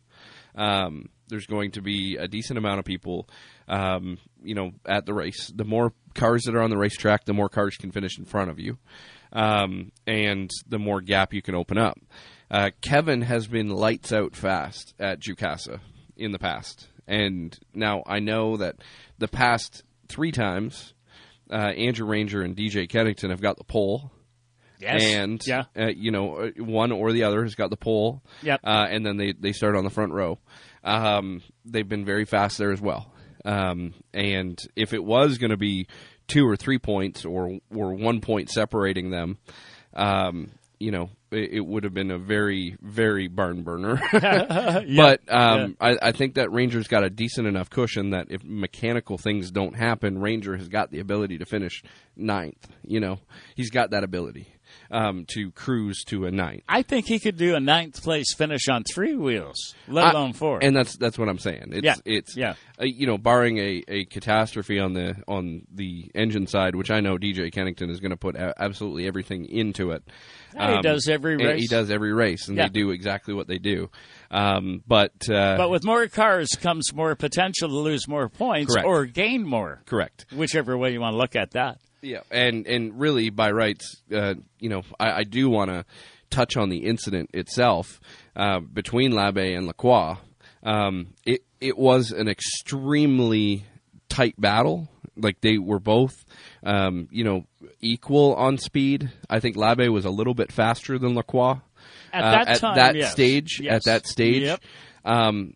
Um, there's going to be a decent amount of people, um, you know, at the race. The more cars that are on the racetrack, the more cars can finish in front of you, um, and the more gap you can open up. Uh, Kevin has been lights out fast at Jukasa in the past. And now I know that the past three times, uh, Andrew Ranger and D J Kennington have got the pole. Yes. And, yeah. uh, you know, one or the other has got the pole. Yep. Uh, and then they, they start on the front row. Um, they've been very fast there as well. Um, and if it was going to be two or three points or, or one point separating them, um, you know, it, it would have been a very, very barn burner. yeah, but um, yeah. I, I think that Ranger's got a decent enough cushion that if mechanical things don't happen, Ranger has got the ability to finish ninth. You know, he's got that ability um, to cruise to a ninth. I think he could do a ninth place finish on three wheels, let alone four. And that's that's what I'm saying. It's, yeah, it's yeah. Uh, you know, barring a, a catastrophe on the on the engine side, which I know D J Kennington is going to put a- absolutely everything into it. Um, he does every race. He does every race, and yeah. they do exactly what they do. Um, but uh, but with more cars comes more potential to lose more points correct. or gain more. Correct. Whichever way you want to look at that. Yeah, and and really by rights, uh, you know, I, I do want to touch on the incident itself uh, between Labbé and Lacroix. Um, it it was an extremely tight battle. Like they were both, um, you know, equal on speed. I think Labbé was a little bit faster than Lacroix at uh, that at time, that yes. stage. Yes. At that stage, yep. um,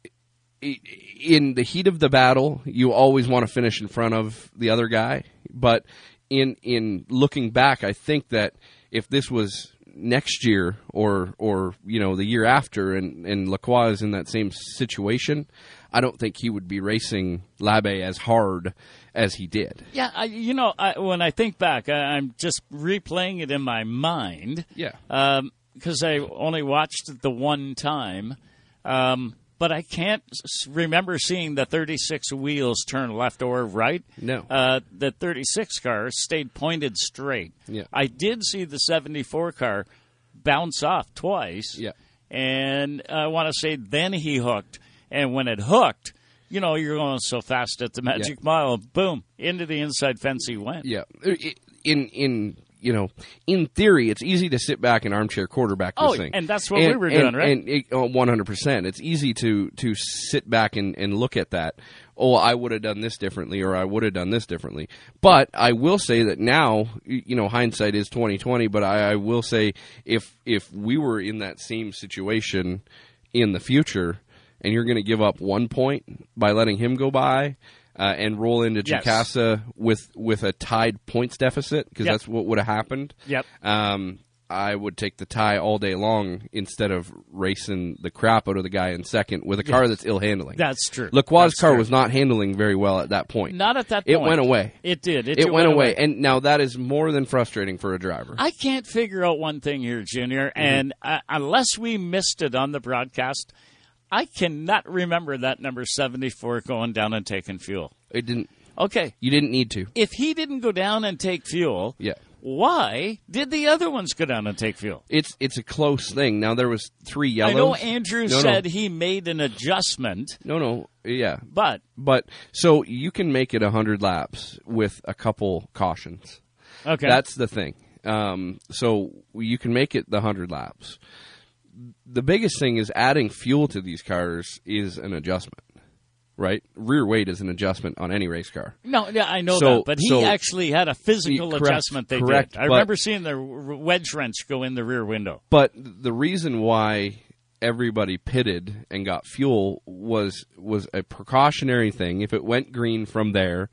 in the heat of the battle, you always want to finish in front of the other guy. But in in looking back, I think that if this was next year or or you know the year after, and and Lacroix is in that same situation, I don't think he would be racing Labbé as hard as he did. Yeah, I, you know, I, when I think back, I, I'm just replaying it in my mind. Yeah, because um, I only watched it the one time. Um, But I can't s- remember seeing the thirty-six wheels turn left or right. No. Uh, the thirty-six car stayed pointed straight. Yeah. I did see the seventy-four car bounce off twice. Yeah. And I want to say then he hooked. And when it hooked, you know, you're going so fast at the Magic Yeah. Mile, boom, into the inside fence he went. Yeah. In, in you know, in theory, it's easy to sit back and armchair quarterback this Oh, thing. and that's what and, we were and, doing, right? And it, oh, one hundred percent. It's easy to, to sit back and, and look at that. Oh, I would have done this differently, or I would have done this differently. But I will say that now, you know, hindsight is twenty twenty. But I, I will say, if if we were in that same situation in the future, and you're going to give up one point by letting him go by, uh, and roll into Yes. Jukasa with with a tied points deficit, because Yep. that's what would have happened. Yep. Um, I would take the tie all day long instead of racing the crap out of the guy in second with a car Yes. that's ill handling. That's true. Lacroix's That's car true. was not handling very well at that point. Not at that It point. went away. It did. It, It, did went, went away. And now that is more than frustrating for a driver. I can't figure out one thing here, Junior, Mm-hmm. and uh, unless we missed it on the broadcast, I cannot remember that number seventy-four going down and taking fuel. It didn't. Okay. You didn't need to. If he didn't go down and take fuel, Yeah. Why did the other ones go down and take fuel? It's it's a close thing. Now, there was three yellows. I know Andrew no, said no. he made an adjustment. No, no, yeah. But? But, so you can make it one hundred laps with a couple cautions. Okay. That's the thing. Um, so you can make it the one hundred laps. The biggest thing is adding fuel to these cars is an adjustment, right? Rear weight is an adjustment on any race car. No, yeah, I know So- that, but he so- actually had a physical Correct, adjustment they correct, did. I but- remember seeing the wedge wrench go in the rear window. But the reason why everybody pitted and got fuel was was a precautionary thing. If it went green from there,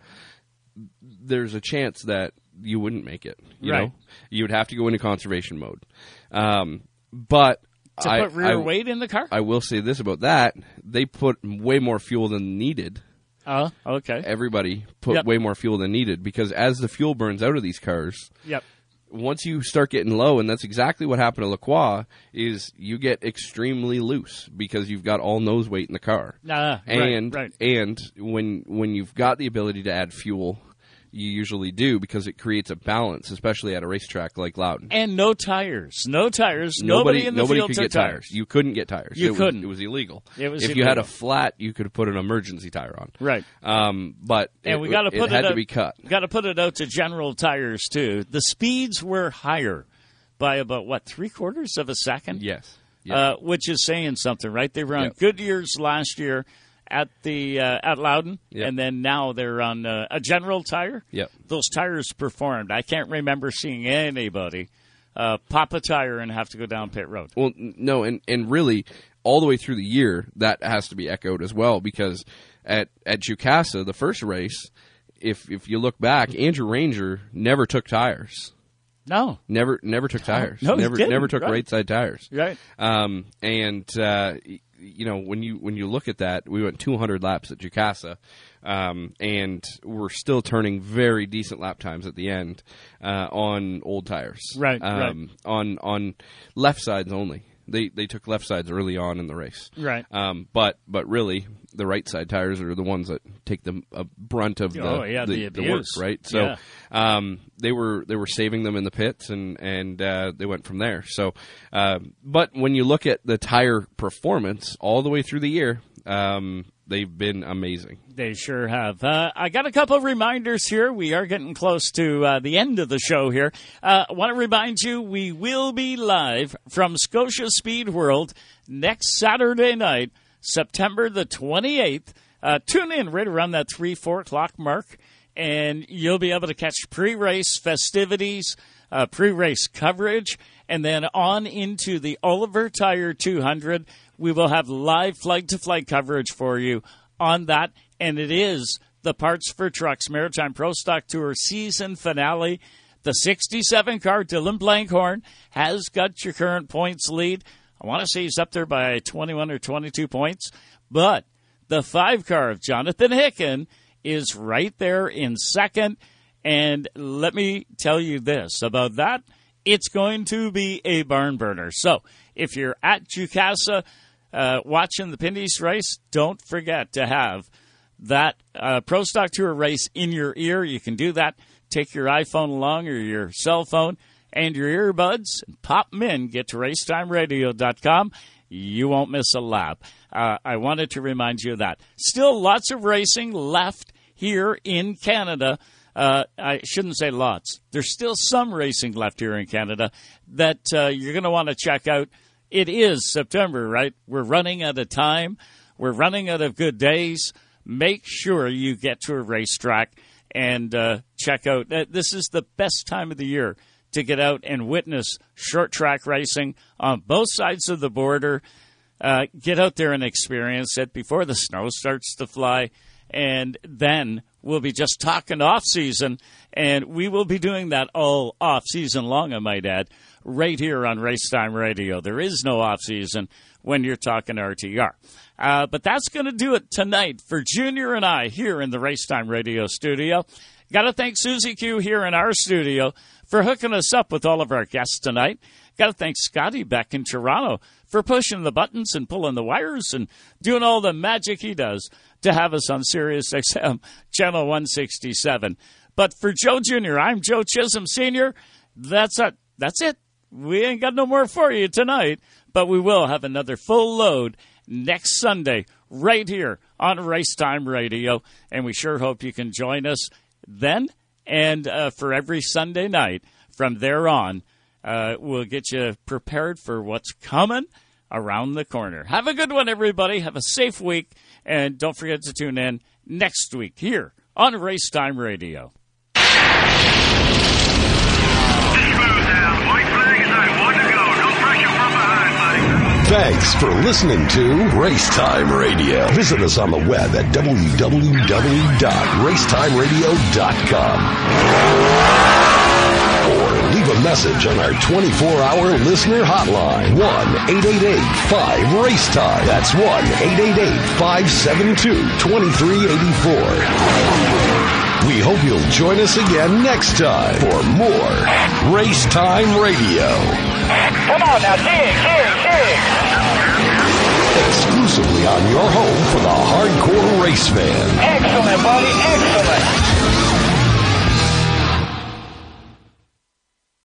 there's a chance that you wouldn't make it. You Right. know, you would have to go into conservation mode. Um, but To I, put rear I- weight in the car? I will say this about that: they put way more fuel than needed. Oh, okay. Everybody put Yep. way more fuel than needed because as the fuel burns out of these cars, Yep. once you start getting low, and that's exactly what happened to Lacroix, is you get extremely loose because you've got all nose weight in the car. Ah, right, and right. and when when you've got the ability to add fuel, you usually do because it creates a balance, especially at a racetrack like Loudon. And no tires. No tires. Nobody, Nobody in the nobody field could took get tires. You couldn't get tires. You it couldn't. Was, it was illegal. It was if you had a illegal. flat, you could have put an emergency tire on. Right. Um, but And it, we got to it put it, had out, to be cut. Got to put it out to General Tires too. The speeds were higher by about what three quarters of a second. Yes. Uh, which is saying something, right? They were on Yep. Goodyear's last year at the uh, at Loudon, Yep. and then now they're on uh, a General Tire. Yep. Those tires performed. I can't remember seeing anybody uh, pop a tire and have to go down pit road. Well, n- no, and, and really, all the way through the year, that has to be echoed as well because at at Jukasa, the first race, if if you look back, Andrew Ranger never took tires. No, never never took tires. no, he never didn't, never took right. right side tires. Right. Um, and uh, y- you know when you when you look at that, we went two hundred laps at Jukasa, um, and we're still turning very decent lap times at the end uh, on old tires. Right, Um, right. On on left sides only. They they took left sides early on in the race. Right. Um, but but really, the right side tires are the ones that take the uh, brunt of the, Oh, yeah, the work, abuse. right? So Yeah. um, they were they were saving them in the pits, and and uh, they went from there. So, uh, but when you look at the tire performance all the way through the year, um, they've been amazing. They sure have. Uh, I got a couple of reminders here. We are getting close to uh, the end of the show here. Uh, I want to remind you we will be live from Scotia Speed World next Saturday night, September the twenty-eighth. Uh, tune in right around that three, four o'clock mark, and you'll be able to catch pre-race festivities, uh, pre-race coverage, and then on into the Oliver Tire two hundred. We will have live flight-to-flight coverage for you on that, and it is the Parts for Trucks Maritime Pro Stock Tour season finale. The sixty-seven car Dylan Blankhorn has got your current points lead. I want to say he's up there by twenty-one or twenty-two points, but the five car of Jonathan Hicken is right there in second. And let me tell you this about that. It's going to be a barn burner. So if you're at Jukasa uh, watching the Pindy's race, don't forget to have that uh, Pro Stock Tour race in your ear. You can do that. Take your iPhone along or your cell phone and your earbuds and pop them in. Get to racetime radio dot com. You won't miss a lap. Uh, I wanted to remind you of that. Still lots of racing left here in Canada. Uh, I shouldn't say lots. There's still some racing left here in Canada that uh, you're going to want to check out. It is September, right? We're running out of time. We're running out of good days. Make sure you get to a racetrack and uh, check out. Uh, this is the best time of the year to get out and witness short track racing on both sides of the border. Uh, get out there and experience it before the snow starts to fly. And then we'll be just talking off season, and we will be doing that all off season long, I might add, right here on Racetime Radio. There is no off season when you're talking R T R. Uh, but that's going to do it tonight for Junior and I here in the Racetime Radio studio. Got to thank Susie Q here in our studio for hooking us up with all of our guests tonight. Got to thank Scotty back in Toronto for pushing the buttons and pulling the wires and doing all the magic he does to have us on Sirius X M Channel one sixty-seven. But for Joe Junior, I'm Joe Chisholm Senior That's it. That's it. We ain't got no more for you tonight, but we will have another full load next Sunday right here on Racetime Radio, and we sure hope you can join us then. And uh, for every Sunday night from there on, uh, we'll get you prepared for what's coming around the corner. Have a good one, everybody. Have a safe week, and don't forget to tune in next week here on Racetime Radio. Thanks for listening to Racetime Radio. Visit us on the web at w w w dot racetime radio dot com. Or leave a message on our twenty-four hour listener hotline. one eight eight eight five racetime. That's one eight eight eight five seven two two three eight four. We hope you'll join us again next time for more Racetime Radio. Come on now, dig, dig, dig. Exclusively on your home for the hardcore race fan. Excellent, buddy, excellent.